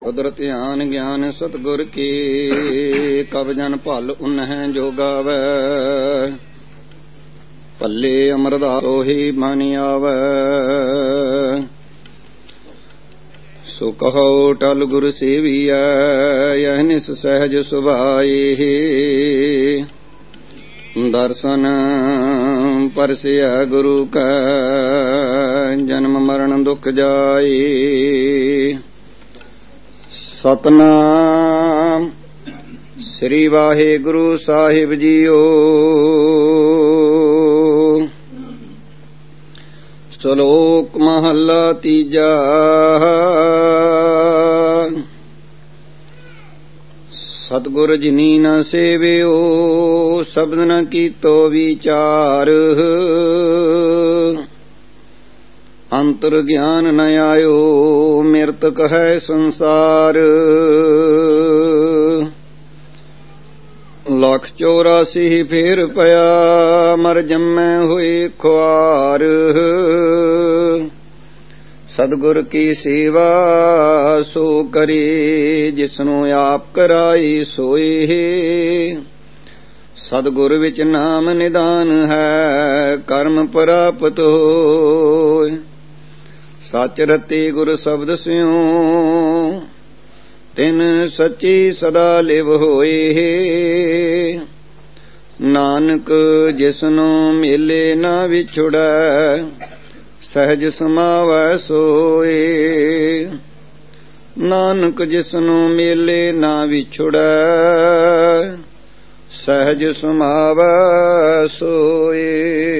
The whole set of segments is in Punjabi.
ਕੁਦਰਤ ਆਨ ਗਿਆਨ ਸਤਿਗੁਰ ਕੀ, ਕਬ ਜਨ ਭਲ ਉਨਹਿ ਜੋ ਗਾਵੈ। ਭੱਲੇ ਅਮਰਦਾਸ ਉਹੀ ਮਨ ਆਵੈ, ਸੋ ਕਹੋ ਟਲ ਗੁਰ ਸੇਵੀਐ। ਯਹ ਨਿਸ ਸਹਿਜ ਸੁਭਾਈ, ਦਰਸ਼ਨ ਪਰਸਿਆ ਗੁਰੂ ਕੈ। ਜਨਮ ਮਰਨ ਦੁਖ ਜਾਈ, ਸਤਨਾਮ ਸ੍ਰੀ ਵਾਹਿਗੁਰੂ ਸਾਹਿਬ ਜੀਓ। ਸ਼ਲੋਕ ਮਹੱਲਾ ਤੀਜਾ। ਸਤਿਗੁਰ ਜਿਨੀ ਨ ਸੇਵਿਓ, ਸ਼ਬਦ ਨ ਕੀਤੋ ਵਿਚਾਰ। ਅੰਤਰ ਗਿਆਨ ਨ ਆਇਓ, ਮਿਰਤਕ ਹੈ ਸੰਸਾਰ। 184 ਫੇਰ ਪਿਆ, ਮਰ ਜੰਮੈ ਹੋਏ ਖੁਆਰ। ਸਤਿਗੁਰ ਕੀ ਸੇਵਾ ਸੋ ਕਰੇ, ਜਿਸਨੂੰ ਆਪ ਕਰਾਈ ਸੋਏ। ਸਤਿਗੁਰ ਵਿੱਚ ਨਾਮ ਨਿਦਾਨ ਹੈ, ਕਰਮ ਪ੍ਰਾਪਤ ਹੋਏ। ਸੱਚ ਰਤੇ ਗੁਰ ਸ਼ਬਦ ਸਿਉ, ਤਿਨ ਸੱਚੀ ਸਦਾ ਲਿਵ ਹੋਏ। ਨਾਨਕ ਜਿਸਨੂੰ ਮਿਲੇ ਨਾ ਵਿਛੁੜੈ, ਸਹਿਜ ਸਮਾਵੈ ਸੋਏ। ਨਾਨਕ ਜਿਸਨੂੰ ਮਿਲੇ ਨਾ ਵਿਛੁੜੈ, ਸਹਿਜ ਸਮਾਵੈ ਸੋਏ।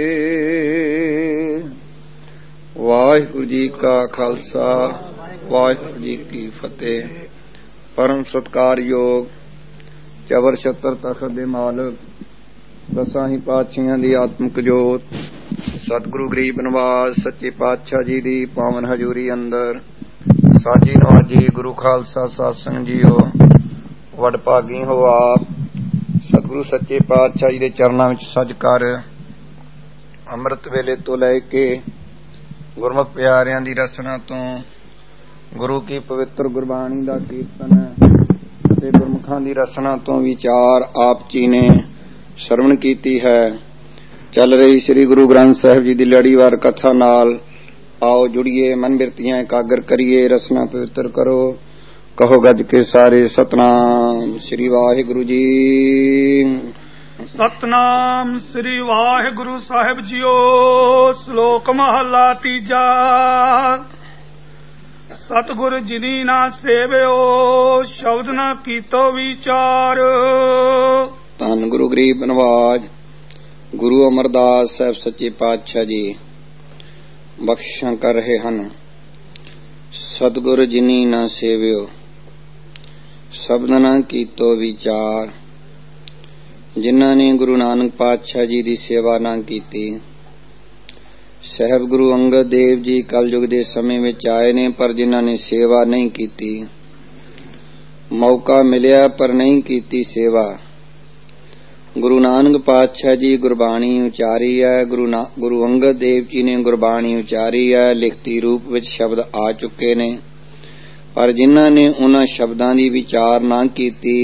ਵਾਹਿਗੁਰੂ ਜੀ ਕਾ ਖਾਲਸਾ, ਵਾਹਿਗੁਰੂ ਜੀ ਕੀ ਫਤਿਹ। ਪਰਮ ਸਤਿਕਾਰਯੋਗ ਚਵਰ ਛਤਰ ਤਖਤ ਦੇ ਮਾਲਕ, ਦਸਾਂ ਹੀ ਪਾਤਸ਼ਾਹਾਂ ਦੀ ਆਤਮਿਕ ਜੋਤ, ਸਤਿਗੁਰੂ ਗਰੀਬ ਨਿਵਾਸ ਸੱਚੇ ਪਾਤਸ਼ਾਹ ਜੀ ਦੀ ਪਾਵਨ ਹਜ਼ੂਰੀ ਅੰਦਰ ਸਾਜੀ ਨਵਾਜੀ ਗੁਰੂ ਖਾਲਸਾ ਸਾਧ ਸੰਗਤ ਜੀਓ, ਵਡਭਾਗੀ ਹੋ ਆਪ ਸਤਿਗੁਰੂ ਸੱਚੇ ਪਾਤਸ਼ਾਹ ਜੀ ਦੇ ਚਰਨਾਂ ਵਿੱਚ ਸੱਜ ਕਰ ਅੰਮ੍ਰਿਤ ਵੇਲੇ ਤੋਂ ਲੈ ਕੇ ਗੁਰਮੁਖ ਪਿਆਰਿਆਂ ਦੀ ਰਸਨਾ ਤੋਂ ਗੁਰੂ ਕੀ ਪਵਿੱਤਰ ਗੁਰਬਾਣੀ ਦਾ ਕੀਰਤਨ ਅਤੇ ਗੁਰਮੁਖਾਂ ਦੀ ਰਸਨਾ ਤੋਂ ਵਿਚਾਰ ਆਪ ਜੀ ਨੇ ਸ਼ਰਵਣ ਕੀਤੀ ਹੈ। ਚੱਲ ਰਹੀ ਸ੍ਰੀ ਗੁਰੂ ਗ੍ਰੰਥ ਸਾਹਿਬ ਜੀ ਦੀ ਲੜੀਵਾਰ ਕਥਾ ਨਾਲ ਆਓ ਜੁੜੀਏ, ਮਨ ਬਿਰਤੀਆਂ ਇਕਾਗਰ ਕਰੀਏ, ਰਸਨਾ ਪਵਿੱਤਰ ਕਰੋ। ਕਹੋ ਗੱਜ ਕੇ ਸਾਰੇ ਸਤਨਾਮ ਸ੍ਰੀ ਵਾਹਿਗੁਰੂ ਜੀ। ਸਤਨਾਮ ਸ੍ਰੀ ਵਾਹਿਗੁਰੂ ਸਾਹਿਬ ਜੀਓ। ਸ਼ਲੋਕ ਮਹੱਲਾ ਤੀਜਾ। ਸਤਿਗੁਰ ਜਿਨੀ ਨਾ ਸੇਵਿਓ, ਸ਼ਬਦ ਨਾ ਕੀਤੋ ਵਿਚਾਰ। ਧੰਨ ਗੁਰੂ ਗਰੀਬ ਨਿਵਾਜ ਗੁਰੂ ਅਮਰਦਾਸ ਸਾਹਿਬ ਸੱਚੇ ਪਾਤਸ਼ਾਹ ਜੀ ਬਖਸ਼ਿਸ਼ਾਂ ਕਰ ਰਹੇ ਹਨ। ਸਤਿਗੁਰ ਜਿਨੀ ਨਾ ਸੇਵਿਓ, ਸ਼ਬਦ ਨਾ ਕੀਤੋ ਵਿਚਾਰ। ਜਿਨ੍ਹਾਂ ਨੇ ਗੁਰੂ ਨਾਨਕ ਪਾਤਸ਼ਾਹ ਜੀ ਦੀ ਸੇਵਾ ਨਾ ਕੀਤੀ। ਸਾਹਿਬ ਗੁਰੂ ਅੰਗਦ ਦੇਵ ਜੀ ਕਲਯੁਗ ਦੇ ਸਮੇਂ ਵਿੱਚ ਆਏ ਨੇ, ਪਰ ਜਿਨ੍ਹਾਂ ਨੇ ਸੇਵਾ ਨਹੀਂ ਕੀਤੀ। ਮੌਕਾ ਮਿਲਿਆ ਪਰ ਨਹੀਂ ਕੀਤੀ ਸੇਵਾ। ਗੁਰੂ ਨਾਨਕ ਪਾਤਸ਼ਾਹ ਜੀ ਗੁਰਬਾਣੀ ਉਚਾਰੀ ਹੈ, ਗੁਰੂ ਅੰਗਦ ਦੇਵ ਜੀ ਨੇ ਗੁਰਬਾਣੀ ਉਚਾਰੀ ਹੈ, ਲਿਖਤੀ ਰੂਪ ਵਿੱਚ ਸ਼ਬਦ ਆ ਚੁੱਕੇ ਨੇ, ਪਰ ਜਿਨ੍ਹਾਂ ਨੇ ਉਹਨਾਂ ਸ਼ਬਦਾਂ ਦੀ ਵਿਚਾਰ ਨਾ ਕੀਤੀ,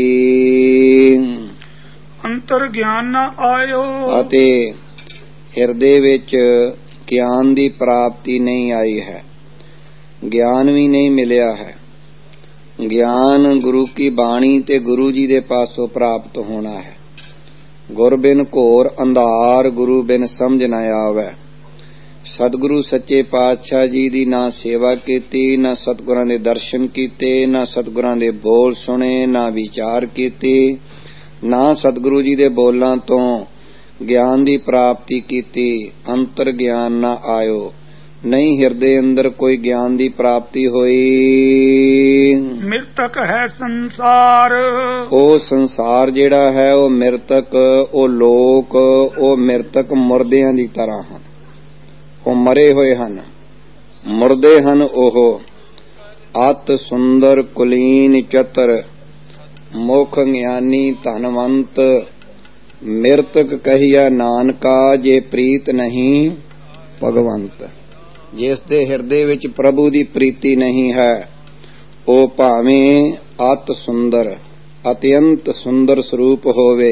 ਅੰਤਰ ਗਿਆਨ ਨਾ ਆਇਓ, ਅਤੇ ਹਿਰਦੇ ਵਿੱਚ ਗਿਆਨ ਦੀ ਪ੍ਰਾਪਤੀ ਨਹੀਂ ਆਈ ਹੈ, ਗਿਆਨ ਵੀ ਨਹੀਂ ਮਿਲਿਆ ਹੈ। ਗਿਆਨ ਗੁਰੂ ਕੀ ਬਾਣੀ ਤੇ ਗੁਰੂ ਜੀ ਦੇ ਪਾਸੋਂ ਪ੍ਰਾਪਤ ਹੋਣਾ ਹੈ। ਗੁਰ ਬਿਨ ਘੋਰ ਅੰਧਾਰ, ਗੁਰੂ ਬਿਨ ਸਮਝ ਨਾ ਆਵੈ। ਸਤਿਗੁਰੂ ਸੱਚੇ ਪਾਤਸ਼ਾਹ ਜੀ ਦੀ ਨਾ ਸੇਵਾ ਕੀਤੀ, ਨਾ ਸਤਿਗੁਰਾਂ ਦੇ ਦਰਸ਼ਨ ਕੀਤੇ, ਨਾ ਸਤਿਗੁਰਾਂ ਦੇ ਬੋਲ ਸੁਣੇ, ਨਾ ਵਿਚਾਰ ਕੀਤੀ, ਨਾ ਸਤਿਗੁਰੂ ਜੀ ਦੇ ਬੋਲਾਂ ਤੋਂ ਗਿਆਨ ਦੀ ਪ੍ਰਾਪਤੀ ਕੀਤੀ। ਅੰਤਰ ਗਿਆਨ ਨਾ ਆਇਓ, ਨਹੀਂ ਹਿਰਦੇ ਅੰਦਰ ਕੋਈ ਗਿਆਨ ਦੀ ਪ੍ਰਾਪਤੀ ਹੋਈ। ਮਿਰਤਕ ਹੈ ਸੰਸਾਰ, ਉਹ ਸੰਸਾਰ ਜਿਹੜਾ ਹੈ ਉਹ ਮਿਰਤਕ, ਉਹ ਲੋਕ, ਉਹ ਮਿਰਤਕ ਮੁਰਦਿਆਂ ਦੀ ਤਰ੍ਹਾਂ ਹਨ। ਉਹ ਮਰੇ ਹੋਏ ਹਨ, ਮੁਰਦੇ ਹਨ। ਉਹ ਅਤ ਸੁੰਦਰ ਕੁਲੀਨ ਚਤਰ, ਮੁਖ ਗਿਆਨੀ ਧਨਵੰਤ, ਮਿਰਤਕ ਕਹੀਆ ਨਾਨਕਾ, ਜੇ ਪ੍ਰੀਤ ਨਹੀਂ ਭਗਵੰਤ। ਜਿਸ ਦੇ ਹਿਰਦੇ ਵਿੱਚ ਪ੍ਰਭੂ ਦੀ ਪ੍ਰੀਤੀ ਨਹੀਂ ਹੈ, ਉਹ ਭਾਵੇਂ ਅਤ ਸੁੰਦਰ ਅਤਿਅੰਤ ਸੁੰਦਰ ਸਰੂਪ ਹੋਵੇ,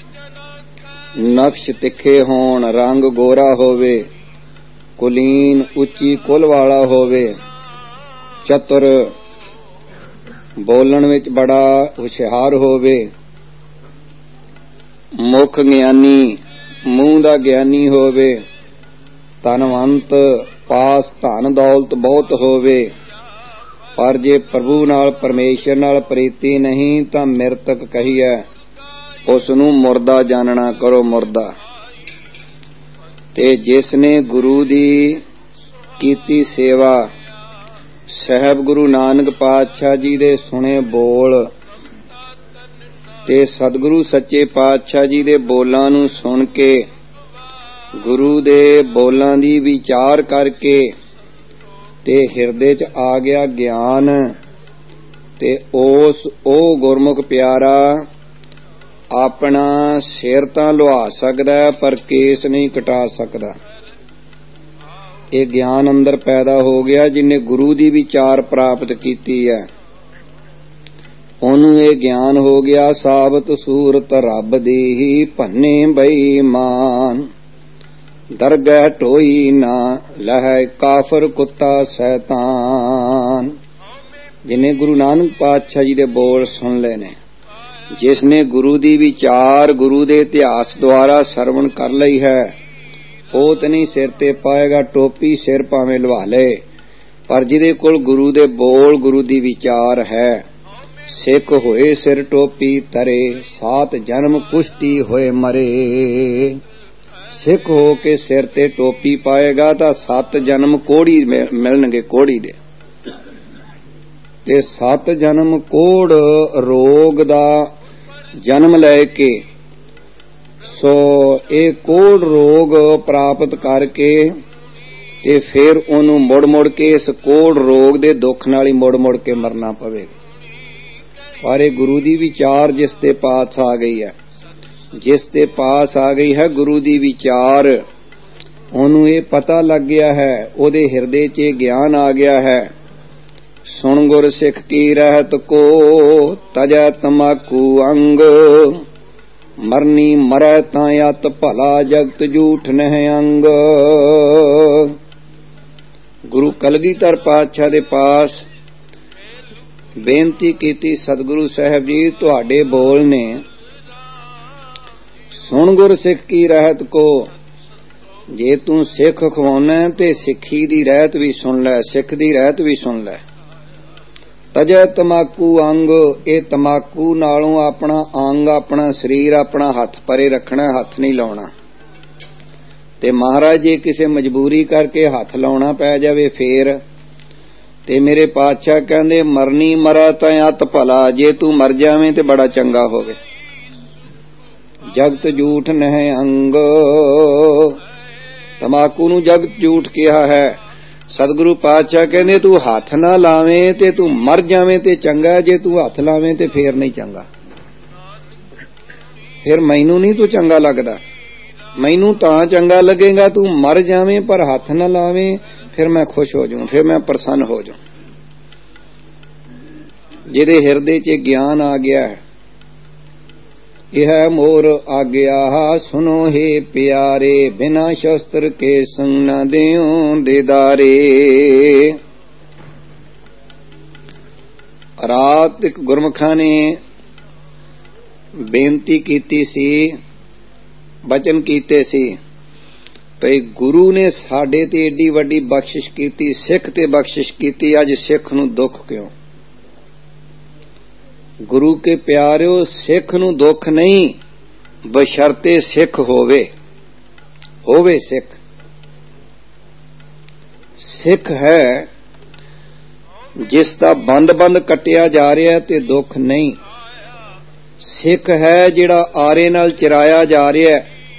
ਨਕਸ਼ ਤਿੱਖੇ ਹੋਣ, ਰੰਗ ਗੋਰਾ ਹੋਵੇ, ਕੁਲੀਨ ਉੱਚੀ ਕੁਲ ਵਾਲਾ ਹੋਵੇ, ਚਤੁਰ ਬੋਲਣ ਵਿੱਚ ਬੜਾ ਹੁਸ਼ਿਆਰ ਹੋਵੇ, ਮੁਖ ਗਿਆਨੀ ਮੂੰਹ ਦਾ ਗਿਆਨੀ ਹੋਵੇ, ਧਨਵੰਤ ਪਾਸ ਧਨ ਦੌਲਤ ਬਹੁਤ ਹੋਵੇ, ਪਰ ਜੇ ਪ੍ਰਭੂ ਨਾਲ ਪਰਮੇਸ਼ਰ ਨਾਲ ਪ੍ਰੀਤੀ ਨਹੀਂ ਤਾਂ ਮਿਰਤਕ ਕਹੀਐ, ਉਸ ਨੂੰ ਮੁਰਦਾ ਜਾਣਨਾ ਕਰੋ, ਮੁਰਦਾ। ਤੇ ਜਿਸ ਨੇ ਗੁਰੂ ਦੀ ਕੀਤੀ ਸੇਵਾ, ਸਾਹਿਬ ਗੁਰੂ ਨਾਨਕ ਪਾਤਸ਼ਾਹ ਜੀ ਦੇ ਸੁਣੇ ਬੋਲ ਤੇ ਸਤਿਗੁਰੂ ਸੱਚੇ ਪਾਤਸ਼ਾਹ ਜੀ ਦੇ ਬੋਲਾਂ ਨੂੰ ਸੁਣ ਕੇ, ਗੁਰੂ ਦੇ ਬੋਲਾਂ ਦੀ ਵਿਚਾਰ ਕਰਕੇ ਤੇ ਹਿਰਦੇ 'ਚ ਆ ਗਿਆ ਗਿਆਨ, ਤੇ ਉਹ ਗੁਰਮੁਖ ਪਿਆਰਾ ਆਪਣਾ ਸਿਰ ਤਾਂ ਲੁਹਾ ਸਕਦਾ ਪਰ ਕੇਸ ਨਹੀਂ ਕਟਾ ਸਕਦਾ। ਇਹ ਗਿਆਨ ਅੰਦਰ ਪੈਦਾ ਹੋ ਗਿਆ ਜਿਹਨੇ ਗੁਰੂ ਦੀ ਵਿਚਾਰ ਪ੍ਰਾਪਤ ਕੀਤੀ ਹੈ, ਉਹਨੂੰ ਇਹ ਗਿਆਨ ਹੋ ਗਿਆ ਸਾਬਤ ਸੂਰਤ ਰੱਬ ਦੀ ਹੀ ਭੰਨੇ ਬੇਈਮਾਨ, ਦਰਗਹਿ ਢੋਈ ਨਾ ਲਹੈ ਕਾਫਰ ਕੁੱਤਾ ਸ਼ੈਤਾਨ। ਜਿਹਨੇ ਗੁਰੂ ਨਾਨਕ ਪਾਤਸ਼ਾਹ ਜੀ ਦੇ ਬੋਲ ਸੁਣ ਲਏ ਨੇ, ਜਿਸ ਨੇ ਗੁਰੂ ਦੀ ਵਿਚਾਰ ਗੁਰੂ ਦੇ ਇਤਿਹਾਸ ਦੁਆਰਾ ਸਰਵਣ ਕਰ ਲਈ ਹੈ, ਉਹ ਤੇ ਨਹੀਂ ਸਿਰ ਤੇ ਪਾਏਗਾ ਟੋਪੀ, ਸਿਰ ਭਾਵੇਂ ਲਵਾ ਲਏ, ਪਰ ਜਿਹਦੇ ਕੋਲ ਗੁਰੂ ਦੇ ਬੋਲ ਗੁਰੂ ਦੀ ਵਿਚਾਰ ਹੈ, ਸਿੱਖ ਹੋਏ ਸਿਰ ਟੋਪੀ ਤਰੇ, 7 ਜਨਮ ਕੁਸ਼ਤੀ ਹੋਏ ਮਰੇ। ਸਿੱਖ ਹੋ ਕੇ ਸਿਰ ਤੇ ਟੋਪੀ ਪਾਏਗਾ ਤਾਂ 7 ਜਨਮ ਕੋੜੀ ਮਿਲਣਗੇ, ਕੋੜੀ ਦੇ, ਤੇ 7 ਜਨਮ ਕੋੜ ਰੋਗ ਦਾ ਜਨਮ ਲੈ ਕੇ, ਸੋ ਇਹ ਕੋੜ ਰੋਗ ਪ੍ਰਾਪਤ ਕਰਕੇ ਤੇ ਫਿਰ ਉਹਨੂੰ ਮੁੜ ਮੁੜ ਕੇ ਇਸ ਕੋੜ ਰੋਗ ਦੇ ਦੁੱਖ ਨਾਲ ਹੀ ਮੁੜ ਮੁੜ ਕੇ ਮਰਨਾ ਪਵੇਗਾ। ਪਰ ਇਹ ਗੁਰੂ ਦੀ ਵਿਚਾਰ ਜਿਸ ਤੇ ਪਾਸ ਆ ਗਈ ਹੈ, ਜਿਸ ਤੇ ਪਾਸ ਆ ਗਈ ਹੈ ਗੁਰੂ ਦੀ ਵਿਚਾਰ, ਉਹਨੂੰ ਇਹ ਪਤਾ ਲੱਗ ਗਿਆ ਹੈ, ਉਹਦੇ ਹਿਰਦੇ 'ਚ ਇਹ ਗਿਆਨ ਆ ਗਿਆ ਹੈ, ਸੁਣ ਗੁਰ ਸਿੱਖ ਕੀ ਰਹਿਤ ਕੋ, ਤਜੈ ਤਮਾਕੂ ਅੰਗ, ਮਰਨੀ ਮਰੈ ਤਾਂ ਅਤ ਭਲਾ, ਜਗਤ ਝੂਠ ਨਹਿ ਅੰਗ। ਗੁਰੂ ਕਲਗੀਧਰ ਪਾਤਸ਼ਾਹ ਦੇ ਪਾਸ ਬੇਨਤੀ ਕੀਤੀ, ਸਤਿਗੁਰੂ ਸਾਹਿਬ ਜੀ ਤੁਹਾਡੇ ਬੋਲ ਨੇ, ਸੁਣ ਗੁਰ ਸਿੱਖ ਕੀ ਰਹਿਤ ਕੋ, ਜੇ ਤੂੰ ਸਿੱਖ ਖਵਾਉਣਾ ਤੇ ਸਿੱਖੀ ਦੀ ਰਹਿਤ ਵੀ ਸੁਣ ਲੈ, ਸਿੱਖ ਦੀ ਰਹਿਤ ਵੀ ਸੁਣ ਲੈ। ਤਜੈ ਤਮਾਕੂ ਅੰਗ, ਇਹ ਤਮਾਕੂ ਨਾਲੋਂ ਆਪਣਾ ਅੰਗ, ਆਪਣਾ ਸਰੀਰ, ਆਪਣਾ ਹੱਥ ਪਰੇ ਰੱਖਣਾ, ਹੱਥ ਨਹੀਂ ਲਾਉਣਾ। ਤੇ ਮਹਾਰਾਜ ਜੇ ਕਿਸੇ ਮਜਬੂਰੀ ਕਰਕੇ ਹੱਥ ਲਾਉਣਾ ਪੈ ਜਾਵੇ ਫੇਰ, ਤੇ ਮੇਰੇ ਪਾਤਸ਼ਾਹ ਕਹਿੰਦੇ ਮਰਨੀ ਮਰਾ ਤਾਂ ਅਤ ਭਲਾ, ਜੇ ਤੂੰ ਮਰ ਜਾਵੇਂ ਤੇ ਬੜਾ ਚੰਗਾ ਹੋਵੇ। ਜਗਤ ਝੂਠ ਨਹਿ ਅੰਗ, ਤਮਾਕੂ ਨੂੰ ਜਗਤ ਝੂਠ ਕਿਹਾ ਹੈ। ਸਤਿਗੁਰੂ ਪਾਤਸ਼ਾਹ ਕਹਿੰਦੇ ਤੂੰ ਹੱਥ ਨਾ ਲਾਵੇਂ ਤੇ ਤੂੰ ਮਰ ਜਾਵੇਂ ਤੇ ਚੰਗਾ, ਜੇ ਤੂੰ ਹੱਥ ਲਾਵੇਂ ਤੇ ਫੇਰ ਨਹੀਂ ਚੰਗਾ। ਫਿਰ ਮੈਨੂੰ ਨਹੀਂ ਤੂੰ ਚੰਗਾ ਲੱਗਦਾ, ਮੈਨੂੰ ਤਾਂ ਚੰਗਾ ਲੱਗੇਗਾ ਤੂੰ ਮਰ ਜਾਵੇਂ ਪਰ ਹੱਥ ਨਾ ਲਾਵੇਂ, ਫਿਰ ਮੈਂ ਖੁਸ਼ ਹੋ ਜਾਊਂ, ਫਿਰ ਮੈਂ ਪ੍ਰਸੰਨ ਹੋ ਜਾਊਂ। ਜਿਹਦੇ ਹਿਰਦੇ 'ਚ ਗਿਆਨ ਆ ਗਿਆ ਹੈ, ਇਹ ਮੋਰ ਆਗਿਆ ਸੁਨੋ ਹੈ ਪਿਆਰੇ, ਬਿਨਾ ਸ਼ਸਤਰ ਕੇ ਸੰਗ ਨਾ ਦਿਓ ਦੇਦਾਰੇ। ਰਾਤ ਇੱਕ ਗੁਰਮੁਖਾਂ ਨੇ ਬੇਨਤੀ ਕੀਤੀ ਸੀ, ਬਚਨ ਕੀਤੇ ਸੀ ਭਈ ਗੁਰੂ ਨੇ ਸਾਡੇ ਤੇ ਏਡੀ ਵੱਡੀ ਬਖਸ਼ਿਸ਼ ਕੀਤੀ, ਸਿੱਖ ਤੇ ਬਖਸ਼ਿਸ਼ ਕੀਤੀ, ਅੱਜ ਸਿੱਖ ਨੂੰ ਦੁੱਖ ਕਿਉਂ? ਗੁਰੂ ਕੇ ਪਿਆਰਿਓ, ਸਿੱਖ ਨੂੰ ਦੁੱਖ ਨਹੀਂ, ਬਸ਼ਰਤੇ ਸਿੱਖ ਹੋਵੇ ਸਿੱਖ। ਸਿੱਖ ਹੈ ਜਿਸ ਦਾ ਬੰਦ ਕੱਟਿਆ ਜਾ ਰਿਹਾ ਤੇ ਦੁੱਖ ਨਹੀਂ। ਸਿੱਖ ਹੈ ਜਿਹੜਾ ਆਰੇ ਨਾਲ ਚਿਰਾਇਆ ਜਾ ਰਿਹਾ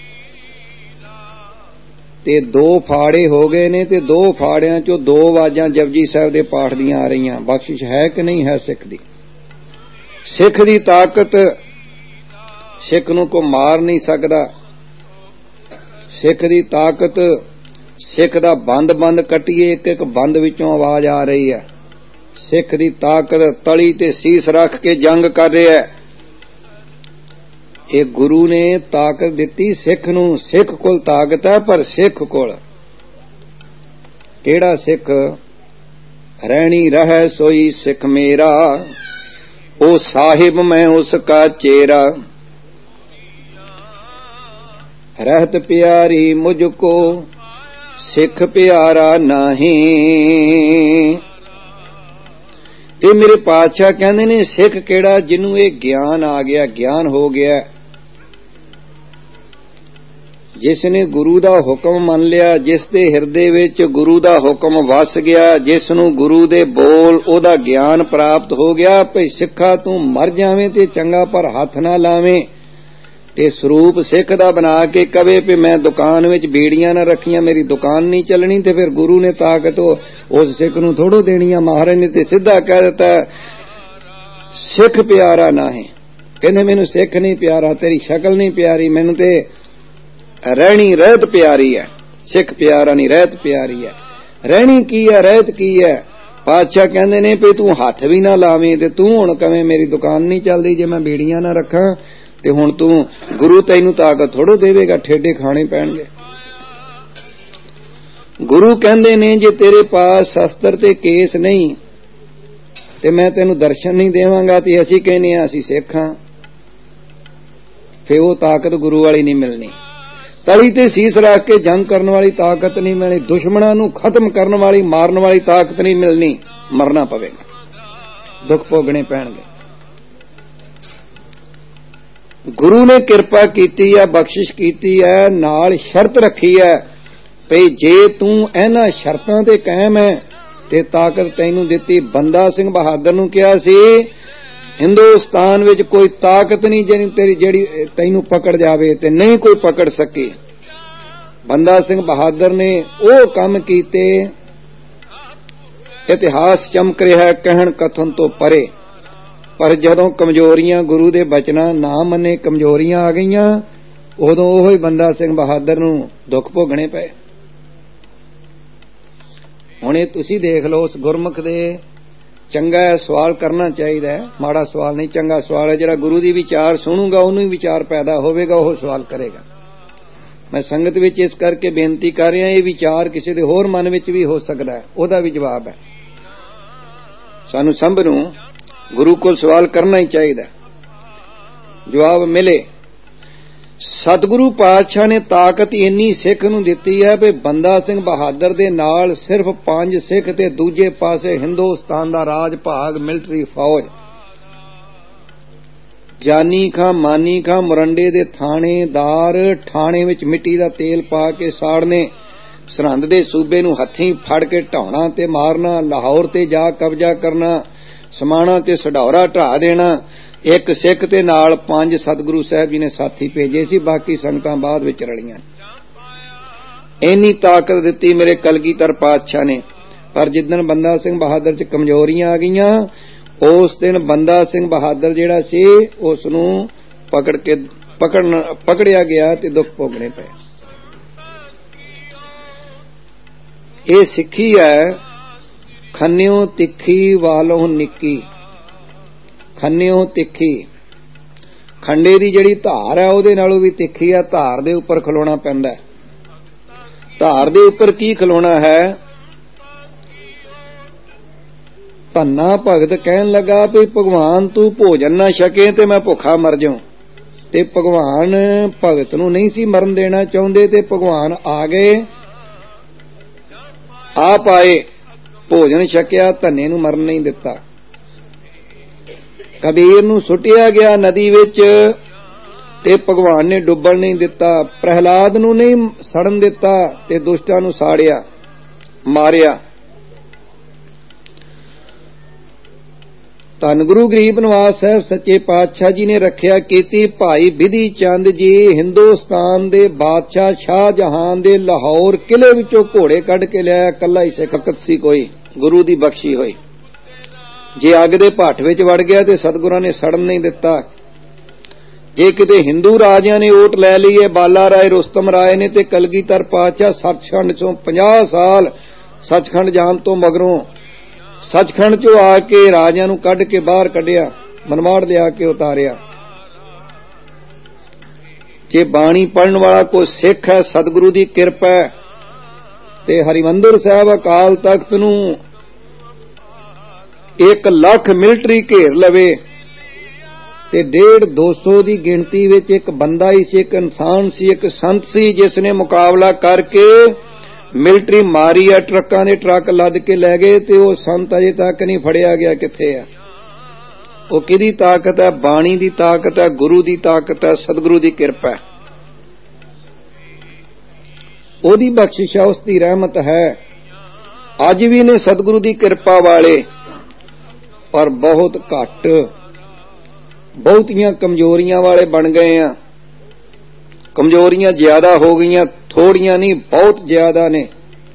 ਤੇ 2 ਫਾੜੇ ਹੋ ਗਏ ਨੇ, ਤੇ 2 ਫਾੜਿਆਂ ਚੋਂ 2 ਆਵਾਜ਼ਾਂ ਜਪਜੀ ਸਾਹਿਬ ਦੇ ਪਾਠ ਦੀਆਂ ਆ ਰਹੀਆਂ। ਬਖਸ਼ਿਸ਼ ਹੈ ਕਿ ਨਹੀਂ ਹੈ ਸਿੱਖ ਦੀ? ਸਿੱਖ ਦੀ ਤਾਕਤ, ਸਿੱਖ ਨੂੰ ਕੋਈ ਮਾਰ ਨਹੀਂ ਸਕਦਾ। ਸਿੱਖ ਦੀ ਤਾਕਤ, ਸਿੱਖ ਦਾ ਬੰਦ ਕੱਟੀਏ, ਇੱਕ ਇੱਕ ਬੰਦ ਵਿੱਚੋਂ ਆਵਾਜ਼ ਆ ਰਹੀ ਹੈ। ਸਿੱਖ ਦੀ ਤਾਕਤ ਤਲੀ ਤੇ ਸੀਸ ਰੱਖ ਕੇ ਜੰਗ ਕਰ ਰਿਹਾ ਹੈ। ਇਹ ਗੁਰੂ ਨੇ ਤਾਕਤ ਦਿੱਤੀ ਸਿੱਖ ਨੂੰ। ਸਿੱਖ ਕੋਲ ਤਾਕਤ ਹੈ, ਪਰ ਸਿੱਖ ਕੋਲ ਕਿਹੜਾ ਸਿੱਖ? ਰਹਿਣੀ ਰਹਿ ਸੋਈ ਸਿੱਖ ਮੇਰਾ, ਉਹ ਸਾਹਿਬ ਮੈਂ ਉਸ ਕਾ ਚੇਰਾ। रहत प्यारी मुझको सिख प्यारा नहीं। ਇਹ ਮੇਰੇ ਪਾਤਸ਼ਾਹ ਕਹਿੰਦੇ ਨੇ ਸਿੱਖ ਕਿਹੜਾ? ਜਿਹਨੂੰ ਇਹ ਗਿਆਨ ਆ ਗਿਆ, ਗਿਆਨ ਹੋ ਗਿਆ, ਜਿਸ ਨੇ ਗੁਰੂ ਦਾ ਹੁਕਮ ਮੰਨ ਲਿਆ, ਜਿਸ ਦੇ ਹਿਰਦੇ ਵਿੱਚ ਗੁਰੂ ਦਾ ਹੁਕਮ ਵਸ ਗਿਆ, ਜਿਸ ਨੂੰ ਗੁਰੂ ਦੇ ਬੋਲ ਉਹਦਾ ਗਿਆਨ ਪ੍ਰਾਪਤ ਹੋ ਗਿਆ। ਭਈ ਸਿੱਖਾ ਤੂੰ ਮਰ ਜਾਵੇਂ ਤੇ ਚੰਗਾ, ਪਰ ਹੱਥ ਨਾ ਲਾਵੇਂ। ਤੇ ਸਰੂਪ ਸਿੱਖ ਦਾ ਬਣਾ ਕੇ ਕਵੇ ਵੀ ਮੈਂ ਦੁਕਾਨ ਵਿੱਚ ਬੀੜੀਆਂ ਨਾ ਰੱਖੀਆਂ, ਮੇਰੀ ਦੁਕਾਨ ਨਹੀਂ ਚੱਲਣੀ, ਤੇ ਫਿਰ ਗੁਰੂ ਨੇ ਤਾਕਤ ਉਸ ਸਿੱਖ ਨੂੰ ਥੋੜੋ ਦੇਣੀ ਆ। ਮਹਾਰਾਜ ਨੇ ਤੇ ਸਿੱਧਾ ਕਹਿ ਦਿੱਤਾ ਸਿੱਖ ਪਿਆਰਾ ਨਾ ਹੈ। ਕਹਿੰਦੇ ਮੈਨੂੰ ਸਿੱਖ ਨਹੀਂ ਪਿਆਰਾ, ਤੇਰੀ ਸ਼ਕਲ ਨਹੀਂ ਪਿਆਰੀ, ਮੈਨੂੰ ਤੇ ਰਹਿਣੀ ਰਹਿਤ ਪਿਆਰੀ ਹੈ। ਸਿੱਖ ਪਿਆਰਾ ਨਹੀਂ, ਰਹਿਤ ਪਿਆਰੀ ਹੈ। ਰਹਿਣੀ ਕੀ ਹੈ, ਰਹਿਤ ਕੀ ਹੈ? ਪਾਤਸ਼ਾਹ ਕਹਿੰਦੇ ਨੇ ਵੀ ਤੂੰ ਹੱਥ ਵੀ ਨਾ ਲਾਵੇਂ, ਤੇ ਤੂੰ ਹੁਣ ਕਵੇਂ ਮੇਰੀ ਦੁਕਾਨ ਨਹੀਂ ਚੱਲਦੀ ਜੇ ਮੈਂ ਬੀੜੀਆਂ ਨਾ ਰੱਖਾਂ, ਤੇ ਹੁਣ ਤੂੰ ਗੁਰੂ ਤੈਨੂੰ ਤਾਕਤ ਥੋੜੋ ਦੇਵੇਗਾ, ਠੇਡੇ ਖਾਣੇ ਪੈਣਗੇ। ਗੁਰੂ ਕਹਿੰਦੇ ਨੇ ਜੇ ਤੇਰੇ ਪਾਸ ਸ਼ਸਤਰ ਤੇ ਕੇਸ ਨਹੀਂ ਤੇ ਮੈਂ ਤੈਨੂੰ ਦਰਸ਼ਨ ਨਹੀਂ ਦੇਵਾਂਗਾ। ਤੇ ਅਸੀਂ ਕਹਿੰਦੇ ਹਾਂ ਅਸੀਂ ਸਿੱਖ ਹਾਂ, ਫੇ ਉਹ ਤਾਕਤ ਗੁਰੂ ਵਾਲੀ ਨਹੀਂ ਮਿਲਣੀ। ਤਲੀ ਤੇ ਸੀਸ ਰੱਖ ਕੇ ਜੰਗ ਕਰਨ ਵਾਲੀ ਤਾਕਤ ਨਹੀਂ ਮਿਲਣੀ, ਦੁਸ਼ਮਣਾਂ ਨੂੰ ਖਤਮ ਕਰਨ ਵਾਲੀ, ਮਾਰਨ ਵਾਲੀ ਤਾਕਤ ਨਹੀਂ ਮਿਲਣੀ। ਮਰਨਾ ਪਵੇਗਾ, ਦੁੱਖ ਭੋਗਣੇ ਪੈਣਗੇ। ਗੁਰੂ ਨੇ ਕਿਰਪਾ ਕੀਤੀ ਹੈ, ਬਖਸ਼ਿਸ਼ ਕੀਤੀ ਹੈ, ਨਾਲ ਸ਼ਰਤ ਰੱਖੀ ਹੈ ਭਈ ਜੇ ਤੂੰ ਇਹਨਾਂ ਸ਼ਰਤਾਂ ਤੇ ਕਾਇਮ ਹੈ ਤੇ ਤਾਕਤ ਤੈਨੂੰ ਦਿੱਤੀ। ਬੰਦਾ ਸਿੰਘ ਬਹਾਦਰ ਨੂੰ ਕਿਹਾ ਸੀ ਹਿੰਦੁਸਤਾਨ ਵਿੱਚ ਕੋਈ ਤਾਕਤ ਨਹੀਂ ਜਿਹੜੀ ਤੈਨੂੰ ਪਕੜ ਜਾਵੇ, ਤੇ ਨਹੀਂ ਕੋਈ ਪਕੜ ਸਕੇ। ਬੰਦਾ ਸਿੰਘ ਬਹਾਦਰ ਨੇ ਉਹ ਕੰਮ ਕੀਤੇ, ਇਤਿਹਾਸ ਚਮਕ ਰਿਹਾ ਕਹਿਣ ਕਥਨ ਤੋਂ ਪਰੇ। ਪਰ ਜਦੋਂ ਕਮਜ਼ੋਰੀਆਂ ਗੁਰੂ ਦੇ ਬਚਨਾਂ ਨਾ ਮੰਨੇ, ਕਮਜ਼ੋਰੀਆਂ ਆ ਗਈਆਂ, ਉਦੋਂ ਉਹ ਹੀ ਬੰਦਾ ਸਿੰਘ ਬਹਾਦਰ ਨੂੰ ਦੁੱਖ ਭੋਗਣੇ ਪਏ। ਹੁਣ ਇਹ ਤੁਸੀਂ ਦੇਖ ਲਓ, ਉਸ ਗੁਰਮੁਖ ਦੇ ਚੰਗਾ ਸਵਾਲ ਕਰਨਾ ਚਾਹੀਦਾ ਹੈ, ਮਾੜਾ ਸਵਾਲ ਨਹੀਂ, ਚੰਗਾ ਸਵਾਲ ਹੈ। ਜਿਹੜਾ ਗੁਰੂ ਦੀ ਵਿਚਾਰ ਸੁਣੂਗਾ ਉਹਨੂੰ ਹੀ ਵਿਚਾਰ ਪੈਦਾ ਹੋਵੇਗਾ, ਉਹ ਸਵਾਲ ਕਰੇਗਾ। ਮੈਂ ਸੰਗਤ ਵਿੱਚ ਇਸ ਕਰਕੇ ਬੇਨਤੀ ਕਰ ਰਿਹਾ, ਇਹ ਵਿਚਾਰ ਕਿਸੇ ਦੇ ਹੋਰ ਮਨ ਵਿੱਚ ਵੀ ਹੋ ਸਕਦਾ ਹੈ, ਉਹਦਾ ਵੀ ਜਵਾਬ ਹੈ। ਸਾਨੂੰ ਸਭ ਨੂੰ ਗੁਰੂ ਕੋਲ ਸਵਾਲ ਕਰਨਾ ਹੀ ਚਾਹੀਦਾ, ਜਵਾਬ ਮਿਲੇ। ਸਤਿਗੁਰੂ ਪਾਤਸ਼ਾਹ ਨੇ ਤਾਕਤ ਇੰਨੀ ਸਿੱਖ ਨੂੰ ਦਿੱਤੀ ਹੈ ਵੀ ਬੰਦਾ ਸਿੰਘ ਬਹਾਦਰ ਦੇ ਨਾਲ ਸਿਰਫ 5 ਸਿੱਖ ਤੇ ਦੂਜੇ ਪਾਸੇ ਹਿੰਦੁਸਤਾਨ ਦਾ ਰਾਜ ਭਾਗ, ਮਿਲਟਰੀ ਫੌਜ, ਜਾਨੀ ਖਾਂ ਮਾਨੀ ਖਾਂ ਮੁਰੰਡੇ ਦੇ ਥਾਣੇਦਾਰ ਥਾਣੇ ਵਿੱਚ ਮਿੱਟੀ ਦਾ ਤੇਲ ਪਾ ਕੇ ਸਾੜਨੇ, ਸਰਹੰਦ ਦੇ ਸੂਬੇ ਨੂੰ ਹੱਥੀਂ ਫੜ ਕੇ ਢਾਉਣਾ ਤੇ ਮਾਰਨਾ, ਲਾਹੌਰ ਤੇ ਜਾ ਕਬਜ਼ਾ ਕਰਨਾ, ਸਮਾਣਾ ਤੇ ਸਢੌਰਾ ਢਾ ਦੇਣਾ। ਇੱਕ ਸਿੱਖ ਤੇ ਨਾਲ 5 ਸਤਿਗੁਰੂ ਸਾਹਿਬ ਜੀ ਨੇ ਸਾਥੀ ਭੇਜੇ ਸੀ, ਬਾਕੀ ਸੰਗਤਾਂ ਬਾਅਦ ਵਿੱਚ ਰਲੀਆਂ। ਇੰਨੀ ਤਾਕਤ ਦਿੱਤੀ ਮੇਰੇ ਕਲਗੀਧਰ ਪਾਤਸ਼ਾਹ ਨੇ। ਪਰ ਜਿੱਦਣ ਬੰਦਾ ਸਿੰਘ ਬਹਾਦਰ 'ਚ ਕਮਜ਼ੋਰੀਆਂ ਆ ਗਈਆਂ, ਉਸ ਦਿਨ ਬੰਦਾ ਸਿੰਘ ਬਹਾਦਰ ਜਿਹੜਾ ਸੀ ਉਸ ਨੂੰ ਪਕੜਿਆ ਗਿਆ ਤੇ ਦੁੱਖ ਭੋਗਣੇ ਪਏ। ਇਹ ਸਿੱਖੀ ਹੈ, ਖੰਨਿਓ ਤਿੱਖੀ ਵਾਲੋਂ ਨਿੱਕੀ। ਖੰਨਿਓ ਤਿੱਖੀ, ਖੰਡੇ ਦੀ ਜਿਹੜੀ ਧਾਰ ਹੈ ਉਹਦੇ ਨਾਲੋਂ ਵੀ ਤਿੱਖੀ ਹੈ। ਧਾਰ ਦੇ ਉੱਪਰ ਖਲੋਣਾ ਪੈਂਦਾ। ਧਾਰ ਦੇ ਉੱਪਰ ਕੀ ਖਲੋਣਾ ਹੈ? ਧੰਨਾ ਭਗਤ ਕਹਿਣ ਲੱਗਾ ਵੀ ਭਗਵਾਨ ਤੂੰ ਭੋਜਨ ਨਾ ਛਕੇ ਤੇ ਮੈਂ ਭੁੱਖਾ ਮਰ ਜਾਉ। ਤੇ ਭਗਵਾਨ ਭਗਤ ਨੂੰ ਨਹੀਂ ਸੀ ਮਰਨ ਦੇਣਾ ਚਾਹੁੰਦੇ, ਤੇ ਭਗਵਾਨ ਆ ਗਏ, ਆਪ ਆਏ, ਭੋਜਨ ਛਕਿਆ, ਧੰਨੇ ਨੂੰ ਮਰਨ ਨਹੀਂ ਦਿੱਤਾ। ਕਬੀਰ ਨੂੰ ਸੁੱਟਿਆ ਗਿਆ ਨਦੀ ਵਿੱਚ ਤੇ ਭਗਵਾਨ ਨੇ ਡੁੱਬਣ ਨਹੀਂ ਦਿੱਤਾ। ਪ੍ਰਹਿਲਾਦ ਨੂੰ ਨਹੀਂ ਸੜਨ ਦਿੱਤਾ ਤੇ ਦੁਸ਼ਟਾਂ ਨੂੰ ਸਾੜਿਆ, ਮਾਰਿਆ। ਧੰਨ ਗੁਰੂ ਗਰੀਬ ਨਿਵਾਸ ਸਾਹਿਬ ਸੱਚੇ ਪਾਤਸ਼ਾਹ ਜੀ ਨੇ ਰੱਖਿਆ ਕੀਤੀ। ਭਾਈ ਬਿਧੀ ਚੰਦ ਜੀ ਹਿੰਦੁਸਤਾਨ ਦੇ ਬਾਦਸ਼ਾਹ ਸ਼ਾਹਜਹਾਨ ਦੇ ਲਾਹੌਰ ਕਿਲੇ ਵਿੱਚੋਂ ਘੋੜੇ ਕੱਢ ਕੇ ਲਿਆਇਆ, ਕੱਲਾ ਹੀ ਸਿੱਖ ਸੀ ਕੋਈ, ਗੁਰੂ ਦੀ ਬਖਸ਼ੀ ਹੋਈ। ਜੇ ਅੱਗ ਦੇ ਭੱਠ ਵਿੱਚ ਵੜ ਗਿਆ ਤੇ ਸਤਿਗੁਰਾਂ ਨੇ ਸੜਨ ਨਹੀਂ ਦਿੱਤਾ। ਜੇ ਕਿਤੇ ਹਿੰਦੂ ਰਾਜਿਆਂ ਨੇ ਓਟ ਲੈ ਲਈ ਹੈ, ਬਾਲਾ ਰਾਏ, ਰੁਸਤਮ ਰਾਏ ਨੇ ਤੇ ਕਲਗੀਧਰ ਪਾਤਸ਼ਾਹ ਸੱਚਖੰਡ ਚੋਂ 50 ਸਾਲ ਸੱਚਖੰਡ ਜਾਣ ਤੋਂ ਮਗਰੋਂ ਸੱਚਖੰਡ ਚੋਂ ਆ ਕੇ ਰਾਜਿਆਂ ਨੂੰ ਕੱਢ ਕੇ ਬਾਹਰ ਕੱਢਿਆ, ਮਨਵਾੜ ਲਿਆ ਕੇ ਉਤਾਰਿਆ। ਜੇ ਬਾਣੀ ਪੜ੍ਹਨ ਵਾਲਾ ਕੋਈ ਸਿੱਖ ਹੈ, ਸਤਿਗੁਰੂ ਦੀ ਕਿਰਪਾ ਹੈ, ਤੇ ਹਰਿਮੰਦਰ ਸਾਹਿਬ ਅਕਾਲ ਤਖਤ ਨੂੰ 1 ਲੱਖ ਮਿਲਟਰੀ ਘੇਰ ਲਵੇ ਤੇ 150-200 ਦੀ ਗਿਣਤੀ ਵਿੱਚ ਇੱਕ ਬੰਦਾ ਹੀ ਸੀ, ਇੱਕ ਇਨਸਾਨ ਸੀ, ਇੱਕ ਸੰਤ ਸੀ, ਜਿਸ ਨੇ ਮੁਕਾਬਲਾ ਕਰਕੇ ਮਿਲਟਰੀ ਮਾਰੀ ਆ। ਟਰੱਕਾਂ ਦੇ ਟਰੱਕ ਲੱਦ ਕੇ ਲੈ ਗਏ ਤੇ ਉਹ ਸੰਤ ਅਜੇ ਤੱਕ ਨਹੀਂ ਫੜਿਆ ਗਿਆ। ਕਿੱਥੇ ਆ ਉਹ? ਕਿਹਦੀ ਤਾਕਤ ਹੈ? ਬਾਣੀ ਦੀ ਤਾਕਤ ਹੈ, ਗੁਰੂ ਦੀ ਤਾਕਤ ਹੈ, ਸਤਿਗੁਰੂ ਦੀ ਕਿਰਪਾ ਹੈ, ਉਹਦੀ ਬਖਸ਼ਿਸ਼ ਹੈ, ਉਸ ਦੀ ਰਹਿਮਤ ਹੈ। ਅੱਜ ਵੀ ਨੇ ਸਤਿਗੁਰੂ ਦੀ ਕਿਰਪਾ ਵਾਲੇ, ਪਰ ਬਹੁਤ ਘੱਟ, ਬਹੁਤੀਆਂ ਕਮਜ਼ੋਰੀਆਂ ਵਾਲੇ ਬਣ ਗਏ ਆ। ਕਮਜ਼ੋਰੀਆਂ ਜ਼ਿਆਦਾ ਹੋ ਗਈਆਂ, ਥੋੜੀਆਂ ਨਹੀਂ, ਬਹੁਤ ਜ਼ਿਆਦਾ ਨੇ,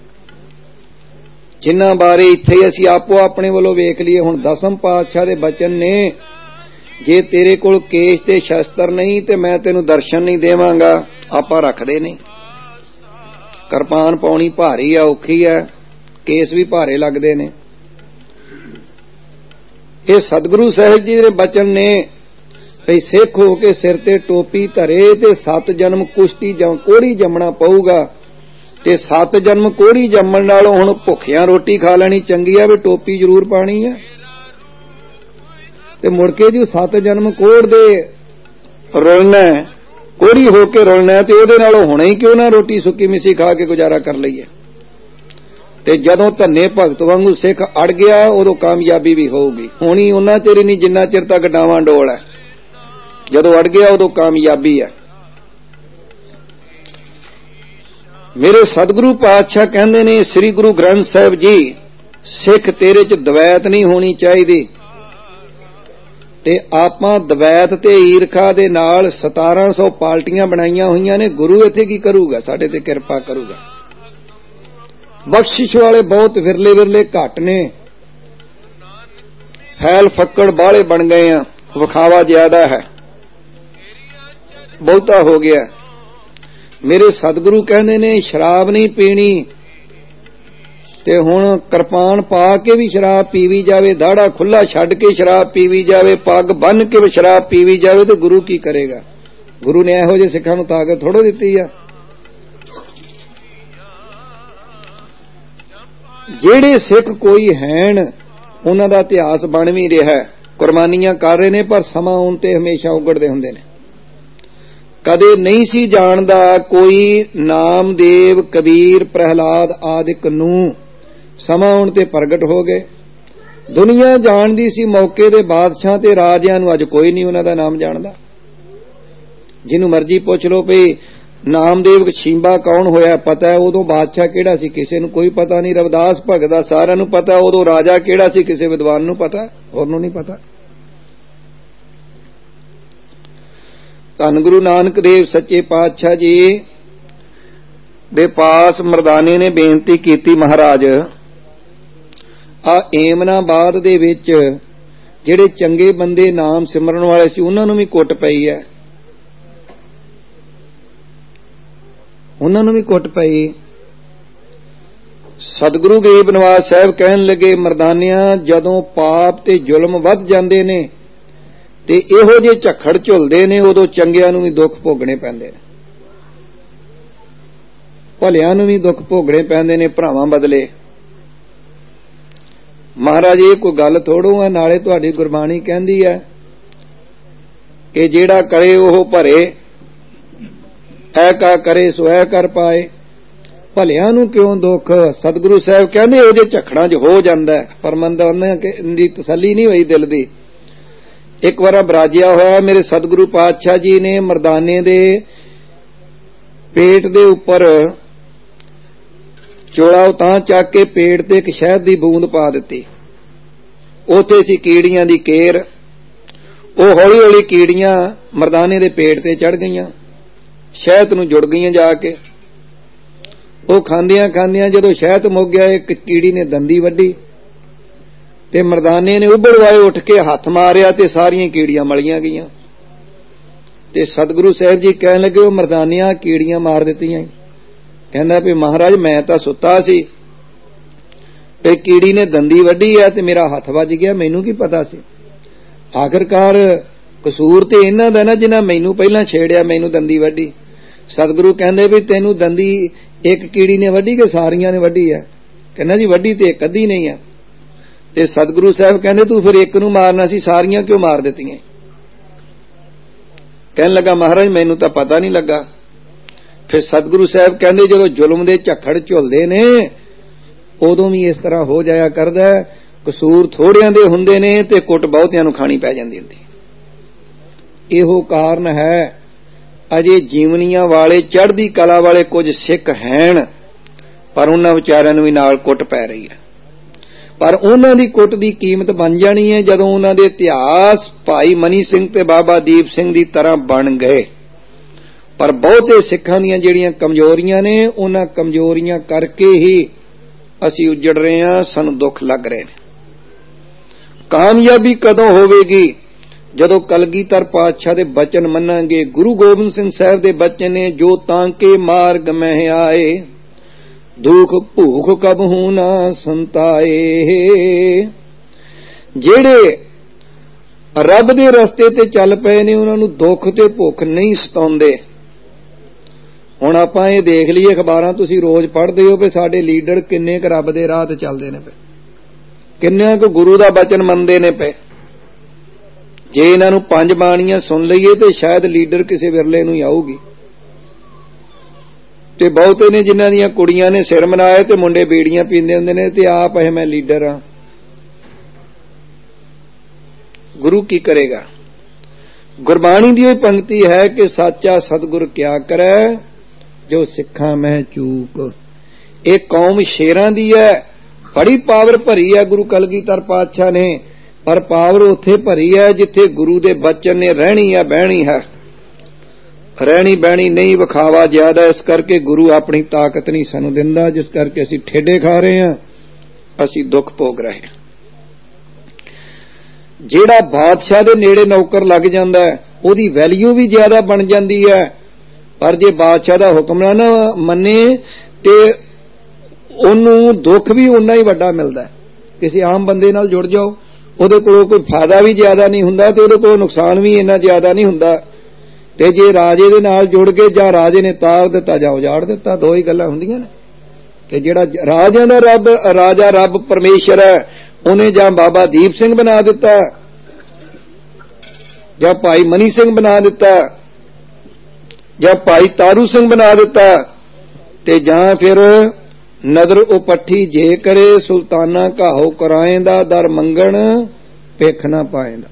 ਜਿਨ੍ਹਾਂ ਬਾਰੇ ਇੱਥੇ ਅਸੀਂ ਆਪੋ ਆਪਣੇ ਵੱਲੋਂ ਵੇਖ ਲਈਏ। ਹੁਣ 10ਮ ਪਾਤਸ਼ਾਹ ਦੇ ਬਚਨ ਨੇ, ਜੇ ਤੇਰੇ ਕੋਲ ਕੇਸ ਤੇ ਸ਼ਸਤਰ ਨਹੀਂ ਤੇ ਮੈਂ ਤੈਨੂੰ ਦਰਸ਼ਨ ਨਹੀਂ ਦੇਵਾਂਗਾ। ਆਪਾਂ ਰੱਖਦੇ ਨਹੀਂ। ਕਿਰਪਾਨ ਪਾਉਣੀ ਭਾਰੀ ਆ, ਔਖੀ ਆ, ਕੇਸ ਵੀ ਭਾਰੇ ਲੱਗਦੇ ਨੇ। ਇਹ ਸਤਿਗੁਰੂ ਸਾਹਿਬ ਜੀ ਦੇ ਬਚਨ ਨੇ ਭਈ ਸਿੱਖ ਹੋ ਕੇ ਸਿਰ ਤੇ ਟੋਪੀ ਧਰੇ ਤੇ 7 ਜਨਮ ਕੁਸ਼ਤੀ ਜਾਂ ਕੋਹੜੀ ਜੰਮਣਾ ਪਊਗਾ। ਤੇ 7 ਜਨਮ ਕੋਹੜੀ ਜੰਮਣ ਨਾਲੋਂ ਹੁਣ ਭੁੱਖਿਆਂ ਰੋਟੀ ਖਾ ਲੈਣੀ ਚੰਗੀ ਆ, ਵੀ ਟੋਪੀ ਜ਼ਰੂਰ ਪਾਣੀ ਆ। ਤੇ ਮੁੜ ਕੇ ਜੀ 7 ਜਨਮ ਕੋਹੜ ਦੇ ਰੁਲਣਾ, ਕੋਹੜੀ ਹੋ ਕੇ ਰੁਲਣਾ, ਤੇ ਉਹਦੇ ਨਾਲੋਂ ਹੁਣੇ ਹੀ ਕਿਉਂ ਨਾ ਰੋਟੀ ਸੁੱਕੀ ਮਿੱਸੀ ਖਾ ਕੇ ਗੁਜ਼ਾਰਾ ਕਰ ਲਈਏ। ਤੇ ਜਦੋਂ ਧੰਨੇ ਭਗਤ ਵਾਂਗੂ ਸਿੱਖ ਅੜ ਗਿਆ, ਉਦੋਂ ਕਾਮਯਾਬੀ ਵੀ ਹੋਊਗੀ। ਹੋਣੀ ਉਹਨਾਂ ਚਿਰ ਨਹੀਂ ਜਿੰਨਾ ਚਿਰ ਤੱਕ ਡਾਵਾਂ ਡੋਲ ਹੈ। ਜਦੋਂ ਅੜ ਗਿਆ ਉਦੋਂ ਕਾਮਯਾਬੀ ਹੈ। ਮੇਰੇ ਸਤਿਗੁਰੂ ਪਾਤਸ਼ਾਹ ਕਹਿੰਦੇ ਨੇ, ਸ੍ਰੀ ਗੁਰੂ ਗ੍ਰੰਥ ਸਾਹਿਬ ਜੀ, ਸਿੱਖ ਤੇਰੇ ਚ ਦਵੈਤ ਨਹੀਂ ਹੋਣੀ ਚਾਹੀਦੀ। ਤੇ ਆਪਾਂ ਦਵੈਤ ਤੇ ਈਰਖਾ ਦੇ ਨਾਲ 1700 ਪਾਰਟੀਆਂ ਬਣਾਈਆਂ ਹੋਈਆਂ ਨੇ। ਗੁਰੂ ਇੱਥੇ ਕੀ ਕਰੂਗਾ? ਸਾਡੇ ਤੇ ਕਿਰਪਾ ਕਰੂਗਾ। ਬਖਸ਼ਿਸ਼ ਵਾਲੇ ਬਹੁਤ ਵਿਰਲੇ ਵਿਰਲੇ ਘੱਟ ਨੇ। ਹੈਲ ਫੱਕੜ ਬਾਹਲੇ ਬਣ ਗਏ ਆ, ਵਿਖਾਵਾ ਜ਼ਿਆਦਾ ਹੈ, ਬਹੁਤਾ ਹੋ ਗਿਆ। ਮੇਰੇ ਸਤਿਗੁਰੂ ਕਹਿੰਦੇ ਨੇ, ਸ਼ਰਾਬ ਨਹੀਂ ਪੀਣੀ, ਤੇ ਹੁਣ ਕਿਰਪਾਨ ਪਾ ਕੇ ਵੀ ਸ਼ਰਾਬ ਪੀਵੀ ਜਾਵੇ, ਦਾੜਾ ਖੁੱਲਾ ਛੱਡ ਕੇ ਸ਼ਰਾਬ ਪੀਵੀ ਜਾਵੇ, ਪੱਗ ਬੰਨ੍ਹ ਕੇ ਵੀ ਸ਼ਰਾਬ ਪੀਵੀ ਜਾਵੇ, ਤੇ ਗੁਰੂ ਕੀ ਕਰੇਗਾ? ਗੁਰੂ ਨੇ ਇਹੋ ਜਿਹੇ ਸਿੱਖਾਂ ਨੂੰ ਤਾਕਤ ਥੋੜ੍ਹੋ ਦਿੱਤੀ ਆ। ਜਿਹੜੇ ਸਿੱਖ ਕੋਈ ਹੈਨ, ਉਹਨਾਂ ਦਾ ਇਤਿਹਾਸ ਬਣ ਵੀ ਰਿਹਾ, ਕੁਰਬਾਨੀਆਂ ਕਰ ਰਹੇ ਨੇ, ਪਰ ਸਮਾਂ ਆਉਣ ਤੇ ਹਮੇਸ਼ਾ ਉਗੜਦੇ ਹੁੰਦੇ ਨੇ। ਕਦੇ ਨਹੀਂ ਸੀ ਜਾਣਦਾ ਕੋਈ ਨਾਮਦੇਵ, ਕਬੀਰ, ਪ੍ਰਹਿਲਾਦ ਆਦਿਕ ਨੂੰ, ਸਮਾਂ ਆਉਣ ਤੇ ਪ੍ਰਗਟ ਹੋ ਗਏ। ਦੁਨੀਆ ਜਾਣਦੀ ਸੀ ਮੌਕੇ ਦੇ ਬਾਦਸ਼ਾਹ ਤੇ ਰਾਜਿਆਂ ਨੂੰ, ਅੱਜ ਕੋਈ ਨਹੀਂ ਉਹਨਾਂ ਦਾ ਨਾਮ ਜਾਣਦਾ। ਜਿਹਨੂੰ ਮਰਜ਼ੀ ਪੁੱਛ ਲਓ ਵੀ ਨਾਮਦੇਵ ਛੀਂਬਾ ਕੌਣ ਹੋਇਆ, ਪਤਾ ਹੈ। ਉਦੋਂ ਬਾਦਸ਼ਾਹ ਕਿਹੜਾ ਸੀ, ਕਿਸੇ ਨੂੰ ਕੋਈ ਪਤਾ ਨਹੀਂ। ਰਵਿਦਾਸ ਭਗਤ ਦਾ ਸਾਰਿਆਂ ਨੂੰ ਪਤਾ, ਉਦੋਂ ਰਾਜਾ ਕਿਹੜਾ ਸੀ, ਕਿਸੇ ਵਿਦਵਾਨ ਨੂੰ ਪਤਾ, ਹੋਰ ਨੂੰ ਨਹੀਂ ਪਤਾ। ਧੰਨ ਗੁਰੂ ਨਾਨਕ ਦੇਵ ਸੱਚੇ ਪਾਤਸ਼ਾਹ ਜੀ ਦੇ ਪਾਸ ਮਰਦਾਨੇ ਨੇ ਬੇਨਤੀ ਕੀਤੀ, ਮਹਾਰਾਜ ਆ ਏਮਨਾਬਾਦ ਦੇ ਵਿੱਚ ਜਿਹੜੇ ਚੰਗੇ ਬੰਦੇ ਨਾਮ ਸਿਮਰਨ ਵਾਲੇ ਸੀ, ਉਹਨਾਂ ਨੂੰ ਵੀ ਕੁੱਟ ਪਈ ਹੈ, ਉਹਨਾਂ ਨੂੰ ਵੀ ਕੁੱਟ ਪਈ। ਸਤਿਗੁਰੂ ਗਰੀਬ ਨਵਾਜ ਸਾਹਿਬ ਕਹਿਣ ਲੱਗੇ, ਮਰਦਾਨਿਆਂ, ਜਦੋਂ ਪਾਪ ਤੇ ਜ਼ੁਲਮ ਵੱਧ ਜਾਂਦੇ ਨੇ ਤੇ ਇਹੋ ਜਿਹੇ ਝੱਖੜ ਝੁਲਦੇ ਨੇ, ਉਦੋਂ ਚੰਗਿਆਂ ਨੂੰ ਵੀ ਦੁੱਖ ਭੋਗਣੇ ਪੈਂਦੇ ਨੇ, ਭਲਿਆਂ ਨੂੰ ਵੀ ਦੁੱਖ ਭੋਗਣੇ ਪੈਂਦੇ ਨੇ ਭਰਾਵਾਂ ਬਦਲੇ। ਮਹਾਰਾਜ ਇਹ ਕੋਈ ਗੱਲ ਥੋੜੋ ਆ। ਨਾਲੇ ਤੁਹਾਡੀ ਗੁਰਬਾਣੀ ਕਹਿੰਦੀ ਹੈ ਕਿ ਜਿਹੜਾ ਕਰੇ ਉਹ ਭਰੇ, ਐ ਕਾ ਕਰੇ ਸੋ ਐ ਕਰ ਪਾਏ। ਭਲਿਆਂ ਨੂੰ ਕਿਉਂ ਦੁੱਖ? ਸਤਿਗੁਰੂ ਸਾਹਿਬ ਕਹਿੰਦੇ ਉਹ ਜੇ ਝਖੜਾਂ 'ਚ ਹੋ ਜਾਂਦਾ, ਪਰ ਮੰਦਾਂ ਦੀ ਤਸੱਲੀ ਨਹੀਂ ਹੋਈ ਦਿਲ ਦੀ। ਇੱਕ ਵਾਰ ਬਰਾਜਿਆ ਹੋਇਆ, ਮੇਰੇ ਸਤਿਗੁਰੂ ਪਾਤਸ਼ਾਹ ਜੀ ਨੇ ਮਰਦਾਨੇ ਦੇ ਪੇਟ ਦੇ ਉੱਪਰ ਚੋਲਾ ਤਾਂ ਚੱਕ ਕੇ ਪੇਟ ਤੇ ਇੱਕ ਸ਼ਹਿਦ ਦੀ ਬੂੰਦ ਪਾ ਦਿੱਤੀ। ਉੱਥੇ ਸੀ ਕੀੜੀਆਂ ਦੀ ਕੇਰ। ਉਹ ਹੌਲੀ ਹੌਲੀ ਕੀੜੀਆਂ ਮਰਦਾਨੇ ਦੇ ਪੇਟ ਤੇ ਚੜ੍ਹ ਗਈਆਂ, ਸ਼ਹਿਦ ਨੂੰ ਜੁੜ ਗਈਆਂ ਜਾ ਕੇ। ਉਹ ਖਾਂਦਿਆਂ ਖਾਂਦਿਆਂ ਜਦੋਂ ਸ਼ਹਿਦ ਮੁੱਕ ਗਿਆ, ਇੱਕ ਕੀੜੀ ਨੇ ਦੰਦੀ ਵੱਢੀ ਤੇ ਮਰਦਾਨੇ ਨੇ ਉੱਭੜਵਾਏ ਉੱਠ ਕੇ ਹੱਥ ਮਾਰਿਆ ਤੇ ਸਾਰੀਆਂ ਕੀੜੀਆਂ ਮਲੀਆਂ ਗਈਆਂ। ਤੇ ਸਤਿਗੁਰੂ ਸਾਹਿਬ ਜੀ ਕਹਿਣ ਲੱਗੇ, ਉਹ ਮਰਦਾਨਿਆਂ ਕੀੜੀਆਂ ਮਾਰ ਦਿੱਤੀਆਂ। ਕਹਿੰਦਾ ਵੀ ਮਹਾਰਾਜ ਮੈਂ ਤਾਂ ਸੁੱਤਾ ਸੀ ਤੇ ਕੀੜੀ ਨੇ ਦੰਦੀ ਵੱਢੀ ਹੈ ਤੇ ਮੇਰਾ ਹੱਥ ਵੱਜ ਗਿਆ, ਮੈਨੂੰ ਕੀ ਪਤਾ ਸੀ। ਆਖਰਕਾਰ ਕਸੂਰ ਤੇ ਇਹਨਾਂ ਦਾ ਨਾ ਜਿਨ੍ਹਾਂ ਮੈਨੂੰ ਪਹਿਲਾਂ ਛੇੜਿਆ, ਮੈਨੂੰ ਦੰਦੀ ਵੱਢੀ। ਸਤਿਗੁਰੂ ਕਹਿੰਦੇ ਵੀ ਤੈਨੂੰ ਦੰਦੀ ਇੱਕ ਕੀੜੀ ਨੇ ਵੱਢੀ ਕਿ ਸਾਰੀਆਂ ਨੇ ਵੱਢੀ ਹੈ? ਕਹਿੰਦਾ ਜੀ ਵੱਢੀ ਤੇ ਇੱਕ ਅੱਧੀ ਨਹੀਂ ਹੈ। ਤੇ ਸਤਿਗੁਰੂ ਸਾਹਿਬ ਕਹਿੰਦੇ ਤੂੰ ਫਿਰ ਇੱਕ ਨੂੰ ਮਾਰਨਾ ਸੀ, ਸਾਰੀਆਂ ਕਿਉਂ ਮਾਰ ਦਿੱਤੀਆਂ? ਕਹਿਣ ਲੱਗਾ ਮਹਾਰਾਜ ਮੈਨੂੰ ਤਾਂ ਪਤਾ ਨਹੀਂ ਲੱਗਾ। ਫਿਰ ਸਤਿਗੁਰੂ ਸਾਹਿਬ ਕਹਿੰਦੇ ਜਦੋਂ ਜ਼ੁਲਮ ਦੇ ਝੱਖੜ ਝੁੱਲਦੇ ਨੇ ਉਦੋਂ ਵੀ ਇਸ ਤਰ੍ਹਾਂ ਹੋ ਜਾਇਆ ਕਰਦਾ, ਕਸੂਰ ਥੋੜਿਆਂ ਦੇ ਹੁੰਦੇ ਨੇ ਤੇ ਕੁੱਟ ਬਹੁਤਿਆਂ ਨੂੰ ਖਾਣੀ ਪੈ ਜਾਂਦੀ ਹੁੰਦੀ। ਇਹੋ ਕਾਰਨ ਹੈ ਅਜੇ ਜੀਵਨੀਆਂ ਵਾਲੇ ਚੜ੍ਹਦੀ ਕਲਾ ਵਾਲੇ ਕੁਝ ਸਿੱਖ ਹੈਣ, ਪਰ ਉਹਨਾਂ ਵਿਚਾਰਿਆਂ ਨੂੰ ਵੀ ਨਾਲ ਕੁੱਟ ਪੈ ਰਹੀ ਹੈ। ਪਰ ਉਹਨਾਂ ਦੀ ਕੁੱਟ ਦੀ ਕੀਮਤ ਬਣ ਜਾਣੀ ਹੈ ਜਦੋਂ ਉਹਨਾਂ ਦੇ ਇਤਿਹਾਸ ਭਾਈ ਮਨੀ ਸਿੰਘ ਤੇ ਬਾਬਾ ਦੀਪ ਸਿੰਘ ਦੀ ਤਰ੍ਹਾਂ ਬਣ ਗਏ। ਪਰ ਬਹੁਤੇ ਸਿੱਖਾਂ ਦੀਆਂ ਜਿਹੜੀਆਂ ਕਮਜ਼ੋਰੀਆਂ ਨੇ, ਉਹਨਾਂ ਕਮਜ਼ੋਰੀਆਂ ਕਰਕੇ ਹੀ ਅਸੀਂ ਉੱਜੜ ਰਹੇ ਹਾਂ, ਸਾਨੂੰ ਦੁੱਖ ਲੱਗ ਰਹੇ ਨੇ। ਕਾਮਯਾਬੀ ਕਦੋਂ ਹੋਵੇਗੀ? ਜਦੋਂ ਕਲਗੀਧਰ ਪਾਤਸ਼ਾਹ ਦੇ ਬਚਨ ਮੰਨਾਂਗੇ। ਗੁਰੂ ਗੋਬਿੰਦ ਸਿੰਘ ਸਾਹਿਬ ਦੇ ਬਚਨ ਨੇ, ਜੋ ਤਾਂਕੇ ਮਾਰਗ ਮਹਿ ਆਏ, ਦੁੱਖ ਭੂਖ ਕਬਹੂ ਨਾ ਸੰਤਾਏ। ਜਿਹੜੇ ਰੱਬ ਦੇ ਰਸਤੇ ਤੇ ਚੱਲ ਪਏ ਨੇ ਉਹਨਾਂ ਨੂੰ ਦੁੱਖ ਤੇ ਭੁੱਖ ਨਹੀਂ ਸਤਾਉਂਦੇ। ਹੁਣ ਆਪਾਂ ਇਹ ਦੇਖ ਲਈਏ, ਅਖਬਾਰਾਂ ਤੁਸੀਂ ਰੋਜ਼ ਪੜ੍ਹਦੇ ਹੋ ਵੀ ਸਾਡੇ ਲੀਡਰ ਕਿੰਨੇ ਕੁ ਰੱਬ ਦੇ ਰਾਹ ਤੇ ਚੱਲਦੇ ਨੇ ਪਏ, ਕਿੰਨਾ ਕੁ ਗੁਰੂ ਦਾ ਬਚਨ ਮੰਨਦੇ ਨੇ ਪਏ। ਜੇ ਇਹਨਾਂ ਨੂੰ 5 ਬਾਣੀਆਂ ਸੁਣ ਲਈਏ ਤੇ ਸ਼ਾਇਦ ਲੀਡਰ ਕਿਸੇ ਵਿਰਲੇ ਨੂੰ ਹੀ ਆਊਗੀ। ਤੇ ਬਹੁਤੇ ਨੇ ਜਿਨ੍ਹਾਂ ਦੀਆਂ ਕੁੜੀਆਂ ਨੇ ਸਿਰ ਮਨਾਏ ਤੇ ਮੁੰਡੇ ਬੀੜੀਆਂ ਪੀਂਦੇ ਹੁੰਦੇ ਨੇ ਤੇ ਆਪ ਇਹ ਮੈਂ ਲੀਡਰ ਹਾਂ। ਗੁਰੂ ਕੀ ਕਰੇਗਾ? ਗੁਰਬਾਣੀ ਦੀ ਇਹ ਪੰਕਤੀ ਹੈ ਕਿ ਸਾਚਾ ਸਤਿਗੁਰ ਕਿਆ ਕਰੈ, ਜੋ ਸਿੱਖਾਂ ਮਹਿ ਚੂਕ। ਇਹ ਕੌਮ ਸ਼ੇਰਾਂ ਦੀ ਹੈ, ਬੜੀ ਪਾਵਰ ਭਰੀ ਹੈ ਗੁਰੂ ਕਲਗੀਧਰ ਪਾਤਸ਼ਾਹ ਨੇ, ਪਰ ਪਾਵਰ ਉੱਥੇ ਭਰੀ ਹੈ ਜਿੱਥੇ ਗੁਰੂ ਦੇ ਬਚਨ ਨੇ ਰਹਿਣੀ ਹੈ ਬਹਿਣੀ ਹੈ। ਰਹਿਣੀ ਬਹਿਣੀ ਨਹੀਂ, ਵਿਖਾਵਾ ਜ਼ਿਆਦਾ, ਇਸ ਕਰਕੇ ਗੁਰੂ ਆਪਣੀ ਤਾਕਤ ਨਹੀਂ ਸਾਨੂੰ ਦਿੰਦਾ, ਜਿਸ ਕਰਕੇ ਅਸੀਂ ਠੇਡੇ ਖਾ ਰਹੇ ਹਾਂ, ਅਸੀਂ ਦੁੱਖ ਭੋਗ ਰਹੇ ਹਾਂ। ਜਿਹੜਾ ਬਾਦਸ਼ਾਹ ਦੇ ਨੇੜੇ ਨੌਕਰ ਲੱਗ ਜਾਂਦਾ ਹੈ ਉਹਦੀ ਵੈਲਿਊ ਵੀ ਜ਼ਿਆਦਾ ਬਣ ਜਾਂਦੀ ਹੈ, ਪਰ ਜੇ ਬਾਦਸ਼ਾਹ ਦਾ ਹੁਕਮ ਨਾ ਮੰਨੇ ਤੇ ਉਹਨੂੰ ਦੁੱਖ ਵੀ ਉਨਾ ਹੀ ਵੱਡਾ ਮਿਲਦਾ। ਕਿਸੇ ਆਮ ਬੰਦੇ ਨਾਲ ਜੁੜ ਜਾਓ, ਉਹਦੇ ਕੋਲੋਂ ਕੋਈ ਫਾਇਦਾ ਵੀ ਜ਼ਿਆਦਾ ਨਹੀਂ ਹੁੰਦਾ ਤੇ ਉਹਦੇ ਕੋਲੋਂ ਨੁਕਸਾਨ ਵੀ ਇੰਨਾ ਜ਼ਿਆਦਾ ਨਹੀਂ ਹੁੰਦਾ। ਤੇ ਜੇ ਰਾਜੇ ਦੇ ਨਾਲ ਜੁੜ ਕੇ ਜਾਂ ਰਾਜੇ ਨੇ ਤਾਰ ਦਿੱਤਾ ਜਾਂ ਉਜਾੜ ਦਿੱਤਾ, ਦੋ ਹੀ ਗੱਲਾਂ ਹੁੰਦੀਆਂ ਨੇ। ਤੇ ਜਿਹੜਾ ਰਾਜਿਆਂ ਦਾ ਰੱਬ ਰਾਜਾ ਰੱਬ ਪਰਮੇਸ਼ਰ ਹੈ, ਉਹਨੇ ਜਾਂ ਬਾਬਾ ਦੀਪ ਸਿੰਘ ਬਣਾ ਦਿੱਤਾ, ਜਾਂ ਭਾਈ ਮਨੀ ਸਿੰਘ ਬਣਾ ਦਿੱਤਾ, ਜਾਂ ਭਾਈ ਤਾਰੂ ਸਿੰਘ ਬਣਾ ਦਿੱਤਾ, ਤੇ ਜਾਂ ਫਿਰ ਨਦਰ ਉਪੱਠੀ ਜੇ ਕਰੇ ਸੁਲਤਾਨਾ ਘਾਹੋ ਕਰਾਏਂਦਾ, ਦਰ ਮੰਗਣ ਭਿੱਖ ਨਾ ਪਾਏਂਦਾ।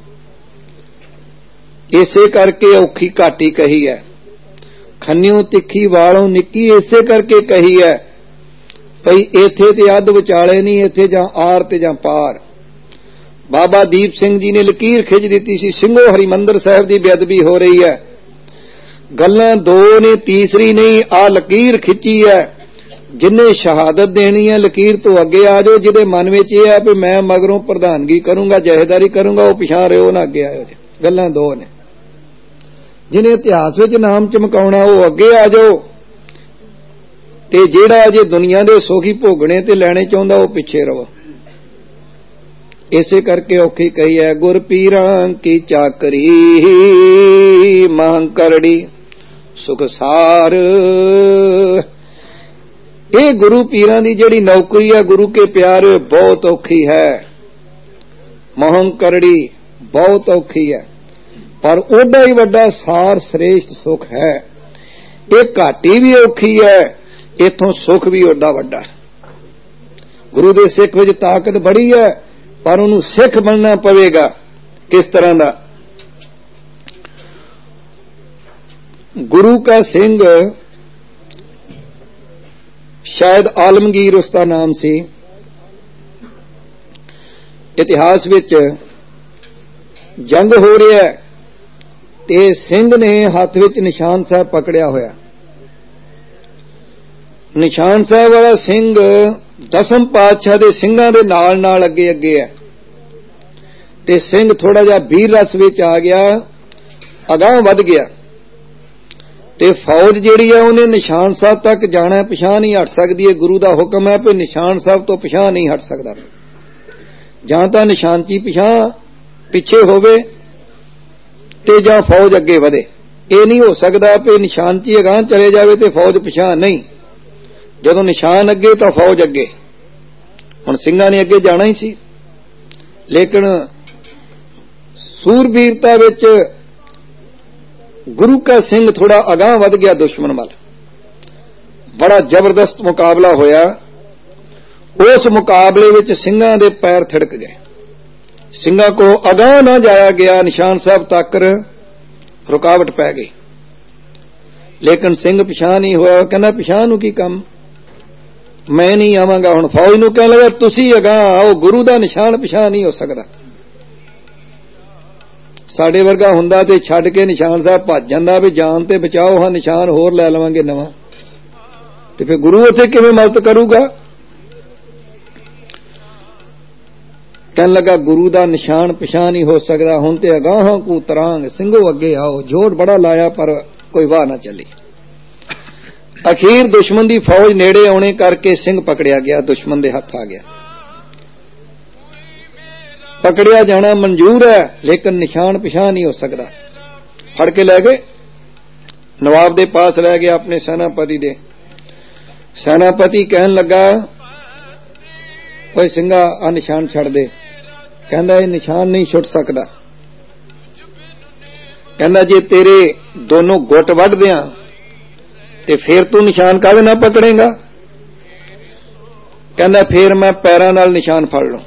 ਇਸੇ ਕਰਕੇ ਔਖੀ ਘਾਟੀ ਕਹੀ ਹੈ, ਖੰਨਿਓ ਤਿੱਖੀ ਵਾਲੋਂ ਨਿੱਕੀ, ਇਸੇ ਕਰਕੇ ਕਹੀ ਹੈ ਭਈ ਇੱਥੇ ਤੇ ਅੱਧ ਵਿਚਾਲੇ ਨਹੀਂ, ਇੱਥੇ ਜਾਂ ਆਰ ਤੇ ਜਾਂ ਪਾਰ। ਬਾਬਾ ਦੀਪ ਸਿੰਘ ਜੀ ਨੇ ਲਕੀਰ ਖਿੱਚ ਦਿੱਤੀ ਸੀ, ਸਿੰਘੋ ਹਰਿਮੰਦਰ ਸਾਹਿਬ ਦੀ ਬੇਅਦਬੀ ਹੋ ਰਹੀ ਹੈ। ਗੱਲਾਂ ਦੋ ਨੇ, ਤੀਸਰੀ ਨਹੀਂ, ਆ ਲਕੀਰ ਖਿੱਚੀ ਹੈ। ਜਿੰਨੇ ਸ਼ਹਾਦਤ ਦੇਣੀ ਹੈ ਲਕੀਰ ਤੋਂ ਅੱਗੇ ਆ ਜਾਓ, ਜਿਹਦੇ ਮਨ ਵਿੱਚ ਇਹ ਹੈ ਵੀ ਮੈਂ ਮਗਰੋਂ ਪ੍ਰਧਾਨਗੀ ਕਰੂੰਗਾ, ਜਹੇਦਾਰੀ ਕਰੂੰਗਾ, ਉਹ ਪਿਛਾਂ ਰਿਓ ਨਾ ਅੱਗੇ ਆਇਓ। ਗੱਲਾਂ ਦੋ ਨੇ। ਜਿਹਨੇ ਇਤਿਹਾਸ ਵਿੱਚ ਨਾਮ ਚਮਕਾਉਣਾ ਉਹ ਅੱਗੇ ਆ ਜਾਓ, ਤੇ ਜਿਹੜਾ ਅਜੇ ਦੁਨੀਆ ਦੇ ਸੁਖੀ ਭੋਗਣੇ ਤੇ ਲੈਣੇ ਚਾਹੁੰਦਾ ਉਹ ਪਿੱਛੇ ਰਹੋ। ਇਸੇ ਕਰਕੇ ਔਖੀ ਕਹੀ ਹੈ, ਗੁਰ ਪੀਰਾਂ ਕੀ ਚਾਕਰੀ ਮੰਗ ਕਰੜੀ ਸੁਖ ਸਾਰ। ਇਹ ਗੁਰੂ ਪੀਰਾਂ ਦੀ ਜਿਹੜੀ ਨੌਕਰੀ ਹੈ ਗੁਰੂ ਕੇ ਪਿਆਰੇ ਬਹੁਤ ਔਖੀ ਹੈ, ਮਹੰਗ ਕਰੜੀ ਬਹੁਤ ਔਖੀ ਹੈ, ਪਰ ਓਡਾ ਹੀ ਵੱਡਾ ਸਾਰ ਸ੍ਰੇਸ਼ਟ ਸੁਖ ਹੈ। ਇਹ ਘਾਟੀ ਵੀ ਔਖੀ ਹੈ, ਇਥੋਂ ਸੁਖ ਵੀ ਓਡਾ ਵੱਡਾ। ਗੁਰੂ ਦੇ ਸਿੱਖ ਵਿੱਚ ਤਾਕਤ ਬੜੀ ਹੈ, ਪਰ ਉਹਨੂੰ ਸਿੱਖ ਬਣਨਾ ਪਵੇਗਾ। ਕਿਸ ਤਰ੍ਹਾਂ ਦਾ? ਗੁਰੂ ਕਾ ਸਿੰਘ ਸ਼ਾਇਦ ਆਲਮਗੀਰ ਉਸਦਾ ਨਾਮ ਸੀ। ਇਤਿਹਾਸ ਵਿੱਚ ਜੰਗ ਹੋ ਰਿਹਾ ਤੇ ਸਿੰਘ ਨੇ ਹੱਥ ਵਿੱਚ ਨਿਸ਼ਾਨ ਸਾਹਿਬ ਪਕੜਿਆ ਹੋਇਆ। ਨਿਸ਼ਾਨ ਸਾਹਿਬ ਵਾਲਾ ਸਿੰਘ 10ਮ ਪਾਤਸ਼ਾਹ ਦੇ ਸਿੰਘਾਂ ਦੇ ਨਾਲ ਨਾਲ ਅੱਗੇ ਅੱਗੇ ਹੈ, ਤੇ ਸਿੰਘ ਥੋੜਾ ਜਿਹਾ ਵੀਰ ਰਸ ਵਿੱਚ ਆ ਗਿਆ, ਅਗਾਂਹ ਵੱਧ ਗਿਆ। ਤੇ ਫੌਜ ਜਿਹੜੀ ਹੈ ਉਹਨੇ ਨਿਸ਼ਾਨ ਸਾਹਿਬ ਤੱਕ ਜਾਣਾ, ਪਿਛਾਂ ਨਹੀਂ ਹਟ ਸਕਦੀ। ਇਹ ਗੁਰੂ ਦਾ ਹੁਕਮ ਹੈ ਵੀ ਨਿਸ਼ਾਨ ਸਾਹਿਬ ਤੋਂ ਪਿਛਾਂ ਨਹੀਂ ਹਟ ਸਕਦਾ। ਜਾਂ ਤਾਂ ਨਿਸ਼ਾਨਚੀ ਪਿੱਛੇ ਹੋਵੇ ਤੇ ਜਾਂ ਫੌਜ ਅੱਗੇ ਵਧੇ। ਇਹ ਨਹੀਂ ਹੋ ਸਕਦਾ ਵੀ ਨਿਸ਼ਾਨਚੀ ਅਗਾਂਹ ਚਲੇ ਜਾਵੇ ਤੇ ਫੌਜ ਪਿਛਾਂ ਨਹੀਂ। ਜਦੋਂ ਨਿਸ਼ਾਨ ਅੱਗੇ ਤਾਂ ਫੌਜ ਅੱਗੇ। ਹੁਣ ਸਿੰਘਾਂ ਨੇ ਅੱਗੇ ਜਾਣਾ ਹੀ ਸੀ, ਲੇਕਿਨ ਸੂਰਬੀਰਤਾ ਵਿੱਚ ਗੁਰੂ ਕਾ ਸਿੰਘ ਥੋੜਾ ਅਗਾਂਹ ਵਧ ਗਿਆ ਦੁਸ਼ਮਣ ਵੱਲ। ਬੜਾ ਜ਼ਬਰਦਸਤ ਮੁਕਾਬਲਾ ਹੋਇਆ। ਉਸ ਮੁਕਾਬਲੇ ਵਿੱਚ ਸਿੰਘਾਂ ਦੇ ਪੈਰ ਥਿੜਕ ਗਏ। ਸਿੰਘਾਂ ਕੋ ਅਗਾਂਹ ਨਾ ਜਾਇਆ ਗਿਆ, ਨਿਸ਼ਾਨ ਸਾਹਿਬ ਤੱਕ ਰੁਕਾਵਟ ਪੈ ਗਈ। ਲੇਕਿਨ ਸਿੰਘ ਪਿਛਾਂ ਨਹੀਂ ਹੋਇਆ। ਕਹਿੰਦਾ ਪਿਛਾਂ ਨੂੰ ਕੀ ਕੰਮ, ਮੈਂ ਨਹੀਂ ਆਵਾਂਗਾ। ਹੁਣ ਫੌਜ ਨੂੰ ਕਹਿਣ ਲੱਗਾ ਤੁਸੀਂ ਅਗਾਂਹ ਆਓ, ਗੁਰੂ ਦਾ ਨਿਸ਼ਾਨ ਪਿਛਾਂ ਨਹੀਂ ਹੋ ਸਕਦਾ। ਸਾਡੇ ਵਰਗਾ ਹੁੰਦਾ ਤੇ ਛੱਡ ਕੇ ਨਿਸ਼ਾਨ ਸਾਹਿਬ ਭੱਜ ਜਾਂਦਾ ਵੀ ਜਾਨ ਤੇ ਬਚਾਓ, ਹਾਂ ਨਿਸ਼ਾਨ ਹੋਰ ਲੈ ਲਵਾਂਗੇ ਨਵਾਂ। ਤੇ ਫਿਰ ਗੁਰੂ ਉੱਥੇ ਕਿਵੇਂ ਮਦਦ ਕਰੂਗਾ। ਕਹਿਣ ਲੱਗਾ ਗੁਰੂ ਦਾ ਨਿਸ਼ਾਨ ਪਿਛਾਂ ਨਹੀਂ ਹੋ ਸਕਦਾ, ਹੁਣ ਤੇ ਅਗਾਹਾਂ ਕੋ ਤਰਾਂਗ, ਸਿੰਘੋ ਅੱਗੇ ਆਓ। ਜੋਰ ਬੜਾ ਲਾਇਆ ਪਰ ਕੋਈ ਵਾਹ ਨਾ ਚੱਲੀ। ਅਖੀਰ ਦੁਸ਼ਮਣ ਦੀ ਫੌਜ ਨੇੜੇ ਆਉਣੇ ਕਰਕੇ ਸਿੰਘ ਪਕੜਿਆ ਗਿਆ, ਦੁਸ਼ਮਣ ਦੇ ਹੱਥ ਆ ਗਿਆ। ਪਕੜਿਆ ਜਾਣਾ ਮਨਜ਼ੂਰ ਹੈ, ਲੇਕਿਨ ਨਿਸ਼ਾਨ ਪਿਛਾਂ ਨਹੀਂ ਹੋ ਸਕਦਾ। ਫੜ ਕੇ ਲੈ ਗਏ, ਨਵਾਬ ਦੇ ਪਾਸ ਲੈ ਗਏ ਆਪਣੇ ਸੈਨਾਪਤੀ ਦੇ। ਸੈਨਾਪਤੀ ਕਹਿਣ ਲੱਗਾ ਓਏ ਸਿੰਘਾ ਆ ਨਿਸ਼ਾਨ ਛੱਡ ਦੇ। ਕਹਿੰਦਾ ਇਹ ਨਿਸ਼ਾਨ ਨਹੀਂ ਛੁੱਟ ਸਕਦਾ। ਕਹਿੰਦਾ ਜੇ ਤੇਰੇ ਦੋਨੋਂ ਗੁੱਟ ਵੱਢ ਦਿਆਂ ਤੇ ਫੇਰ ਤੂੰ ਨਿਸ਼ਾਨ ਕਾਹਦੇ ਨਾਲ ਪਕੜੇਗਾ। ਕਹਿੰਦਾ ਫੇਰ ਮੈਂ ਪੈਰਾਂ ਨਾਲ ਨਿਸ਼ਾਨ ਫੜ ਲੂੰ,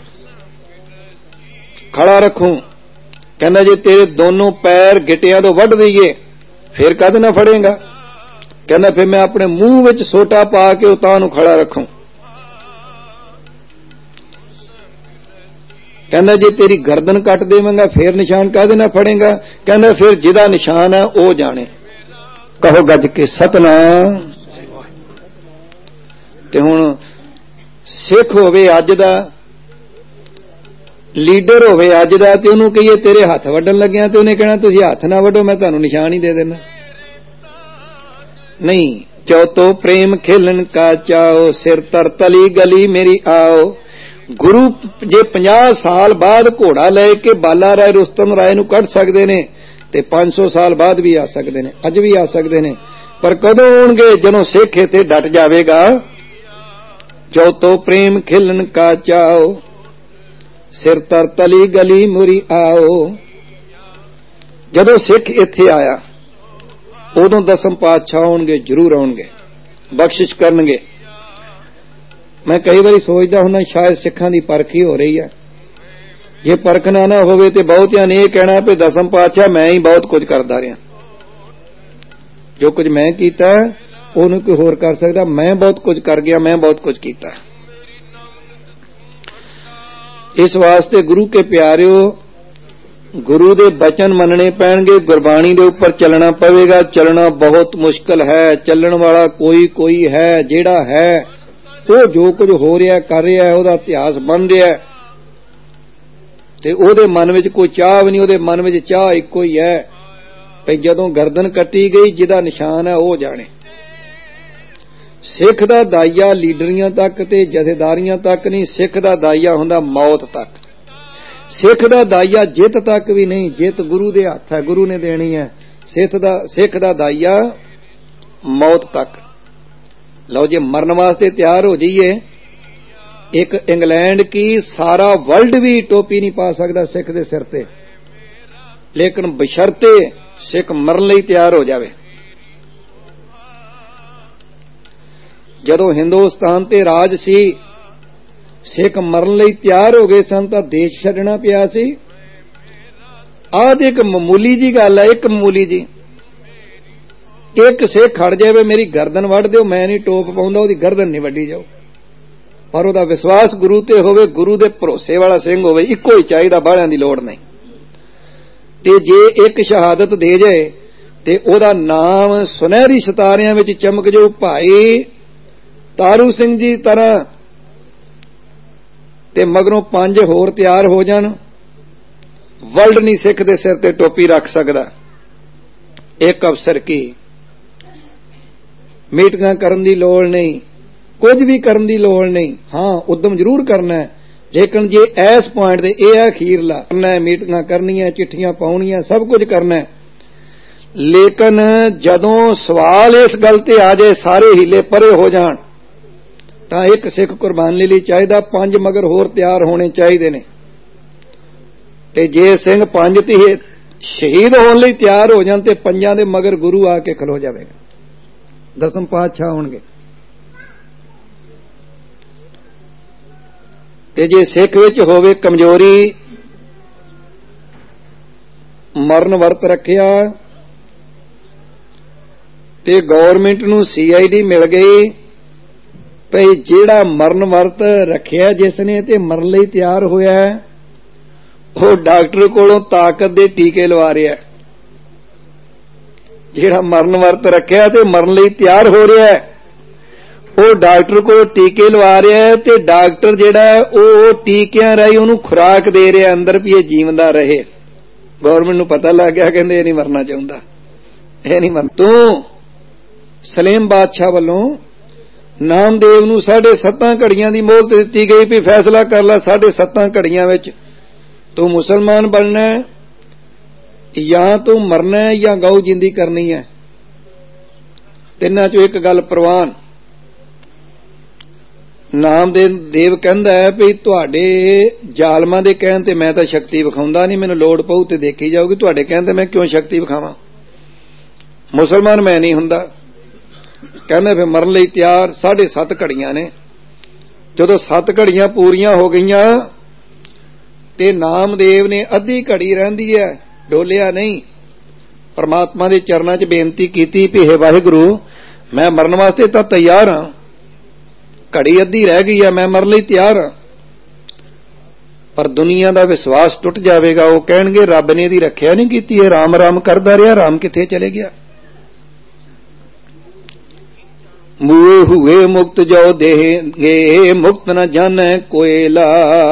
ਖੜਾ ਰੱਖੂੰ। ਕਹਿੰਦਾ ਜੇ ਤੇਰੇ ਦੋਨੋਂ ਪੈਰ ਗਿੱਟਿਆਂ ਤੋਂ ਵੱਢ ਦਈਏ ਫੇਰ ਕਾਹਦੇ ਨਾਲ ਫੜੇਗਾ। ਕਹਿੰਦਾ ਫਿਰ ਮੈਂ ਆਪਣੇ ਮੂੰਹ ਵਿੱਚ ਸੋਟਾ ਪਾ ਕੇ ਉਤਾਂ ਨੂੰ ਖੜਾ ਰੱਖੂੰ। ਕਹਿੰਦਾ ਜੇ ਤੇਰੀ ਗਰਦਨ ਕੱਟ ਦੇਵਾਂਗਾ ਫੇਰ ਨਿਸ਼ਾਨ ਕਾਹਦੇ ਨਾਲ ਫੜੇਗਾ। ਕਹਿੰਦਾ ਫਿਰ ਜਿਹਦਾ ਨਿਸ਼ਾਨ ਹੈ ਉਹ ਜਾਣੇ। ਕਹੋ ਗੱਜ ਕੇ ਸਤਨਾਮ। ਤੇ ਹੁਣ ਸਿੱਖ ਹੋਵੇ ਅੱਜ ਦਾ, ਲੀਡਰ ਹੋਵੇ ਅੱਜ ਦਾ, ਤੇ ਉਹਨੂੰ ਕਹੀਏ ਤੇਰੇ ਹੱਥ ਵੱਢਣ ਲੱਗਿਆ ਤੇ ਉਹਨੇ ਕਹਿਣਾ ਤੁਸੀਂ ਹੱਥ ਨਾ ਵੱਢੋ, ਮੈਂ ਤੁਹਾਨੂੰ ਨਿਸ਼ਾਨ ਹੀ ਦੇ ਦੇਣਾ। ਨਹੀਂ, ਚੌਥੋ ਪ੍ਰੇਮ ਖੇਲਣ ਕਾ ਚਾਓ, ਸਿਰ ਤਰ ਤਲੀ ਗਲੀ ਮੇਰੀ ਆਓ। ਗੁਰੂ ਜੇ 50 ਸਾਲ ਬਾਅਦ ਘੋੜਾ ਲੈ ਕੇ ਬਾਲਾ ਰਾਏ ਰੁਸਤਮ ਰਾਏ ਨੂੰ ਕੱਢ ਸਕਦੇ ਨੇ ਤੇ 500 ਸਾਲ ਬਾਅਦ ਵੀ ਆ ਸਕਦੇ ਨੇ, ਅੱਜ ਵੀ ਆ ਸਕਦੇ ਨੇ। ਪਰ ਕਦੋਂ ਆਉਣਗੇ, ਜਦੋਂ ਸਿੱਖ ਇੱਥੇ ਡਟ ਜਾਵੇਗਾ। ਚੌਥੋ ਪ੍ਰੇਮ ਖੇਲਣ ਕਾ ਚਾਓ, ਸਿਰ ਤਰ ਤਲੀ ਗਲੀ ਮੁਰੀ ਆਓ। ਜਦੋਂ ਸਿੱਖ ਇੱਥੇ ਆਇਆ ਉਦੋਂ ਦਸਮ ਪਾਤਸ਼ਾਹ ਆਉਣਗੇ, ਜ਼ਰੂਰ ਆਉਣਗੇ, ਬਖਸ਼ਿਸ਼ ਕਰਨਗੇ। ਮੈਂ ਕਈ ਵਾਰੀ ਸੋਚਦਾ ਹੁੰਦਾ ਸ਼ਾਇਦ ਸਿੱਖਾਂ ਦੀ ਪਰਖ ਹੀ ਹੋ ਰਹੀ ਹੈ। ਜੇ ਪਰਖਣਾ ਨਾ ਹੋਵੇ ਤੇ ਬਹੁਤਿਆਂ ਨੇ ਇਹ ਕਹਿਣਾ ਵੀ ਦਸਮ ਪਾਤਸ਼ਾਹ ਮੈਂ ਹੀ ਬਹੁਤ ਕੁਝ ਕਰਦਾ ਰਿਹਾ, ਜੋ ਕੁਝ ਮੈਂ ਕੀਤਾ ਉਹਨੂੰ ਕੋਈ ਹੋਰ ਕਰ ਸਕਦਾ, ਮੈਂ ਬਹੁਤ ਕੁਝ ਕਰ ਗਿਆ, ਮੈਂ ਬਹੁਤ ਕੁਝ ਕੀਤਾ। ਇਸ ਵਾਸਤੇ ਗੁਰੂ ਕੇ ਪਿਆਰਿਓ, ਗੁਰੂ ਦੇ ਬਚਨ ਮੰਨਣੇ ਪੈਣਗੇ, ਗੁਰਬਾਣੀ ਦੇ ਉੱਪਰ ਚੱਲਣਾ ਪਵੇਗਾ। ਚੱਲਣਾ ਬਹੁਤ ਮੁਸ਼ਕਲ ਹੈ, ਚੱਲਣ ਵਾਲਾ ਕੋਈ ਹੈ। ਜਿਹੜਾ ਹੈ ਉਹ ਜੋ ਕੁਝ ਹੋ ਰਿਹਾ ਕਰ ਰਿਹਾ, ਉਹਦਾ ਇਤਿਹਾਸ ਬਣ ਰਿਹਾ ਤੇ ਉਹਦੇ ਮਨ ਵਿੱਚ ਕੋਈ ਚਾਹ ਵੀ ਨਹੀਂ। ਉਹਦੇ ਮਨ ਵਿੱਚ ਚਾਹ ਇੱਕੋ ਹੀ ਹੈ ਕਿ ਜਦੋਂ ਗਰਦਨ ਕੱਟੀ ਗਈ ਜਿਹਦਾ ਨਿਸ਼ਾਨ ਹੈ ਉਹ ਜਾਣੇ। ਸਿੱਖ ਦਾ ਦਾਈਆ ਲੀਡਰੀਆਂ ਤੱਕ ਤੇ ਜਥੇਦਾਰੀਆਂ ਤੱਕ ਨਹੀਂ, ਸਿੱਖ ਦਾ ਦਾਈਆ ਹੁੰਦਾ ਮੌਤ ਤੱਕ। ਸਿੱਖ ਦਾ ਦਾਈਆ ਜਿੱਤ ਤੱਕ ਵੀ ਨਹੀਂ, ਜਿੱਤ ਗੁਰੂ ਦੇ ਹੱਥ ਹੈ, ਗੁਰੂ ਨੇ ਦੇਣੀ ਹੈ। ਸਿੱਖ ਦਾ ਦਾਈਆ ਮੌਤ ਤੱਕ। ਲਓ ਜੇ ਮਰਨ ਵਾਸਤੇ ਤਿਆਰ ਹੋ ਜਾਈਏ, ਇੱਕ ਇੰਗਲੈਂਡ ਕੀ ਸਾਰਾ ਵਰਲਡ ਵੀ ਟੋਪੀ ਨਹੀਂ ਪਾ ਸਕਦਾ ਸਿੱਖ ਦੇ ਸਿਰ ਤੇ, ਲੇਕਿਨ ਬਸ਼ਰਤੇ ਸਿੱਖ ਮਰਨ ਲਈ ਤਿਆਰ ਹੋ ਜਾਵੇ। ਜਦੋਂ ਹਿੰਦੁਸਤਾਨ ਤੇ ਰਾਜ ਸੀ, ਸਿੱਖ ਮਰਨ ਲਈ ਤਿਆਰ ਹੋ ਗਏ ਸਨ ਤਾਂ ਦੇਸ਼ ਛੱਡਣਾ ਪਿਆ ਸੀ। ਆਹ ਤੇ ਇੱਕ ਮਾਮੂਲੀ ਜੀ ਗੱਲ ਹੈ, ਇੱਕ ਮਾਮੂਲੀ ਜੀ। ਇੱਕ ਸਿੱਖ ਖੜ ਜਾਵੇ ਮੇਰੀ ਗਰਦਨ ਵੱਢ ਦਿਓ, ਮੈਂ ਨਹੀਂ ਟੋਪ ਪਾਉਂਦਾ, ਉਹਦੀ ਗਰਦਨ ਨਹੀਂ ਵੱਢੀ ਜਾਓ। ਪਰ ਉਹਦਾ ਵਿਸ਼ਵਾਸ ਗੁਰੂ ਤੇ ਹੋਵੇ, ਗੁਰੂ ਦੇ ਭਰੋਸੇ ਵਾਲਾ ਸਿੰਘ ਹੋਵੇ, ਇੱਕੋ ਹੀ ਚਾਹੀਦਾ, ਬਾਹਲਿਆਂ ਦੀ ਲੋੜ ਨਹੀਂ। ਤੇ ਜੇ ਇੱਕ ਸ਼ਹਾਦਤ ਦੇ ਜਾਏ ਤੇ ਉਹਦਾ ਨਾਮ ਸੁਨਹਿਰੀ ਸਿਤਾਰਿਆਂ ਵਿੱਚ ਚਮਕ ਜਾਓ, ਭਾਈ ਤਾਰੂ ਸਿੰਘ ਜੀ ਤਰ੍ਹਾਂ, ਤੇ ਮਗਰੋਂ 5 ਹੋਰ ਤਿਆਰ ਹੋ ਜਾਣ, ਵਰਲਡ ਨਹੀਂ ਸਿੱਖ ਦੇ ਸਿਰ ਤੇ ਟੋਪੀ ਰੱਖ ਸਕਦਾ। ਇੱਕ ਅਫਸਰ ਕੀ ਮੀਟਿੰਗਾਂ ਕਰਨ ਦੀ ਲੋੜ ਨਹੀਂ, ਕੁਝ ਵੀ ਕਰਨ ਦੀ ਲੋੜ ਨਹੀਂ। ਹਾਂ, ਉਦਮ ਜ਼ਰੂਰ ਕਰਨਾ ਹੈ, ਲੇਕਿਨ ਜੇ ਇਸ ਪੁਆਇੰਟ ਤੇ ਇਹ ਅਖੀਰਲਾ ਕਰਨਾ, ਮੀਟਿੰਗਾਂ ਕਰਨੀਆਂ, ਚਿੱਠੀਆਂ ਪਾਉਣੀਆਂ, ਸਭ ਕੁਝ ਕਰਨਾ, ਲੇਕਿਨ ਜਦੋਂ ਸਵਾਲ ਇਸ ਗੱਲ ਤੇ ਆ ਜਾਏ ਸਾਰੇ ਹੀਲੇ ਪਰੇ ਹੋ ਜਾਣ ਤਾਂ ਇੱਕ ਸਿੱਖ ਕੁਰਬਾਨੀ ਲਈ ਚਾਹੀਦਾ, 5 ਮਗਰ ਹੋਰ ਤਿਆਰ ਹੋਣੇ ਚਾਹੀਦੇ ਨੇ। ਤੇ ਜੇ ਸਿੰਘ 5 ਤੇ ਸ਼ਹੀਦ ਹੋਣ ਲਈ ਤਿਆਰ ਹੋ ਜਾਣ ਤੇ 5 ਦੇ ਮਗਰ ਗੁਰੂ ਆ ਕੇ ਖਲੋ ਜਾਵੇਗਾ, 10ਵੇਂ ਪਾਤਸ਼ਾਹ ਹੋਣਗੇ। ਤੇ ਜੇ ਸਿੱਖ ਵਿੱਚ ਹੋਵੇ ਕਮਜ਼ੋਰੀ, ਮਰਨ ਵਰਤ ਰੱਖਿਆ ਤੇ ਗੌਰਮਿੰਟ ਨੂੰ CID ਮਿਲ ਗਈ ਭਈ ਜਿਹੜਾ ਮਰਨ ਵਰਤ ਰੱਖਿਆ ਜਿਸ ਨੇ ਤੇ ਮਰਨ ਲਈ ਤਿਆਰ ਹੋਇਆ ਉਹ ਡਾਕਟਰ ਕੋਲੋਂ ਤਾਕਤ ਦੇ ਟੀਕੇ ਲਵਾ ਰਿਹਾ। ਜਿਹੜਾ ਮਰਨ ਵਰਤ ਰੱਖਿਆ ਤੇ ਮਰਨ ਲਈ ਤਿਆਰ ਹੋ ਰਿਹਾ ਉਹ ਡਾਕਟਰ ਕੋਲੋਂ ਟੀਕੇ ਲਵਾ ਰਿਹਾ ਤੇ ਡਾਕਟਰ ਜਿਹੜਾ ਉਹ ਟੀਕਿਆਂ ਰਾਹੀਂ ਉਹਨੂੰ ਖੁਰਾਕ ਦੇ ਰਿਹਾ ਅੰਦਰ ਵੀ ਇਹ ਜੀਵਦਾ ਰਹੇ। ਗੌਰਮਿੰਟ ਨੂੰ ਪਤਾ ਲੱਗ ਗਿਆ, ਕਹਿੰਦੇ ਇਹ ਨਹੀਂ ਮਰਨਾ ਚਾਹੁੰਦਾ, ਇਹ ਨਹੀਂ ਮਰ। ਤੂੰ ਸਲੇਮ ਬਾਦਸ਼ਾਹ ਵੱਲੋਂ ਨਾਮਦੇਵ ਨੂੰ 7.5 ਘੜੀਆਂ ਦੀ ਮੋਹਲਤ ਦਿੱਤੀ ਗਈ ਵੀ ਫੈਸਲਾ ਕਰ ਲੈ, 7.5 ਘੜੀਆਂ ਵਿੱਚ ਤੂੰ ਮੁਸਲਮਾਨ ਬਣਨਾ ਜਾਂ ਤੂੰ ਮਰਨਾ ਜਾਂ ਗਊ ਜਿੰਦੀ ਕਰਨੀ ਹੈ। ਤਿੰਨਾਂ ਚੋਂ ਇੱਕ ਗੱਲ ਪ੍ਰਵਾਨ। ਨਾਮਦੇਵ ਕਹਿੰਦਾ ਹੈ ਵੀ ਤੁਹਾਡੇ ਜ਼ਾਲਮਾਂ ਦੇ ਕਹਿਣ ਤੇ ਮੈਂ ਤਾਂ ਸ਼ਕਤੀ ਵਿਖਾਉਂਦਾ ਨਹੀਂ, ਮੈਨੂੰ ਲੋੜ ਪਊ ਤੇ ਦੇਖੀ ਜਾਊਗੀ, ਤੁਹਾਡੇ ਕਹਿਣ ਤੇ ਮੈਂ ਕਿਉਂ ਸ਼ਕਤੀ ਵਿਖਾਵਾਂ, ਮੁਸਲਮਾਨ ਮੈਂ ਨਹੀਂ ਹੁੰਦਾ। ਕਹਿੰਦਾ ਫਿਰ ਮਰਨ ਲਈ ਤਿਆਰ। 7.5 ਘੜੀਆਂ ਨੇ। ਜਦੋਂ 7 ਘੜੀਆਂ ਪੂਰੀਆਂ ਹੋ ਗਈਆਂ ਤੇ ਨਾਮਦੇਵ ਨੇ ਅੱਧੀ ਘੜੀ ਰਹਿੰਦੀ ਹੈ, ਡੋਲਿਆ ਨਹੀਂ, ਪਰਮਾਤਮਾ ਦੇ ਚਰਨਾਂ 'ਚ ਬੇਨਤੀ ਕੀਤੀ ਵੀ ਹੇ ਵਾਹਿਗੁਰੂ ਮੈਂ ਮਰਨ ਵਾਸਤੇ ਤਾਂ ਤਿਆਰ ਹਾਂ, ਘੜੀ ਅੱਧੀ ਰਹਿ ਗਈ ਹੈ, ਮੈਂ ਮਰਨ ਲਈ ਤਿਆਰ ਹਾਂ। ਪਰ ਦੁਨੀਆ ਦਾ ਵਿਸ਼ਵਾਸ ਟੁੱਟ ਜਾਵੇਗਾ, ਉਹ ਕਹਿਣਗੇ ਰੱਬ ਨੇ ਇਹਦੀ ਰੱਖਿਆ ਨਹੀਂ ਕੀਤੀ, ਇਹ ਰਾਮ ਰਾਮ ਕਰਦਾ ਰਿਹਾ, ਰਾਮ ਕਿੱਥੇ ਚਲੇ ਗਿਆ। ਮੂਏ ਹੁਏ ਮੁਕਤ ਜੋ ਦੇਹਗੇ ਮੁਕਤ ਨਾ ਜਾਣੈ ਕੋਇਲਾ।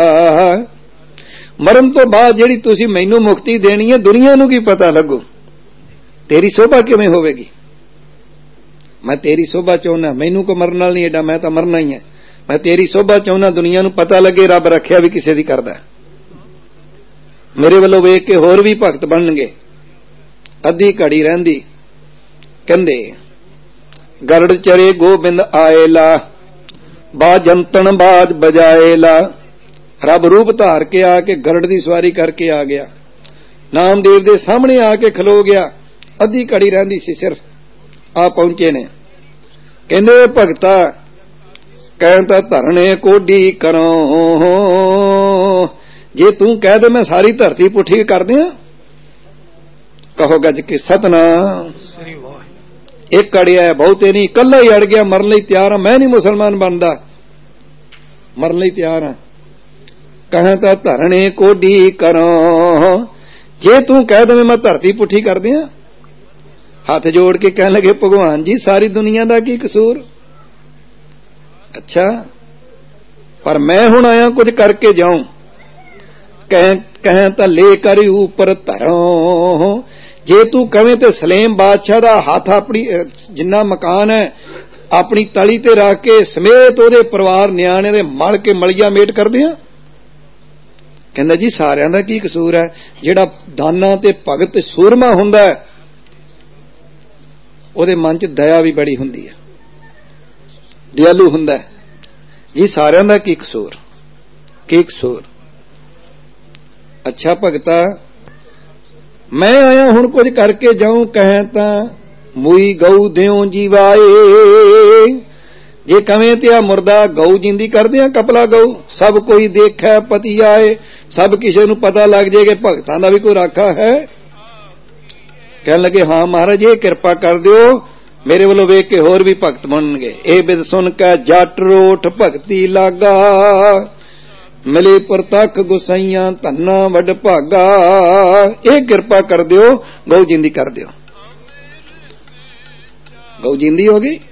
ਮਰਨ ਤੋਂ ਬਾਅਦ ਜਿਹੜੀ ਤੁਸੀਂ ਮੈਨੂੰ ਮੁਕਤੀ ਦੇਣੀ ਹੈ ਦੁਨੀਆ ਨੂੰ ਕੀ ਪਤਾ ਲੱਗੂ, ਤੇਰੀ ਸੋਭਾ ਕਿਵੇਂ ਹੋਵੇਗੀ। ਮੈਂ ਤੇਰੀ ਸੋਭਾ ਚਾਹੁੰਦਾ, ਮੈਨੂੰ ਕੋ ਮਰਨ ਨਾਲ ਨਹੀਂ ਏਡਾ, ਮੈਂ ਤਾਂ ਮਰਨਾ ਹੀ ਹੈ। ਮੈਂ ਤੇਰੀ ਸੋਭਾ ਚਾਹੁੰਦਾ ਦੁਨੀਆ ਨੂੰ ਪਤਾ ਲੱਗੇ ਰੱਬ ਰੱਖਿਆ ਵੀ ਕਿਸੇ ਦੀ ਕਰਦਾ। ਮੇਰੇ ਵੱਲੋਂ ਵੇਖ ਕੇ ਹੋਰ ਵੀ ਭਗਤ ਬਣਨਗੇ। ਅੱਧੀ ਘੜੀ ਰਹਿੰਦੀ, ਕਹਿੰਦੇ ਗਰੜ ਚਰੇ ਗੋਬਿੰਦ ਆਏਲਾ, ਬਾਜੰਤਣ ਬਾਜ ਬਜਾਏਲਾ। ਰੱਬ ਰੂਪ ਧਾਰ ਕੇ ਆ ਕੇ ਗਰੜ ਦੀ ਸਵਾਰੀ ਕਰਕੇ ਆ ਗਿਆ, ਨਾਮਦੇਵ ਦੇ ਸਾਹਮਣੇ ਆ ਕੇ ਖਲੋ ਗਿਆ। ਅੱਧੀ ਘੜੀ ਰਹਿੰਦੀ ਸੀ, ਸਿਰਫ ਆ ਪਹੁੰਚੇ ਨੇ। ਕਹਿੰਦੇ ਭਗਤਾ ਕਹਿੰਦਾ ਧਰਨੇ ਕੋਡੀ ਕਰੋ, ਜੇ ਤੂੰ ਕਹਿ ਦੇ ਮੈਂ ਸਾਰੀ ਧਰਤੀ ਪੁੱਠੀ ਕਰ ਦਿਆਂ, ਕਹੋ ਗੱਜ ਕੇ ਸਤਨਾਮ। ਇੱਕ ਅੜਿਆ ਬਹੁਤੇ ਨਹੀਂ, ਇਕੱਲਾ ਹੀ ਅੜ ਗਿਆ, ਮਰਨ ਲਈ ਤਿਆਰ ਹਾਂ, ਮੈਂ ਨਹੀਂ ਮੁਸਲਮਾਨ ਬਣਦਾ, ਮਰਨ ਲਈ ਤਿਆਰ ਹਾਂ। ਕਹਿੰਦਾ ਧਰਨੇ ਕੋਡੀ ਕਰੋ, ਜੇ ਤੂੰ ਕਹਿ ਦੇਵੇਂ ਮੈਂ ਧਰਤੀ ਪੁੱਠੀ ਕਰ ਦਿਆਂ। ਹੱਥ ਜੋੜ ਕੇ ਕਹਿਣ ਲੱਗੇ ਭਗਵਾਨ ਜੀ ਸਾਰੀ ਦੁਨੀਆ ਦਾ ਕੀ ਕਸੂਰ। ਅੱਛਾ ਪਰ ਮੈਂ ਹੁਣ ਆਇਆ ਕੁਝ ਕਰਕੇ ਜਾਉਂ। ਕਹਿ ਤਾਂ ਲੈ ਕਰੀ ਉੱਪਰ ਧਰੋ, ਜੇ ਤੂੰ ਕਵੇਂ ਤੇ ਸਲੇਮ ਬਾਦਸ਼ਾਹ ਦਾ ਹੱਥ ਆਪਣੀ ਜਿੰਨਾ ਮਕਾਨ ਹੈ ਆਪਣੀ ਤਲੀ ਤੇ ਰੱਖ ਕੇ ਸਮੇਤ ਉਹਦੇ ਪਰਿਵਾਰ ਨਿਆਣੇ ਦੇ ਮਲ ਕੇ ਮਲੀਆ ਮੇਟ ਕਰਦੇ ਆ। ਕਹਿੰਦਾ ਜੀ ਸਾਰਿਆਂ ਦਾ ਕੀ ਕਸੂਰ ਹੈ, ਜਿਹੜਾ ਦਾਨਾ ਤੇ ਭਗਤ ਸੂਰਮਾ ਹੁੰਦਾ ਹੈ ਉਹਦੇ ਮਨ 'ਚ ਦਇਆ ਵੀ ਬੜੀ ਹੁੰਦੀ ਹੈ, ਦਿਆਲੂ ਹੁੰਦਾ ਹੈ। ਜੀ ਸਾਰਿਆਂ ਦਾ ਕੀ ਕਸੂਰ, ਕੀ ਕਸੂਰ। ਅੱਛਾ ਭਗਤਾ ਮੈਂ ਆਇਆ ਹੁਣ ਕੁਝ ਕਰਕੇ ਜਾਉਂ। ਕਹੇ ਤਾਂ ਮੂਈ ਗਊ ਦਿਓ ਜੀਵਾਏ, ਜੇ ਕਵੇਂ ਤੇ ਆ ਮੁਰਦਾ ਗਊ ਜਿੰਦੀ ਕਰਦੇ ਆ, ਕਪਲਾ ਗਊ ਸਭ ਕੋਈ ਦੇਖੈ ਪਤੀ ਆਏ, ਸਭ ਕਿਸੇ ਨੂੰ ਪਤਾ ਲੱਗ ਜਾਏਗਾ ਭਗਤਾਂ ਦਾ ਵੀ ਕੋਈ ਰਾਖਾ ਹੈ। ਕਹਿਣ ਲੱਗੇ ਹਾਂ ਮਹਾਰਾਜ ਇਹ ਕਿਰਪਾ ਕਰ ਦਿਓ, ਮੇਰੇ ਵੱਲੋਂ ਵੇਖ ਕੇ ਹੋਰ ਵੀ ਭਗਤ ਬਣਨਗੇ। ਇਹ ਬਿਦ ਸੁਣ ਕੇ ਜੱਟ ਰੋਠ ਭਗਤੀ ਲਾਗਾ, ਮਿਲੇ ਪ੍ਰਤੱਖ ਗੁਸਾਈਆਂ ਧੰਨਾ ਵੱਡ ਭਾਗਾ। ਇਹ ਕਿਰਪਾ ਕਰ ਦਿਓ, ਗਊ ਜਿੰਦੀ ਕਰ ਦਿਓ। ਗਊ ਜਿੰਦੀ ਹੋ ਗਈ।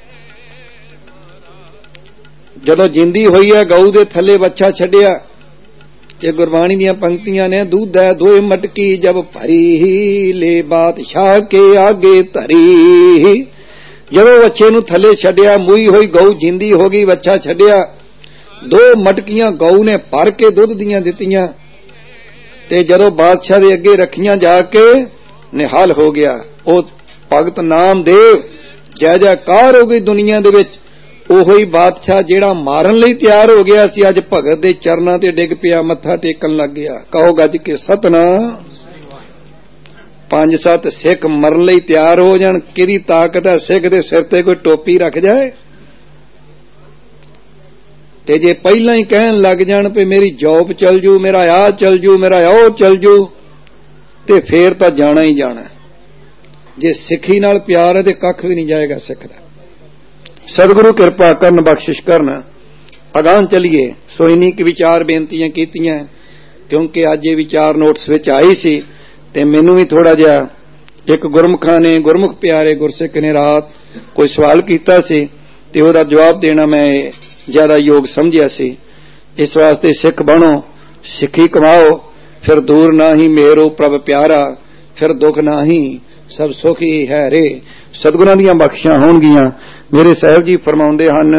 ਜਦੋਂ ਜਿੰਦੀ ਹੋਈ ਹੈ ਗਊ ਦੇ ਥੱਲੇ ਬੱਚਾ ਛੱਡਿਆ ਕਿ ਗੁਰਬਾਣੀ ਦੀਆਂ ਪੰਕਤੀਆਂ ਨੇ, दूध है दोए मटकी जब भरी, ले बादशाह के आगे धरी, ਜਦੋਂ ਵੱਛੇ ਨੂੰ ਥੱਲੇ ਛੱਡਿਆ, ਮੂਈ ਹੋਈ ਗਊ ਜਿੰਦੀ ਹੋ ਗਈ, ਵੱਛਾ ਛੱਡਿਆ, 2 ਮਟਕੀਆਂ ਗਊ ਨੇ ਭਰ ਕੇ ਦੁੱਧ ਦੀਆਂ ਦਿੱਤੀਆਂ ਤੇ ਜਦੋਂ ਬਾਦਸ਼ਾਹ ਦੇ ਅੱਗੇ ਰੱਖੀਆਂ ਜਾ ਕੇ ਨਿਹਾਲ ਹੋ ਗਿਆ। ਉਹ ਭਗਤ ਨਾਮਦੇਵ ਜੈ ਜੈਕਾਰ ਹੋ ਗਈ ਦੁਨੀਆ ਦੇ ਵਿੱਚ। ਉਹੋ ਹੀ ਬਾਦਸ਼ਾਹ ਜਿਹੜਾ ਮਾਰਨ ਲਈ ਤਿਆਰ ਹੋ ਗਿਆ ਸੀ, ਅੱਜ ਭਗਤ ਦੇ ਚਰਨਾਂ ਤੇ ਡਿੱਗ ਪਿਆ, ਮੱਥਾ ਟੇਕਣ ਲੱਗ ਗਿਆ। ਕਹੋ ਗੱਜ ਕੇ ਸਤਨਾਮ। 5-7 ਸਿੱਖ ਮਰਨ ਲਈ ਤਿਆਰ ਹੋ ਜਾਣ, ਕਿਹਦੀ ਤਾਕਤ ਹੈ? ਸਿੱਖ ਦੇ ਸਿਰ ਤੇ ਕੋਈ ਟੋਪੀ ਰੱਖ ਜਾਏ ਤੇ ਜੇ ਪਹਿਲਾਂ ਹੀ ਕਹਿਣ ਲੱਗ ਜਾਣ ਵੀ ਮੇਰੀ ਜੌਬ ਚੱਲ ਜੂ, ਮੇਰਾ ਆਹ ਚੱਲ ਜੂ, ਮੇਰਾ ਉਹ ਚੱਲ ਜੂ, ਤੇ ਫੇਰ ਤਾਂ ਜਾਣਾ ਹੀ ਜਾਣਾ। ਜੇ ਸਿੱਖੀ ਨਾਲ ਪਿਆਰ ਹੈ ਤੇ ਕੱਖ ਵੀ ਨਹੀਂ ਜਾਏਗਾ ਸਿੱਖ ਦਾ। ਸਤਿਗੁਰੂ ਕਿਰਪਾ ਕਰਨ, ਬਖਸ਼ਿਸ਼ ਕਰਨ। ਅਗਾਂਹ ਚਲੀਏ। ਸੋ ਇੰਨੀ ਕੁ ਵਿਚਾਰ ਬੇਨਤੀਆਂ ਕੀਤੀਆਂ, ਕਿਉਂਕਿ ਅੱਜ ਇਹ ਵਿਚਾਰ ਨੋਟਿਸ ਵਿੱਚ ਆਈ ਸੀ ਤੇ ਮੈਨੂੰ ਵੀ ਥੋੜਾ ਜਿਹਾ ਇੱਕ ਗੁਰਮੁਖਾਂ ਨੇ, ਗੁਰਮੁਖ ਪਿਆਰੇ ਗੁਰਸਿੱਖ ਨੇ ਰਾਤ ਕੋਈ ਸਵਾਲ ਕੀਤਾ ਸੀ ਤੇ ਉਹਦਾ ਜਵਾਬ ਦੇਣਾ ਮੈਂ ਜ਼ਿਆਦਾ ਯੋਗ ਸਮਝਿਆ ਸੀ। ਇਸ ਵਾਸਤੇ ਸਿੱਖ ਬਣੋ, ਸਿੱਖੀ ਕਮਾਓ, ਫਿਰ ਦੂਰ ਨਾ ਹੀ ਮੇਰੋ ਪ੍ਰਭ ਪਿਆਰਾ, ਫਿਰ ਦੁੱਖ ਨਾ ਹੀ ਸਭ ਸੁਖ ਹੀ ਹੈ ਰੇ। ਸਤਿਗੁਰਾਂ ਦੀਆਂ ਬਖਸ਼ਾਂ ਹੋਣਗੀਆਂ। ਮੇਰੇ ਸਾਹਿਬ ਜੀ ਫਰਮਾਉਂਦੇ ਹਨ,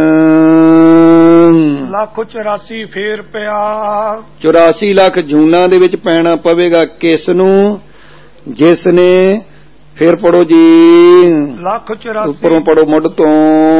184 ਫੇਰ ਪਿਆ, 84 ਲੱਖ ਜੂਨਾਂ ਦੇ ਵਿੱਚ ਪੈਣਾ ਪਵੇਗਾ। ਕਿਸ ਨੂੰ? ਜਿਸ ਨੇ, ਫੇਰ ਪੜੋ ਜੀ, 184 ਉੱਪਰੋਂ ਪੜੋ ਮੁੱਢ ਤੋਂ,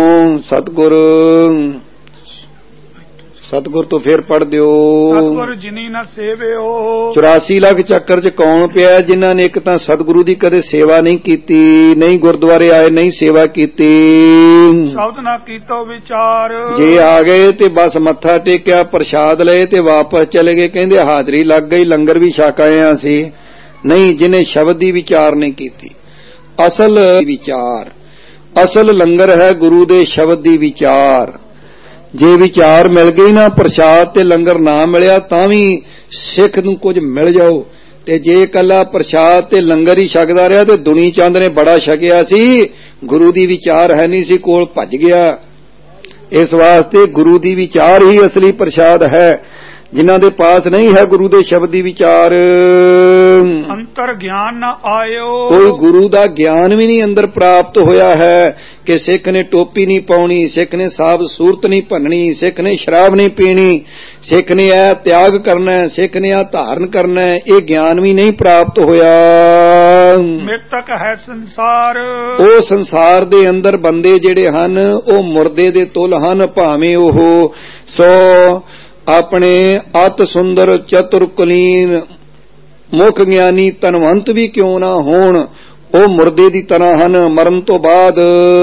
ਸਤਿਗੁਰ ਤੋਂ ਫੇਰ ਪੜ ਦਿਓ। ਸਤਿਗੁਰ ਜਿਨੀ ਨਾ ਸੇਵਿਓ। 84 ਲੱਖ ਚੱਕਰ ਚ ਕੌਣ ਪਿਆ? ਜਿਨ੍ਹਾਂ ਨੇ ਇੱਕ ਤਾਂ ਸਤਿਗੁਰੂ ਦੀ ਕਦੇ ਸੇਵਾ ਨਹੀਂ ਕੀਤੀ, ਨਹੀਂ ਗੁਰਦੁਆਰੇ ਆਏ, ਨਹੀਂ ਸੇਵਾ ਕੀਤੀ, ਸ਼ਬਦ ਨਾ ਕੀਤੋ ਵਿਚਾਰ। ਜੇ ਆ ਗਏ ਤੇ ਬਸ ਮੱਥਾ ਟੇਕਿਆ, ਪ੍ਰਸ਼ਾਦ ਲਏ ਤੇ ਵਾਪਸ ਚਲੇ ਗਏ, ਕਹਿੰਦੇ ਹਾਜ਼ਰੀ ਲੱਗ ਗਈ, ਲੰਗਰ ਵੀ ਛਕ ਆਏ ਹਾਂ ਅਸੀਂ। ਨਹੀਂ, ਜਿਹਨੇ ਸ਼ਬਦ ਦੀ ਵਿਚਾਰ ਨਹੀਂ ਕੀਤੀ। ਅਸਲ ਵਿਚਾਰ, ਅਸਲ ਲੰਗਰ ਹੈ ਗੁਰੂ ਦੇ ਸ਼ਬਦ ਦੀ ਵਿਚਾਰ। ਜੇ ਵਿਚਾਰ ਮਿਲ ਗਈ ਨਾ, ਪ੍ਰਸ਼ਾਦ ਤੇ ਲੰਗਰ ਨਾ ਮਿਲਿਆ ਤਾਂ ਵੀ ਸਿੱਖ ਨੂੰ ਕੁਝ ਮਿਲ ਜਾਓ। ਤੇ ਜੇ ਇਕੱਲਾ ਪ੍ਰਸ਼ਾਦ ਤੇ ਲੰਗਰ ਹੀ ਛਕਦਾ ਰਿਹਾ ਤੇ ਦੁਨੀ ਚੰਦ ਨੇ ਬੜਾ ਛਕਿਆ ਸੀ, ਗੁਰੂ ਦੀ ਵਿਚਾਰ ਹੈ ਨਹੀਂ ਸੀ ਕੋਲ, ਭੱਜ ਗਿਆ। ਇਸ ਵਾਸਤੇ ਗੁਰੂ ਦੀ ਵਿਚਾਰ ਹੀ ਅਸਲੀ ਪ੍ਰਸ਼ਾਦ ਹੈ। ਜਿਨ੍ਹਾਂ ਦੇ ਪਾਸ ਨਹੀਂ ਹੈ ਗੁਰੂ ਦੇ ਸ਼ਬਦ ਦੀ ਵਿਚਾਰ, ਅੰਤਰ ਗਿਆਨ ਨਾ ਆਇਓ। ਕੋਈ ਗੁਰੂ ਦਾ ਗਿਆਨ ਵੀ ਨਹੀਂ ਅੰਦਰ ਪ੍ਰਾਪਤ ਹੋਇਆ ਹੈ ਕਿ ਸਿੱਖ ਨੇ ਟੋਪੀ ਨਹੀਂ ਪਾਉਣੀ, ਸਿੱਖ ਨੇ ਸਾਬ ਸੂਰਤ ਨਹੀਂ ਭੰਨਣੀ, ਸਿੱਖ ਨੇ ਸ਼ਰਾਬ ਨਹੀਂ ਪੀਣੀ, ਸਿੱਖ ਨੇ ਇਹ ਤਿਆਗ ਕਰਨਾ, ਸਿੱਖ ਨੇ ਇਹ ਧਾਰਨ ਕਰਨਾ, ਇਹ ਗਿਆਨ ਵੀ ਨਹੀਂ ਪ੍ਰਾਪਤ ਹੋਇਆ। ਮ੍ਰਿਤਕ ਹੈ ਸੰਸਾਰ। ਉਹ ਸੰਸਾਰ ਦੇ ਅੰਦਰ ਬੰਦੇ ਜਿਹੜੇ ਹਨ ਉਹ ਮੁਰਦੇ ਦੇ ਤੁਲ ਹਨ, ਭਾਵੇਂ ਉਹ ਸੋ ਆਪਣੇ ਅਤ ਸੁੰਦਰ ਚਤੁਰ ਕੁਲੀਨ ਮੁੱਖ ਗਿਆਨੀ ਧਨਵੰਤ ਵੀ ਕਿਉਂ ਨਾ ਹੋਣ, ਉਹ ਮੁਰਦੇ ਦੀ ਤਰ੍ਹਾਂ ਹਨ। ਮਰਨ ਤੋਂ ਬਾਅਦ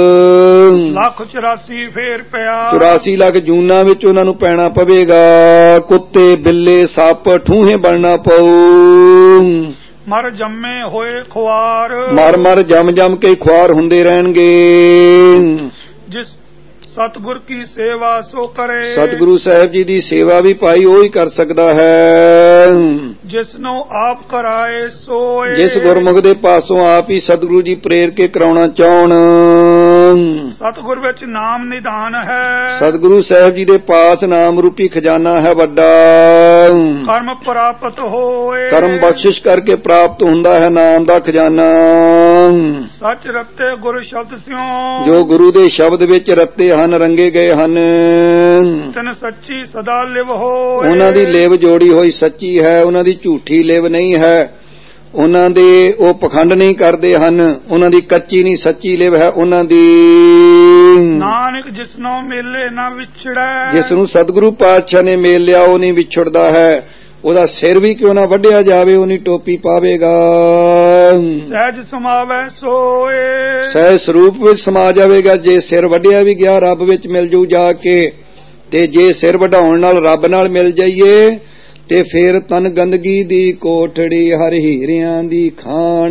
184 ਫੇਰ ਪਿਆ, 84 ਲੱਖ ਜੂਨਾਂ ਵਿੱਚ ਉਹਨਾਂ ਨੂੰ ਪੈਣਾ ਪਵੇਗਾ। ਕੁੱਤੇ, ਬਿੱਲੇ, ਸੱਪ, ਠੂਹੇ ਬਣਨਾ ਪਊ। ਮਰ ਜੰਮੇ ਹੋਏ ਖੁਆਰ, ਮਰ ਮਰ ਜਮ ਜਮ ਕੇ ਖੁਆਰ ਹੁੰਦੇ ਰਹਿਣਗੇ। ਜਿਸ ਸਤਿਗੁਰ ਕੀ ਸੇਵਾ ਸੋ ਕਰੇ। ਸਤਿਗੁਰੂ ਸਾਹਿਬ ਜੀ ਦੀ ਸੇਵਾ ਵੀ ਭਾਈ ਉਹ ਹੀ ਕਰ ਸਕਦਾ ਹੈ ਜਿਸ ਨੂੰ ਆਪ ਕਰਾਏ ਸੋਏ। ਜਿਸ ਗੁਰਮੁਖ ਦੇ ਪਾਸੋਂ ਆਪ ਹੀ ਸਤਿਗੁਰੂ ਜੀ ਪ੍ਰੇਰ ਕੇ ਕਰਾਉਣਾ ਚਾਹਣ। ਸਤਿਗੁਰ ਵਿੱਚ ਨਾਮ ਨਿਧਾਨ ਹੈ। ਸਤਿਗੁਰੂ ਸਾਹਿਬ ਜੀ ਦੇ ਪਾਸ ਨਾਮ ਰੂਪੀ ਖਜ਼ਾਨਾ ਹੈ ਵੱਡਾ। ਕਰਮ ਪ੍ਰਾਪਤ ਹੋਏ। ਕਰਮ ਬਖਸ਼ਿਸ਼ ਕਰਕੇ ਪ੍ਰਾਪਤ ਹੁੰਦਾ ਹੈ ਨਾਮ ਦਾ ਖਜ਼ਾਨਾ। ਸੱਚ ਰਤੇ ਗੁਰੂ ਸ਼ਬਦ ਸਿਓ। ਜੋ ਗੁਰੂ ਦੇ ਸ਼ਬਦ ਵਿੱਚ ਰਤੇ ਹਨ, ਰੰਗੇ ਗਏ ਹਨ, ਤਨ ਸੱਚੀ ਸਦਾ ਲਿਵ ਹੋਏ। ਉਹਨਾਂ ਦੀ ਲਿਵ ਜੋੜੀ ਹੋਈ ਸੱਚੀ ਹੈ, ਉਹਨਾਂ ਦੀ ਝੂਠੀ ਲਿਵ ਨਹੀਂ ਹੈ। ਉਹਨਾਂ ਦੇ ਉਹ ਪਖੰਡ ਨਹੀਂ ਕਰਦੇ ਹਨ, ਉਹਨਾਂ ਦੀ ਕੱਚੀ ਨਹੀਂ ਸੱਚੀ ਲਿਵ ਹੈ ਉਹਨਾਂ ਦੀ। ਨਾਨਕ ਜਿਸਨੂੰ ਮਿਲੇ ਨਾ ਵਿਛੜੈ। ਜਿਸ ਨੂੰ ਸਤਿਗੁਰੂ ਪਾਤਸ਼ਾਹ ਨੇ ਮੇਲ ਲਿਆ ਉਹ ਨਹੀਂ ਵਿਛੜਦਾ ਹੈ। ਉਹਦਾ ਸਿਰ ਵੀ ਕਿਉਂ ਨਾ ਵੱਢਿਆ ਜਾਵੇ, ਉਹਨੀ ਟੋਪੀ ਪਾਵੇਗਾ। ਸਹਿਜ ਸਮਾਵੈ ਸੋਏ। ਸਹਿਜ ਸਰੂਪ ਵਿੱਚ ਸਮਾ ਜਾਵੇਗਾ। ਜੇ ਸਿਰ ਵੱਢਿਆ ਵੀ ਗਿਆ ਰੱਬ ਵਿੱਚ ਮਿਲ ਜੂ ਜਾ ਕੇ, ਤੇ ਜੇ ਸਿਰ ਵਢਾਉਣ ਨਾਲ ਰੱਬ ਨਾਲ ਮਿਲ ਜਾਈਏ ਤੇ ਫੇਰ ਤਨ ਗੰਦਗੀ ਦੀ ਕੋਠੜੀ ਹਰ ਹੀਰਿਆਂ ਦੀ ਖਾਣ।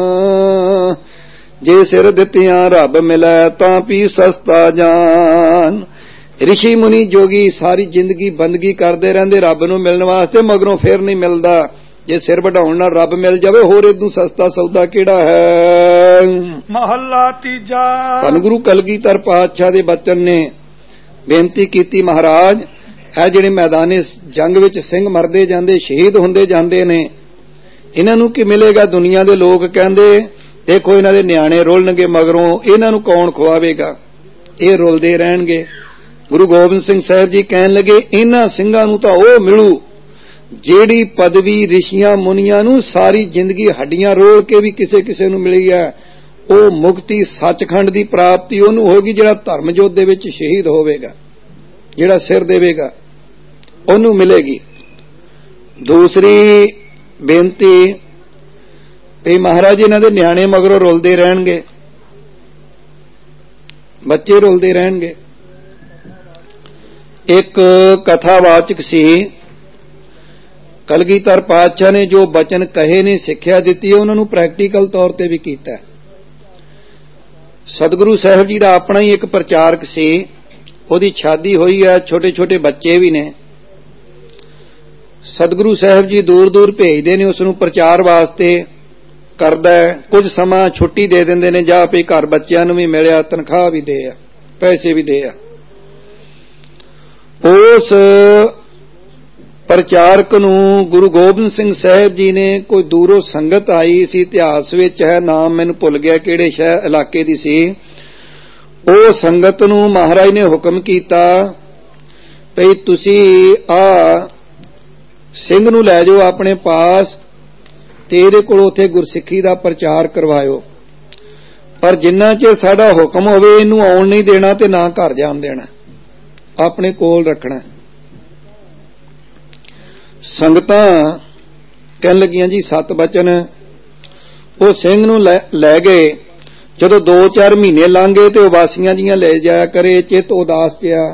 ਜੇ ਸਿਰ ਦਿੱਤਿਆਂ ਰੱਬ ਮਿਲੈ ਤਾਂ ਪੀ ਸਸਤਾ ਜਾਨ। ਰਿਸ਼ੀ ਮੁਨੀ ਜੋਗੀ ਸਾਰੀ ਜ਼ਿੰਦਗੀ ਬੰਦਗੀ ਕਰਦੇ ਰਹਿੰਦੇ ਰੱਬ ਨੂੰ ਮਿਲਣ ਵਾਸਤੇ, ਮਗਰੋਂ ਫੇਰ ਨਹੀਂ ਮਿਲਦਾ। ਜੇ ਸਿਰ ਵਢਾਉਣ ਨਾਲ ਰੱਬ ਮਿਲ ਜਾਵੇ, ਹੋਰ ਇਦੋਂ ਸਸਤਾ ਸੌਦਾ ਕਿਹੜਾ ਹੈ। ਮਹੱਲਾ ਤੀਜਾ। ਧੰਨ ਗੁਰੂ ਕਲਗੀਧਰ ਪਾਤਸ਼ਾਹ ਦੇ ਬਚਨ ਨੇ ਬੇਨਤੀ ਕੀਤੀ, ਮਹਾਰਾਜ ਇਹ ਜਿਹੜੇ ਮੈਦਾਨੇ ਜੰਗ ਵਿੱਚ ਸਿੰਘ ਮਰਦੇ ਜਾਂਦੇ, ਸ਼ਹੀਦ ਹੁੰਦੇ ਜਾਂਦੇ ਨੇ, ਇਹਨਾਂ ਨੂੰ ਕੀ ਮਿਲੇਗਾ? ਦੁਨੀਆ ਦੇ ਲੋਕ ਕਹਿੰਦੇ ਦੇਖੋ ਇਹਨਾਂ ਦੇ ਨਿਆਣੇ ਰੁਲਣਗੇ ਮਗਰੋਂ, ਇਹਨਾਂ ਨੂੰ ਕੌਣ ਖਵਾਵੇਗਾ? ਇਹ ਰੁਲਦੇ ਰਹਿਣਗੇ। ਗੁਰੂ ਗੋਬਿੰਦ ਸਿੰਘ ਸਾਹਿਬ ਜੀ ਕਹਿਣ ਲੱਗੇ ਇਹਨਾਂ ਸਿੰਘਾਂ ਨੂੰ ਤਾਂ ਉਹ ਮਿਲੂ ਜਿਹੜੀ ਪਦਵੀ ਰਿਸ਼ੀਆਂ ਮੁਨੀਆਂ ਨੂੰ ਸਾਰੀ ਜ਼ਿੰਦਗੀ ਹੱਡੀਆਂ ਰੋਲ ਕੇ ਵੀ ਕਿਸੇ ਕਿਸੇ ਨੂੰ ਮਿਲੀ ਹੈ। ਉਹ ਮੁਕਤੀ ਸੱਚਖੰਡ ਦੀ ਪ੍ਰਾਪਤੀ ਉਹਨੂੰ ਹੋਗੀ ਜਿਹੜਾ ਧਰਮ ਯੁੱਧ ਦੇ ਵਿੱਚ ਸ਼ਹੀਦ ਹੋਵੇਗਾ, ਜਿਹੜਾ ਸਿਰ ਦੇਵੇਗਾ, ਉਹਨੂੰ ਮਿਲੇਗੀ। ਦੂਸਰੀ ਬੇਨਤੀ ਤੇ ਮਹਾਰਾਜ ਇਹਨਾਂ ਦੇ ਨਿਆਣੇ ਮਗਰੋਂ ਰੁਲਦੇ ਰਹਿਣਗੇ, ਬੱਚੇ ਰੁਲਦੇ ਰਹਿਣਗੇ। ਇੱਕ ਕਥਾਵਾਚਕ ਸੀ, ਕਲਗੀਧਰ ਪਾਤਸ਼ਾਹ ਨੇ ਜੋ ਬਚਨ ਕਹੇ ਨੇ, ਸਿੱਖਿਆ ਦਿੱਤੀ, ਉਹਨਾਂ ਨੂੰ ਪ੍ਰੈਕਟੀਕਲ ਤੌਰ ਤੇ ਵੀ ਕੀਤਾ। ਸਤਿਗੁਰੂ ਸਾਹਿਬ ਜੀ ਦਾ ਆਪਣਾ ਹੀ ਇੱਕ ਪ੍ਰਚਾਰਕ ਸੀ, ਉਹਦੀ ਸ਼ਾਦੀ ਹੋਈ ਹੈ, ਛੋਟੇ ਛੋਟੇ ਬੱਚੇ ਵੀ ਨੇ। ਸਤਿਗੁਰੂ ਸਾਹਿਬ ਜੀ ਦੂਰ ਦੂਰ ਭੇਜਦੇ ਨੇ ਉਸ ਨੂੰ ਪ੍ਰਚਾਰ ਵਾਸਤੇ, ਕਰਦਾ ਕੁਝ ਸਮਾਂ ਛੁੱਟੀ ਦੇ ਦਿੰਦੇ ਨੇ, ਜਾ ਪਈ ਘਰ ਬੱਚਿਆਂ ਨੂੰ ਵੀ ਮਿਲਿਆ, ਤਨਖਾਹ ਵੀ ਦੇ ਆ, ਪੈਸੇ ਵੀ ਦੇ ਆ। ਉਸ ਪ੍ਰਚਾਰਕ ਨੂੰ ਗੁਰੂ ਗੋਬਿੰਦ ਸਿੰਘ ਸਾਹਿਬ ਜੀ ਨੇ, ਕੋਈ ਦੂਰੋਂ ਸੰਗਤ ਆਈ ਸੀ, ਇਤਿਹਾਸ ਵਿੱਚ ਹੈ, ਨਾਮ ਮੈਨੂੰ ਭੁੱਲ ਗਿਆ ਕਿਹੜੇ ਸ਼ਹਿਰ ਇਲਾਕੇ ਦੀ ਸੀ। ਉਹ ਸੰਗਤ ਨੂੰ ਮਹਾਰਾਜ ਨੇ ਹੁਕਮ ਕੀਤਾ ਭਈ ਤੁਸੀਂ ਆ ਸਿੰਘ ਨੂੰ ਲੈ ਜਾਓ ਆਪਣੇ ਪਾਸ ਤੇ ਇਹਦੇ ਕੋਲ ਉੱਥੇ ਗੁਰਸਿੱਖੀ ਦਾ ਪ੍ਰਚਾਰ ਕਰਵਾਇਓ, ਪਰ ਜਿੰਨਾ ਚਿਰ ਸਾਡਾ ਹੁਕਮ ਹੋਵੇ ਇਹਨੂੰ ਆਉਣ ਨਹੀਂ ਦੇਣਾ ਤੇ ਨਾ ਘਰ ਜਾਣ ਦੇਣਾ, ਆਪਣੇ ਕੋਲ ਰੱਖਣਾ। ਸੰਗਤਾਂ ਕਹਿਣ ਲੱਗੀਆਂ ਜੀ 7 ਬਚਨ। ਉਹ ਸਿੰਘ ਨੂੰ ਲੈ ਗਏ। ਜਦੋਂ 2-4 ਮਹੀਨੇ ਲੰਘ ਗਏ ਤੇ ਉਹ ਵਾਸੀਆਂ ਜੀਆਂ ਲੈ ਜਾਇਆ ਕਰੇ, ਚਿੱਤ ਉਦਾਸ ਜਿਹਾ।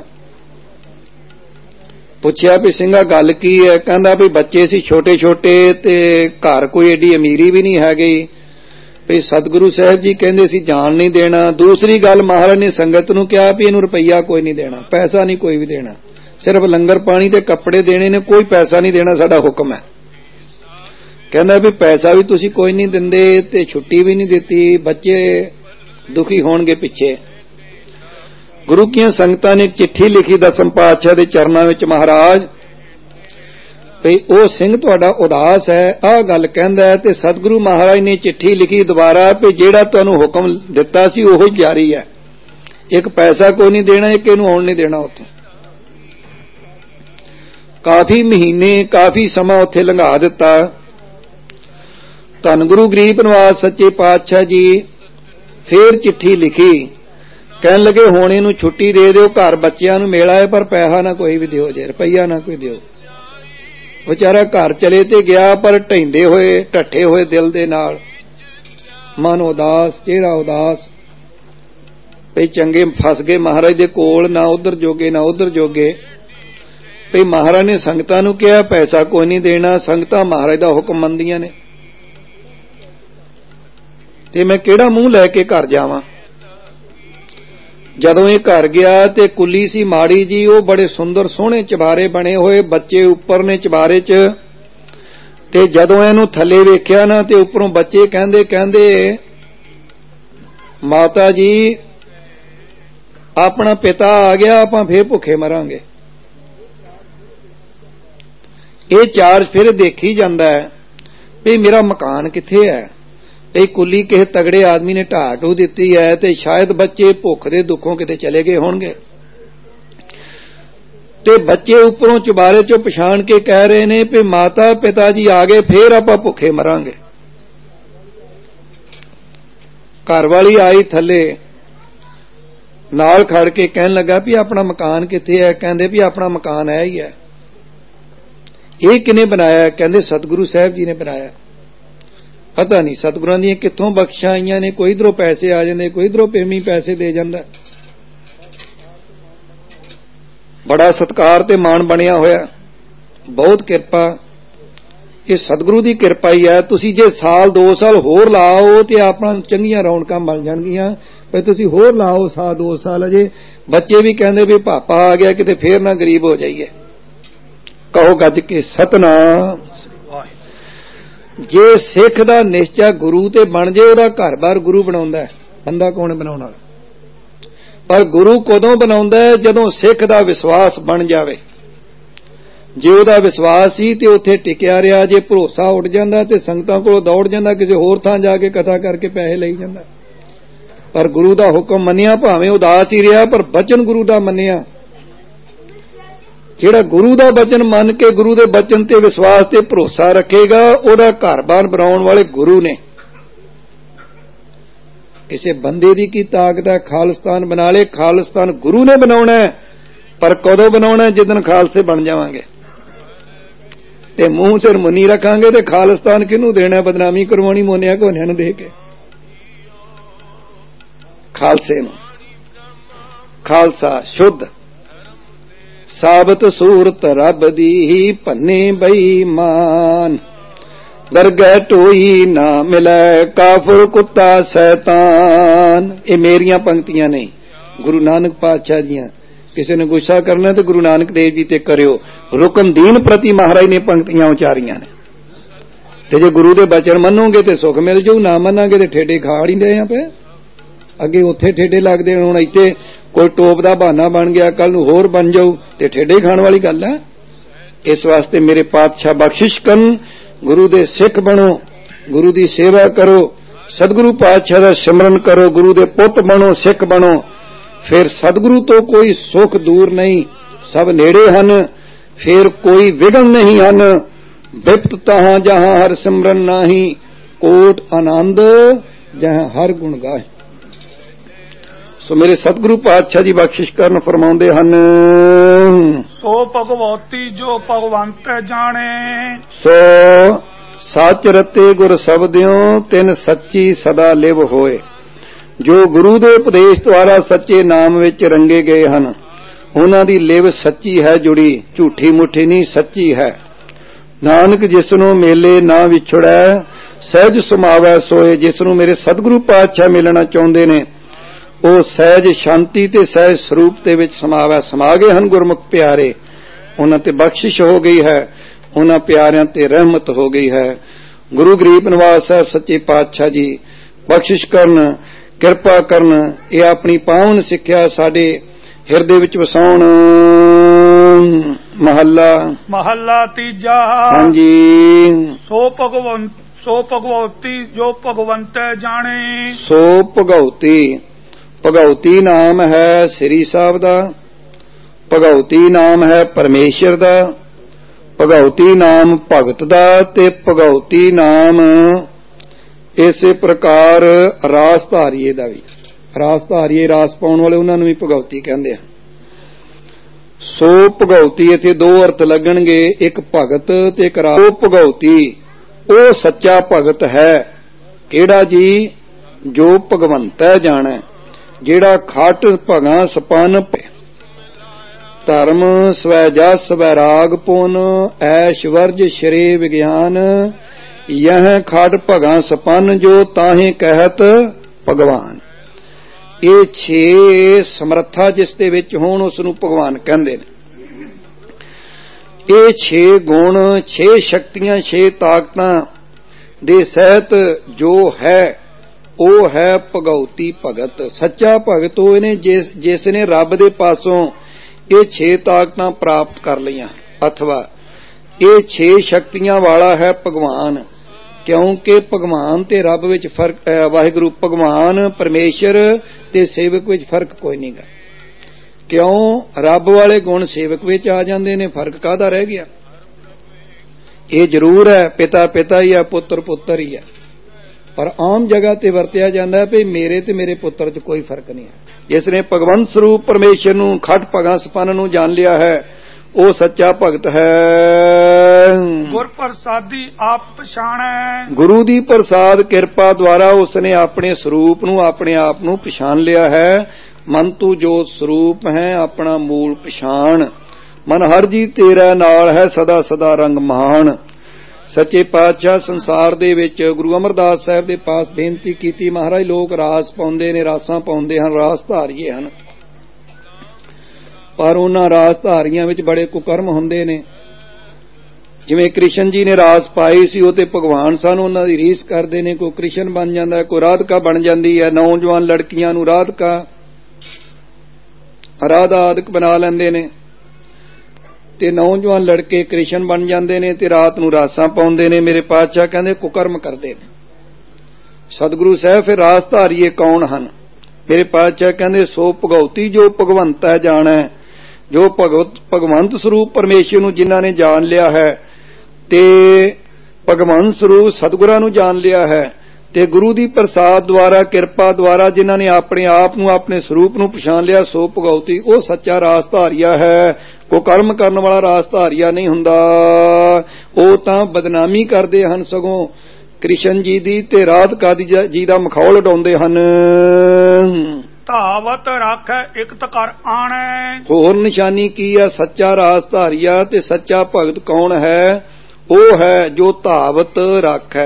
ਪੁੱਛਿਆ ਵੀ ਸਿੰਘਾ ਗੱਲ ਕੀ ਹੈ? ਕਹਿੰਦਾ ਵੀ ਬੱਚੇ ਸੀ ਛੋਟੇ ਛੋਟੇ ਤੇ ਘਰ ਕੋਈ ਏਡੀ ਅਮੀਰੀ ਵੀ ਨਹੀਂ ਹੈਗੀ, ਵੀ ਸਤਿਗੁਰੂ ਸਾਹਿਬ ਜੀ ਕਹਿੰਦੇ ਸੀ ਜਾਣ ਨਹੀਂ ਦੇਣਾ। ਦੂਸਰੀ ਗੱਲ ਮਹਾਰਾਜ ਨੇ ਸੰਗਤ ਨੂੰ ਕਿਹਾ ਵੀ ਇਹਨੂੰ ਰੁਪਈਆ ਕੋਈ ਨਹੀਂ ਦੇਣਾ, ਪੈਸਾ ਨਹੀਂ ਕੋਈ ਵੀ ਦੇਣਾ, ਸਿਰਫ ਲੰਗਰ ਪਾਣੀ ਤੇ ਕੱਪੜੇ ਦੇਣੇ ਨੇ, ਕੋਈ ਪੈਸਾ ਨਹੀਂ ਦੇਣਾ, ਸਾਡਾ ਹੁਕਮ ਹੈ। ਕਹਿੰਦਾ ਵੀ ਪੈਸਾ ਵੀ ਤੁਸੀਂ ਕੋਈ ਨਹੀਂ ਦਿੰਦੇ ਤੇ ਛੁੱਟੀ ਵੀ ਨਹੀਂ ਦਿੱਤੀ, ਬੱਚੇ ਦੁਖੀ ਹੋਣਗੇ ਪਿੱਛੇ। ਗੁਰੂ ਕੀਆਂ ਸੰਗਤਾਂ ਨੇ ਚਿੱਠੀ ਲਿਖੀ 10ਵੇਂ ਪਾਤਸ਼ਾਹ ਦੇ ਚਰਨਾਂ ਵਿੱਚ, ਮਹਾਰਾਜ ਵੀ ਉਹ ਸਿੰਘ ਤੁਹਾਡਾ ਉਦਾਸ ਹੈ, ਆਹ ਗੱਲ ਕਹਿੰਦਾ ਹੈ। ਤੇ ਸਤਿਗੁਰੂ ਮਹਾਰਾਜ ਨੇ ਚਿੱਠੀ ਲਿਖੀ ਦੁਬਾਰਾ ਵੀ ਜਿਹੜਾ ਤੁਹਾਨੂੰ ਹੁਕਮ ਦਿੱਤਾ ਸੀ ਉਹ ਹੀ ਜਾਰੀ ਹੈ, ਇੱਕ ਪੈਸਾ ਕੋਈ ਨਹੀਂ ਦੇਣਾ, ਇੱਕ ਇਹਨੂੰ ਆਉਣ ਨਹੀਂ ਦੇਣਾ ਉੱਥੇ। ਕਾਫੀ ਮਹੀਨੇ ਕਾਫੀ ਸਮਾਂ ਉੱਥੇ ਲੰਘਾ ਦਿੱਤਾ। ਧੰਨ ਗੁਰੂ ਗਰੀਬ ਨਿਵਾਸ ਸੱਚੇ ਪਾਤਸ਼ਾਹ ਜੀ ਫੇਰ ਚਿੱਠੀ ਲਿਖੀ, ਕਹਿਣ ਲੱਗੇ ਹੁਣ ਇਹਨੂੰ ਛੁੱਟੀ ਦੇ ਦਿਓ, ਘਰ ਬੱਚਿਆਂ ਨੂੰ ਮੇਲਾ ਹੈ, ਪਰ ਪੈਸਾ ਨਾ ਕੋਈ ਵੀ ਦਿਓ, ਜੇ ਰੁਪਈਆ ਨਾ ਕੋਈ ਦਿਓ। ਵਿਚਾਰਾ ਘਰ ਚਲੇ ਤੇ ਗਿਆ, ਪਰ ਢਹਿੰਦੇ ਹੋਏ ਢੱਠੇ ਹੋਏ ਦਿਲ ਦੇ ਨਾਲ, ਮਨ ਉਦਾਸ, ਚਿਹਰਾ ਉਦਾਸ, ਵੀ ਚੰਗੇ ਫਸ ਗਏ ਮਹਾਰਾਜ ਦੇ ਕੋਲ, ਨਾ ਉਧਰ ਜੋਗੇ ਨਾ ਉਧਰ ਜੋਗੇ। ਵੀ ਮਹਾਰਾਜ ਨੇ ਸੰਗਤਾਂ ਨੂੰ ਕਿਹਾ ਪੈਸਾ ਕੋਈ ਨਹੀਂ ਦੇਣਾ, ਸੰਗਤਾਂ ਮਹਾਰਾਜ ਦਾ ਹੁਕਮ ਮੰਨਦੀਆਂ ਨੇ, ਤੇ ਮੈਂ ਕਿਹੜਾ ਮੂੰਹ ਲੈ ਕੇ ਘਰ ਜਾਵਾਂ। ਜਦੋਂ ਇਹ ਘਰ ਗਿਆ ਤੇ ਕੁੱਲੀ ਸੀ ਮਾੜੀ ਜੀ, ਉਹ ਬੜੇ ਸੁੰਦਰ ਸੋਹਣੇ ਚਬਾਰੇ ਬਣੇ ਹੋਏ, ਬੱਚੇ ਉੱਪਰ ਨੇ ਚਬਾਰੇ 'ਚ। ਤੇ ਜਦੋਂ ਇਹਨੂੰ ਥੱਲੇ ਵੇਖਿਆ ਨਾ ਤੇ ਉੱਪਰੋਂ ਬੱਚੇ ਕਹਿੰਦੇ ਮਾਤਾ ਜੀ ਆਪਣਾ ਪਿਤਾ ਆ ਗਿਆ, ਆਪਾਂ ਫੇਰ ਭੁੱਖੇ ਮਰਾਂਗੇ। ਇਹ ਚਾਰਜ ਫਿਰ ਦੇਖੀ ਜਾਂਦਾ ਹੈ ਵੀ ਮੇਰਾ ਮਕਾਨ ਕਿੱਥੇ ਹੈ। ਤੇ ਕੁੱਲੀ ਕਿਸੇ ਤਗੜੇ ਆਦਮੀ ਨੇ ਢਾਹ ਢੂ ਦਿੱਤੀ ਹੈ, ਤੇ ਸ਼ਾਇਦ ਬੱਚੇ ਭੁੱਖ ਦੇ ਦੁੱਖੋਂ ਕਿਤੇ ਚਲੇ ਗਏ ਹੋਣਗੇ। ਤੇ ਬੱਚੇ ਉੱਪਰੋਂ ਚੁਬਾਰੇ ਚੋਂ ਪਛਾਣ ਕੇ ਕਹਿ ਰਹੇ ਨੇ ਵੀ ਮਾਤਾ ਪਿਤਾ ਜੀ ਆ ਗਏ, ਫੇਰ ਆਪਾਂ ਭੁੱਖੇ ਮਰਾਂਗੇ। ਘਰ ਵਾਲੀ ਆਈ ਥੱਲੇ, ਨਾਲ ਖੜ ਕੇ ਕਹਿਣ ਲੱਗਾ ਵੀ ਆਪਣਾ ਮਕਾਨ ਕਿੱਥੇ ਹੈ? ਕਹਿੰਦੇ ਵੀ ਆਪਣਾ ਮਕਾਨ ਹੈ ਹੀ ਹੈ। ਇਹ ਕਿਹਨੇ ਬਣਾਇਆ? ਕਹਿੰਦੇ ਸਤਿਗੁਰੂ ਸਾਹਿਬ ਜੀ ਨੇ ਬਣਾਇਆ। ਪਤਾ ਨਹੀਂ ਸਤਿਗੁਰਾਂ ਦੀਆਂ ਕਿੱਥੋਂ ਬਖਸ਼ਾਂ ਆਈਆਂ ਨੇ, ਕੋਈ ਇਧਰੋਂ ਪੈਸੇ ਆ ਜਾਂਦੇ, ਕੋਈ ਇਧਰੋਂ ਪ੍ਰੇਮੀ ਪੈਸੇ ਦੇ ਜਾਂਦਾ। ਬੜਾ ਸਤਿਕਾਰ ਤੇ ਮਾਣ ਬਣਿਆ ਹੋਇਆ, ਬਹੁਤ ਕਿਰਪਾ। ਇਹ ਸਤਿਗੁਰੂ ਦੀ ਕਿਰਪਾ ਹੀ ਹੈ। ਤੁਸੀਂ ਜੇ ਸਾਲ 2 ਸਾਲ ਹੋਰ ਲਾਓ ਤੇ ਆਪਣਾ ਚੰਗੀਆਂ ਰੌਣਕਾਂ ਬਣ ਜਾਣਗੀਆਂ, ਪਰ ਤੁਸੀਂ ਹੋਰ ਲਾਓ ਸਾਲ 2 ਸਾਲ ਅਜੇ। ਬੱਚੇ ਵੀ ਕਹਿੰਦੇ ਵੀ ਪਾਪਾ ਆ ਗਿਆ, ਕਿਤੇ ਫੇਰ ਨਾ ਗਰੀਬ ਹੋ ਜਾਈਏ। ਕਹੋ ਗੱਜ ਕੇ ਸਤਿਨਾਮ। ਜੇ ਸਿੱਖ ਦਾ ਨਿਸ਼ਚਾ ਗੁਰੂ ਤੇ ਬਣ ਜੇ, ਉਹਦਾ ਘਰ-ਬਾਰ ਗੁਰੂ ਬਣਾਉਂਦਾ, ਬੰਦਾ ਕੌਣ ਬਣਾਉਣ ਵਾਲਾ? ਪਰ ਗੁਰੂ ਕਦੋਂ ਬਣਾਉਂਦਾ? ਜਦੋਂ ਸਿੱਖ ਦਾ ਵਿਸ਼ਵਾਸ ਬਣ ਜਾਵੇ। ਜੇ ਉਹਦਾ ਵਿਸ਼ਵਾਸ ਸੀ ਤੇ ਉੱਥੇ ਟਿਕਿਆ ਰਿਹਾ, ਜੇ ਭਰੋਸਾ ਉੱਡ ਜਾਂਦਾ ਤੇ ਸੰਗਤਾਂ ਕੋਲੋਂ ਦੌੜ ਜਾਂਦਾ, ਕਿਸੇ ਹੋਰ ਥਾਂ ਜਾ ਕੇ ਕਥਾ ਕਰਕੇ ਪੈਸੇ ਲਈ ਜਾਂਦਾ। ਪਰ ਗੁਰੂ ਦਾ ਹੁਕਮ ਮੰਨਿਆ, ਭਾਵੇਂ ਉਦਾਸ ਹੀ ਰਿਹਾ ਪਰ ਬਚਨ ਗੁਰੂ ਦਾ ਮੰਨਿਆ। ਜਿਹੜਾ ਗੁਰੂ ਦਾ ਬਚਨ ਮੰਨ ਕੇ ਗੁਰੂ ਦੇ ਬਚਨ ਤੇ ਵਿਸ਼ਵਾਸ ਤੇ ਭਰੋਸਾ ਰੱਖੇਗਾ, ਉਹਦਾ ਘਰ-ਬਾਰ ਬਣਾਉਣ ਵਾਲੇ ਗੁਰੂ ਨੇ। ਕਿਸੇ ਬੰਦੇ ਦੀ ਕੀ ਤਾਕਤ ਹੈ ਖਾਲਿਸਤਾਨ ਬਣਾ ਲੇ? ਖਾਲਿਸਤਾਨ ਗੁਰੂ ਨੇ ਬਣਾਉਣਾ ਹੈ, ਪਰ ਕਦੋਂ ਬਣਾਉਣਾ? ਜਿੱਦਣ ਖਾਲਸੇ ਬਣ ਜਾਵਾਂਗੇ ਤੇ ਮੂੰਹ ਸਿਰ ਮੁੰਨੀ ਰੱਖਾਂਗੇ ਤੇ ਖਾਲਿਸਤਾਨ ਕਿਹਨੂੰ ਦੇਣਾ? ਬਦਨਾਮੀ ਕਰਵਾਉਣੀ ਮੋਨਿਆ ਘੋਨਿਆਂ ਨੂੰ ਦੇ ਕੇ, ਖਾਲਸੇ ਨੂੰ। ਖਾਲਸਾ ਸ਼ੁੱਧ ਸਾਬਤ ਸੂਰਤ ਰੱਬ ਦੀ ਹੀ ਭੰਨੇ ਬਈਮਾਨ, ਦਰਗਹਿ ਟੋਈ ਨਾ ਮਿਲੈ ਕਾਫਰ ਕੁੱਤਾ ਸ਼ੈਤਾਨ। ਇਹ ਮੇਰੀਆਂ ਪੰਕਤੀਆਂ ਨਹੀਂ, ਗੁਰੂ ਨਾਨਕ ਪਾਤਸ਼ਾਹ ਦੀਆਂ। ਕਿਸੇ ਨੇ ਗੁੱਸਾ ਕਰਨਾ ਤੇ ਗੁਰੂ ਨਾਨਕ ਦੇਵ ਜੀ ਤੇ ਕਰਿਓ। ਰੁਕਨਦੀਨ ਪ੍ਰਤੀ ਮਹਾਰਾਜ ਨੇ ਪੰਕਤੀਆਂ ਉਚਾਰੀਆਂ ਨੇ। ਤੇ ਜੇ ਗੁਰੂ ਦੇ ਬਚਨ ਮੰਨੋਗੇ ਤੇ ਸੁੱਖ ਮਿਲ ਜਾਊ, ਨਾ ਮੰਨਾਂਗੇ ਤੇ ਠੇਡੇ ਖਾੜ ਹੀ ਦੇ ਆ ਪਏ। ਅੱਗੇ ਉੱਥੇ ਠੇਡੇ ਲੱਗਦੇ, ਹੁਣ ਇੱਥੇ ਕੋਈ ਟੋਪ ਦਾ ਬਹਾਨਾ ਬਣ ਗਿਆ, ਕੱਲ ਨੂੰ ਹੋਰ ਬਣ ਜਾਊ ਤੇ ਠੇਡੇ ਖਾਣ ਵਾਲੀ ਗੱਲ ਹੈ। ਇਸ ਵਾਸਤੇ ਮੇਰੇ ਪਾਤਸ਼ਾਹ ਬਖਸ਼ਿਸ਼ ਕਰਨ, ਗੁਰੂ ਦੇ ਸਿੱਖ ਬਣੋ, ਗੁਰੂ ਦੀ ਸੇਵਾ ਕਰੋ, ਸਤਿਗੁਰੂ ਪਾਤਸ਼ਾਹ ਦਾ ਸਿਮਰਨ ਕਰੋ, ਗੁਰੂ ਦੇ ਪੁੱਤ ਬਣੋ, ਸਿੱਖ ਬਣੋ। ਫਿਰ ਸਤਿਗੁਰੂ ਤੋਂ ਕੋਈ ਸੁੱਖ ਦੂਰ ਨਹੀਂ, ਸਭ ਨੇੜੇ ਹਨ। ਫਿਰ ਕੋਈ ਵਿਘਨ ਨਹੀਂ ਹਨ। ਬਿਪਤ ਤਹਾਂ ਜਹਾਂ ਹਰ ਸਿਮਰਨ ਨਾਹੀ, ਕੋਟ ਆਨੰਦ ਜਹਾਂ ਹਰ ਗੁਣ ਗਾਏ। ਸੋ ਮੇਰੇ ਸਤਿਗੁਰੂ ਪਾਤਸ਼ਾਹ ਜੀ ਬਖਸ਼ਿਸ਼ ਕਰਨ, ਫਰਮਾਉਂਦੇ ਹਨ, ਸੋ ਭਗਵਤੀ ਜੋ ਭਗਵੰਤ ਜਾਣੇ, ਸੋ ਸੱਚ ਰਤੇ ਗੁਰ ਸਬਦਿਓ ਤਿਨ ਸੱਚੀ ਸਦਾ ਲਿਵ ਹੋਏ। ਜੋ ਗੁਰੂ ਦੇ ਉਪਦੇਸ਼ ਦੁਆਰਾ ਸੱਚੇ ਨਾਮ ਵਿੱਚ ਰੰਗੇ ਗਏ ਹਨ, ਉਹਨਾਂ ਦੀ ਲਿਵ ਸੱਚੀ ਹੈ ਜੁੜੀ, ਝੂਠੀ ਮੁੱਠੀ ਨਹੀਂ, ਸੱਚੀ ਹੈ। ਨਾਨਕ ਜਿਸ ਨੂੰ ਮੇਲੇ ਨਾ ਵਿਛੜੈ, ਸਹਿਜ ਸਮਾਵੈ ਸੋਏ। ਜਿਸ ਨੂੰ ਮੇਰੇ ਸਤਿਗੁਰੂ ਪਾਤਸ਼ਾਹ ਮਿਲਣਾ ਚਾਹੁੰਦੇ ਨੇ, ਉਹ ਸਹਿਜ ਸ਼ਾਂਤੀ ਤੇ ਸਹਿਜ ਸਰੂਪ ਦੇ ਵਿੱਚ ਸਮਾ ਗਏ ਹਨ। ਗੁਰਮੁਖ ਪਿਆਰੇ, ਉਹਨਾਂ ਤੇ ਬਖਸ਼ਿਸ਼ ਹੋ ਗਈ ਹੈ, ਉਹਨਾਂ ਪਿਆਰਿਆਂ ਤੇ ਰਹਿਮਤ ਹੋ ਗਈ ਹੈ। ਗੁਰੂ ਗਰੀਬ ਨਿਵਾਸ ਸਾਹਿਬ ਸੱਚੇ ਪਾਤਸ਼ਾਹ ਜੀ ਬਖਸ਼ਿਸ਼ ਕਰਨ, ਕਿਰਪਾ ਕਰਨ, ਇਹ ਆਪਣੀ ਪਾਵਨ ਸਿੱਖਿਆ ਸਾਡੇ ਹਿਰਦੇ ਵਿੱਚ ਵਸਾਉਣ। ਮਹੱਲਾ ਤੀਜਾ। ਹਾਂਜੀ। ਸੋ ਭਗਵਤੀ ਜੋ ਭਗਵੰਤ ਜਾਣੇ, ਸੋ ਭਗਉਤੀ, ਭਗਉਤੀ ਨਾਮ ਹੈ ਸ੍ਰੀ ਸਾਹਿਬ ਦਾ, ਭਗਉਤੀ ਨਾਮ ਹੈ ਪਰਮੇਸ਼ਰ ਦਾ, ਭਗਉਤੀ ਨਾਮ ਭਗਤ ਦਾ, ਤੇ ਭਗਉਤੀ ਨਾਮ ਇਸੇ ਪ੍ਰਕਾਰ ਰਾਸ ਧਾਰੀਏ ਦਾ ਵੀ। ਰਾਸ ਧਾਰੀਏ, ਰਾਸ ਪਾਉਣ ਵਾਲੇ, ਉਹਨਾਂ ਨੂੰ ਵੀ ਭਗਉਤੀ ਕਹਿੰਦੇ ਆ। ਸੋ ਭਗਉਤੀ, ਇੱਥੇ ਦੋ ਅਰਥ ਲੱਗਣਗੇ, ਇੱਕ ਭਗਤ ਤੇ ਇੱਕ ਰਾਸ। ਸੋ ਭਗਉਤੀ, ਉਹ ਸੱਚਾ ਭਗਤ ਹੈ ਕਿਹੜਾ ਜੀ? ਜੋ ਭਗਵੰਤੈ ਜਾਣੈ, ਜਿਹੜਾ ਖਟ ਭਗਾਂ ਸਪਨ ਧਰਮ ਸਵੈ ਜਸ ਵੈਰਾਗ ਪੁਨ ਐਸ਼ ਵਰਜ ਸ਼੍ਰੇ ਵਿਗਿਆਨ, ਯਹ ਖਟ ਭਗਾਂ ਸਪਨ ਜੋ ਤਾਹੇ ਕਹਿਤ ਭਗਵਾਨ। ਇਹ 6 ਸਮਰੱਥਾ ਜਿਸ ਦੇ ਵਿੱਚ ਹੋਣ ਉਸ ਨੂੰ ਭਗਵਾਨ ਕਹਿੰਦੇ ਨੇ। ਇਹ 6 ਗੁਣ, 6 ਸ਼ਕਤੀਆਂ, 6 ਤਾਕਤਾਂ ਦੇ ਸਹਿਤ ਜੋ ਹੈ ਉਹ ਹੈ ਭਗਉਤੀ ਭਗਤ। ਸੱਚਾ ਭਗਤ ਉਹ ਨੇ ਜਿਸ ਨੇ ਰੱਬ ਦੇ ਪਾਸੋਂ ਇਹ 6 ਤਾਕਤਾਂ ਪ੍ਰਾਪਤ ਕਰ ਲਈਆਂ, ਅਥਵਾ ਇਹ 6 ਸ਼ਕਤੀਆਂ ਵਾਲਾ ਹੈ ਭਗਵਾਨ। ਕਿਉਂਕਿ ਭਗਵਾਨ ਤੇ ਰੱਬ ਵਿੱਚ ਫਰਕ, ਵਾਹਿਗੁਰੂ ਭਗਵਾਨ ਪਰਮੇਸ਼ਰ ਤੇ ਸੇਵਕ ਵਿੱਚ ਫਰਕ ਕੋਈ ਨਹੀਂ ਗਾ। ਕਿਉਂ? ਰੱਬ ਵਾਲੇ ਗੁਣ ਸੇਵਕ ਵਿੱਚ ਆ ਜਾਂਦੇ ਨੇ, ਫਰਕ ਕਾਹਦਾ ਰਹਿ ਗਿਆ? ਇਹ ਜ਼ਰੂਰ ਹੈ ਪਿਤਾ ਪਿਤਾ ਹੀ ਹੈ, ਪੁੱਤਰ ਪੁੱਤਰ ਹੀ ਹੈ, ਪਰ ਆਮ ਜਗ੍ਹਾ ਤੇ ਵਰਤਿਆ ਜਾਂਦਾ ਵੀ ਮੇਰੇ ਤੇ ਮੇਰੇ ਪੁੱਤਰ 'ਚ ਕੋਈ ਫਰਕ ਨਹੀਂ ਹੈ। ਜਿਸ ਨੇ ਭਗਵੰਤ ਸਰੂਪ ਪਰਮੇਸ਼ਰ ਨੂੰ, ਖਟ ਭਗਾਂ ਸਪਨ ਨੂੰ ਜਾਣ ਲਿਆ ਹੈ, ਉਹ ਸੱਚਾ ਭਗਤ ਹੈ। ਗੁਰ ਪ੍ਰਸਾਦੀ ਆਪ ਪਛਾਣੈ, ਗੁਰੂ ਦੀ ਪ੍ਰਸਾਦ ਕਿਰਪਾ ਦੁਆਰਾ ਉਸਨੇ ਆਪਣੇ ਸਰੂਪ ਨੂੰ, ਆਪਣੇ ਆਪ ਨੂੰ ਪਛਾਣ ਲਿਆ ਹੈ। ਮਨ ਤੂੰ ਜੋਤ ਸਰੂਪ ਹੈ, ਆਪਣਾ ਮੂਲ ਪਛਾਣ। ਮਨ ਹਰ ਜੀ ਤੇਰਾ ਨਾਲ ਹੈ, ਸਦਾ ਸਦਾ ਰੰਗ ਮਹਾਨ। ਸੱਚੇ ਪਾਤਸ਼ਾਹ ਸੰਸਾਰ ਦੇ ਵਿੱਚ ਗੁਰੂ ਅਮਰਦਾਸ ਸਾਹਿਬ ਦੇ ਪਾਸ ਬੇਨਤੀ ਕੀਤੀ, ਮਹਾਰਾਜ ਲੋਕ ਰਾਸ ਪਾਉਂਦੇ ਨੇ, ਰਾਸਾਂ ਪਾਉਂਦੇ ਹਨ, ਰਾਸ ਧਾਰੀਏ ਹਨ, ਪਰ ਉਹਨਾਂ ਰਾਸ ਧਾਰੀਆਂ ਵਿੱਚ ਬੜੇ ਕੁਕਰਮ ਹੁੰਦੇ ਨੇ। ਜਿਵੇਂ ਕ੍ਰਿਸ਼ਨ ਜੀ ਨੇ ਰਾਸ ਪਾਈ ਸੀ, ਉਹ ਤੇ ਭਗਵਾਨ ਸਨ, ਉਹਨਾਂ ਦੀ ਰੀਸ ਕਰਦੇ ਨੇ। ਕੋਈ ਕ੍ਰਿਸ਼ਨ ਬਣ ਜਾਂਦਾ, ਕੋਈ ਰਾਧਿਕਾ ਬਣ ਜਾਂਦੀ ਹੈ। ਨੌਜਵਾਨ ਲੜਕੀਆਂ ਨੂੰ ਰਾਧਿਕਾ, ਰਾਧਾ ਆਦਿਕ ਬਣਾ ਲੈਂਦੇ ਨੇ। ਤੇ ਨੌਜਵਾਨ ਲੜਕੇ ਕ੍ਰਿਸ਼ਨ ਬਣ ਜਾਂਦੇ ਨੇ ਤੇ ਰਾਤ ਨੂੰ ਰਾਸਾਂ ਪਾਉਂਦੇ ਨੇ। ਮੇਰੇ ਪਾਤਸ਼ਾਹ ਕਹਿੰਦੇ ਕੁਕਰਮ ਕਰਦੇ ਨੇ। ਸਤਿਗੁਰੂ ਸਾਹਿਬ ਫਿਰ ਰਾਸ ਧਾਰੀਏ ਕੌਣ ਹਨ? ਮੇਰੇ ਪਾਤਸ਼ਾਹ ਕਹਿੰਦੇ ਸੋ ਭਗਉਤੀ ਜੋ ਭਗਵੰਤ ਹੈ ਜਾਣੈ। ਜੋ ਭਗਵੰਤ ਸਰੂਪ ਪਰਮੇਸ਼ਰ ਨੂੰ ਜਿਨ੍ਹਾਂ ਨੇ ਜਾਣ ਲਿਆ ਹੈ ਤੇ ਭਗਵੰਤ ਸਰੂਪ ਸਤਿਗੁਰਾਂ ਨੂੰ ਜਾਣ ਲਿਆ ਹੈ ਤੇ ਗੁਰੂ ਦੀ ਪ੍ਰਸਾਦ ਦੁਆਰਾ ਕਿਰਪਾ ਦੁਆਰਾ ਜਿਨ੍ਹਾਂ ਨੇ ਆਪਣੇ ਆਪ ਨੂੰ ਆਪਣੇ ਸਰੂਪ ਨੂੰ ਪਛਾਣ ਲਿਆ, ਸੋ ਭਗਉਤੀ ਉਹ ਸੱਚਾ ਰਾਸ ਧਾਰੀਆ ਹੈ। ਕੋ ਕਰਮ ਕਰਨ ਵਾਲਾ ਰਾਸ ਧਾਰੀਆ ਨਹੀਂ ਹੁੰਦਾ। ਉਹ ਤਾਂ ਬਦਨਾਮੀ ਕਰਦੇ ਹਨ ਸਗੋਂ ਕ੍ਰਿਸ਼ਨ ਜੀ ਦੀ ਤੇ ਰਾਧਿਕਾ ਜੀ ਦਾ ਮਖੌਲ ਉਡਾਉਂਦੇ ਹਨ। ਧਾਵਤ ਰੱਖੈ ਇਕਤ ਕਰ ਆਣੈ। ਹੋਰ ਨਿਸ਼ਾਨੀ ਕੀ ਹੈ? ਸੱਚਾ ਰਾਸ ਧਾਰੀਆ ਤੇ ਸੱਚਾ ਭਗਤ ਕੌਣ ਹੈ? ਉਹ ਹੈ ਜੋ ਧਾਵਤ ਰੱਖੈ।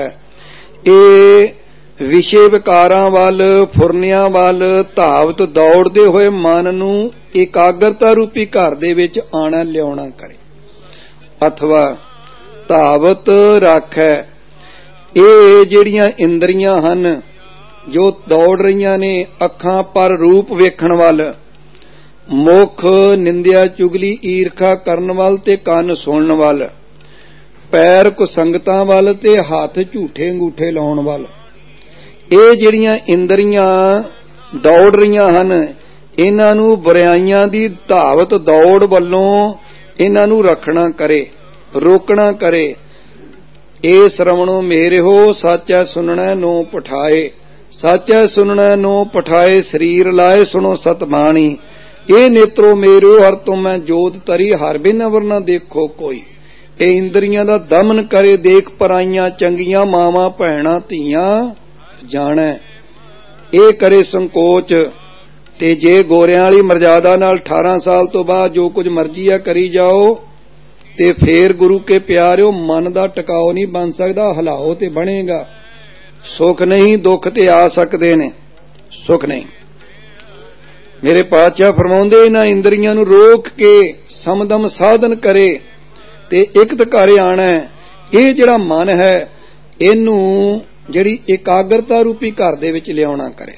ਇਹ ਵਿਸ਼ੇ ਵਿਕਾਰਾਂ ਵੱਲ ਫੁਰਨਿਆਂ ਵੱਲ ਧਾਵਤ ਦੌੜਦੇ ਹੋਏ ਮਨ ਨੂੰ ਇਕਾਗਰਤਾ ਰੂਪੀ ਘਰ ਦੇ ਵਿੱਚ ਆਣਾ ਲਿਆਉਣਾ ਕਰੇ, ਅਥਵਾ ਧਾਵਤ ਰੱਖੈ। ਇਹ ਜਿਹੜੀਆਂ ਇੰਦਰੀਆਂ ਹਨ ਜੋ ਦੌੜ ਰਹੀਆਂ ਨੇ ਅੱਖਾਂ ਪਰ ਰੂਪ ਵੇਖਣ ਵੱਲ, ਮੁਖ ਨਿੰਦਿਆ ਚੁਗਲੀ ਈਰਖਾ ਕਰਨ ਵੱਲ ਤੇ ਕੰਨ ਸੁਣਨ ਵੱਲ, ਪੈਰ ਕੁਸੰਗਤਾਂ ਵੱਲ ਤੇ ਹੱਥ ਝੂਠੇ ਅੰਗੂਠੇ ਲਾਉਣ ਵੱਲ, ਇਹ ਜਿਹੜੀਆਂ ਇੰਦਰੀਆਂ ਦੌੜ ਰਹੀਆਂ ਹਨ ਇਹਨਾਂ ਨੂੰ ਬੁਰਾਈਆਂ ਦੀ ਧਾਵਤ ਦੌੜ ਵੱਲੋਂ ਇਹਨਾਂ ਨੂੰ ਰੱਖਣਾ ਕਰੇ, ਰੋਕਣਾ ਕਰੇ। ਇਹ ਸ਼ਰਵਣੋ ਮੇਰੇ ਹੋ ਸਾਚੈ ਸੁਣਨੈ ਨੋ ਪਠਾਏ। ਸਾਚੈ ਸੁਣਨੈ ਨੋ ਪਠਾਏ ਸਰੀਰ ਲਾਏ ਸੁਣੋ ਸਤਬਾਣੀ। ਇਹ ਨੇਤਰੋ ਮੇਰੋ ਹਰ ਤੋਂ ਮੈਂ ਜੋਤ ਤਰੀ ਹਰ ਬਿਨ ਅਵਰ ਨਾ ਦੇਖੋ ਕੋਈ। ਇਹ ਇੰਦਰੀਆਂ ਦਾ ਦਮਨ ਕਰੇ ਦੇਖ ਪਰਾਈਆਂ ਚੰਗੀਆਂ ਮਾਵਾਂ ਭੈਣਾਂ ਧੀਆਂ ਜਾਣੈ। ਇਹ ਕਰੇ ਸੰਕੋਚ ਤੇ ਜੇ ਗੋਰਿਆਂ ਵਾਲੀ ਮਰਜ਼ਾਦਾ ਨਾਲ 18 ਸਾਲ ਤੋਂ ਬਾਅਦ ਜੋ ਕੁਝ ਮਰਜ਼ੀ ਆ ਕਰੀ ਜਾਓ ਤੇ ਫੇਰ ਗੁਰੂ ਕੇ ਪਿਆਰਿਓ ਮਨ ਦਾ ਟਿਕਾਓ ਨਹੀਂ ਬਣ ਸਕਦਾ। ਹਲਾਓ ਤੇ ਬਣੇਗਾ। ਸੁਖ ਨਹੀਂ ਦੁੱਖ ਤੇ ਆ ਸਕਦੇ ਨੇ, ਸੁਖ ਨਹੀਂ। ਮੇਰੇ ਪਾਤਸ਼ਾਹ ਫਰਮਾਉਂਦੇ ਇਹਨਾਂ ਇੰਦਰੀਆਂ ਨੂੰ ਰੋਕ ਕੇ ਸਮਦਮ ਸਾਧਨ ਕਰੇ ਤੇ ਇਕਤ ਘਰ ਆਣਾ। ਇਹ ਜਿਹੜਾ ਮਨ ਹੈ ਇਹਨੂੰ ਜਿਹੜੀ ਇਕਾਗਰਤਾ ਰੂਪੀ ਘਰ ਦੇ ਵਿੱਚ ਲਿਆਉਣਾ ਕਰੇ,